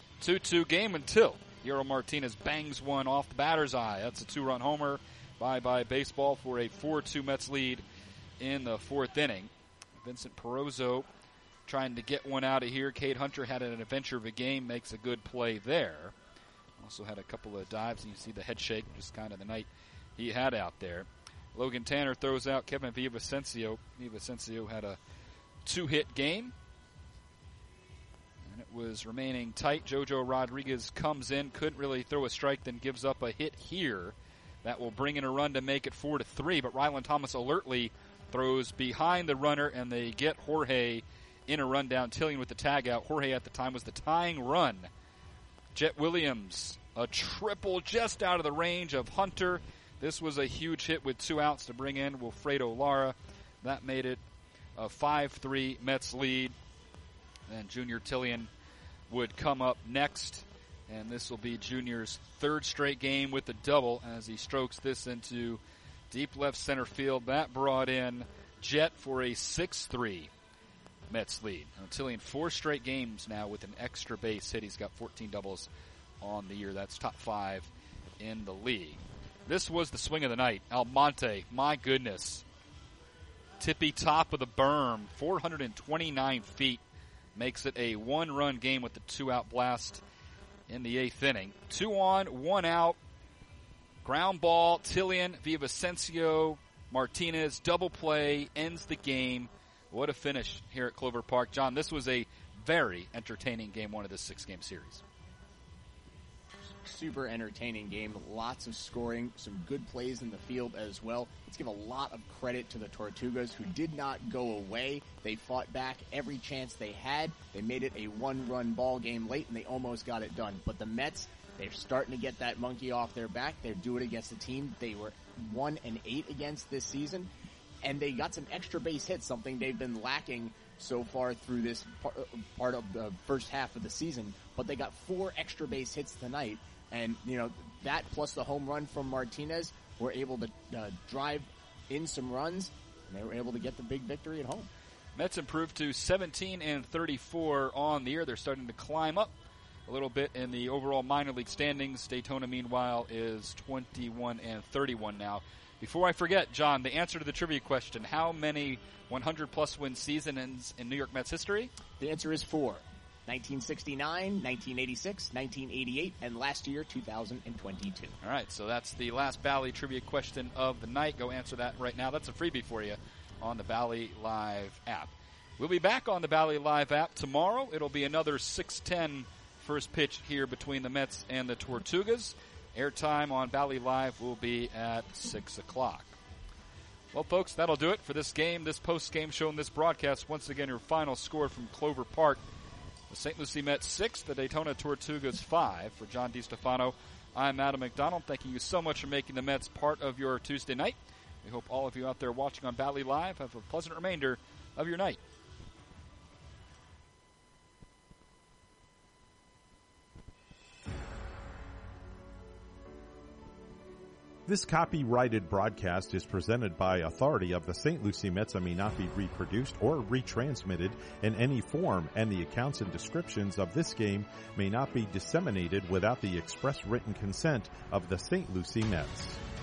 2-2 game until Hierro Martinez bangs one off the batter's eye. That's a 2-run homer. Bye-bye baseball for a 4-2 Mets lead in the 4th inning. Vincent Perozzo trying to get one out of here. Cade Hunter had an adventure of a game, makes a good play there. Also had a couple of dives, and you see the head shake, just kind of the night he had out there. Logan Tanner throws out Kevin Villavicencio. Villavicencio had a 2-hit game, and it was remaining tight. Jojo Rodriguez comes in, couldn't really throw a strike, then gives up a hit here. That will bring in a run to make it 4-3, but Ryland Thomas alertly throws behind the runner, and they get Jorge in a rundown. Tillian with the tag out. Jorge at the time was the tying run. Jet Williams, a triple just out of the range of Hunter. This was a huge hit with 2 outs to bring in Wilfredo Lara. That made it a 5-3 Mets lead. And Junior Tillian would come up next, and this will be Junior's 3rd straight game with a double as he strokes this into deep left center field. That brought in Jet for a 6-3 Mets lead. Now, Tillian 4 straight games now with an extra base hit. He's got 14 doubles on the year. That's top 5 in the league. This was the swing of the night. Almonte, my goodness. Tippy top of the berm, 429 feet. Makes it a 1-run game with the 2-out blast in the 8th inning. 2 on, 1 out. Ground ball, Tillian, Villavicencio, Martinez, double play, ends the game. What a finish here at Clover Park. John, this was a very entertaining game 1 of this 6-game series. Super entertaining game. Lots of scoring, some good plays in the field as well. Let's give a lot of credit to the Tortugas, who did not go away. They fought back every chance they had. They made it a 1-run ball game late, and they almost got it done. But the Mets, they're starting to get that monkey off their back. They're doing it against a team they were 1-8 against this season. and they got some extra base hits, something they've been lacking so far through this part of the first half of the season. But they got 4 extra base hits tonight, and that plus the home run from Martinez were able to drive in some runs, and they were able to get the big victory at home. Mets improved to 17-34 on the year. They're starting to climb up a little bit in the overall minor league standings. Daytona, meanwhile, is 21-31 now. Before I forget, John, the answer to the trivia question, how many 100-plus win seasons in New York Mets history? The answer is 4. 1969, 1986, 1988, and last year, 2022. All right, so that's the last Bally trivia question of the night. Go answer that right now. That's a freebie for you on the Bally Live app. We'll be back on the Bally Live app tomorrow. It'll be another 6:10 first pitch here between the Mets and the Tortugas. Airtime on Bally Live will be at 6 o'clock. Well, folks, that'll do it for this game, this post-game show, and this broadcast. Once again, your final score from Clover Park. The St. Lucie Mets 6, the Daytona Tortugas 5. For John DiStefano, I'm Adam McDonald. Thanking you so much for making the Mets part of your Tuesday night. We hope all of you out there watching on Bally Live have a pleasant remainder of your night. This copyrighted broadcast is presented by authority of the St. Lucie Mets and may not be reproduced or retransmitted in any form, and the accounts and descriptions of this game may not be disseminated without the express written consent of the St. Lucie Mets.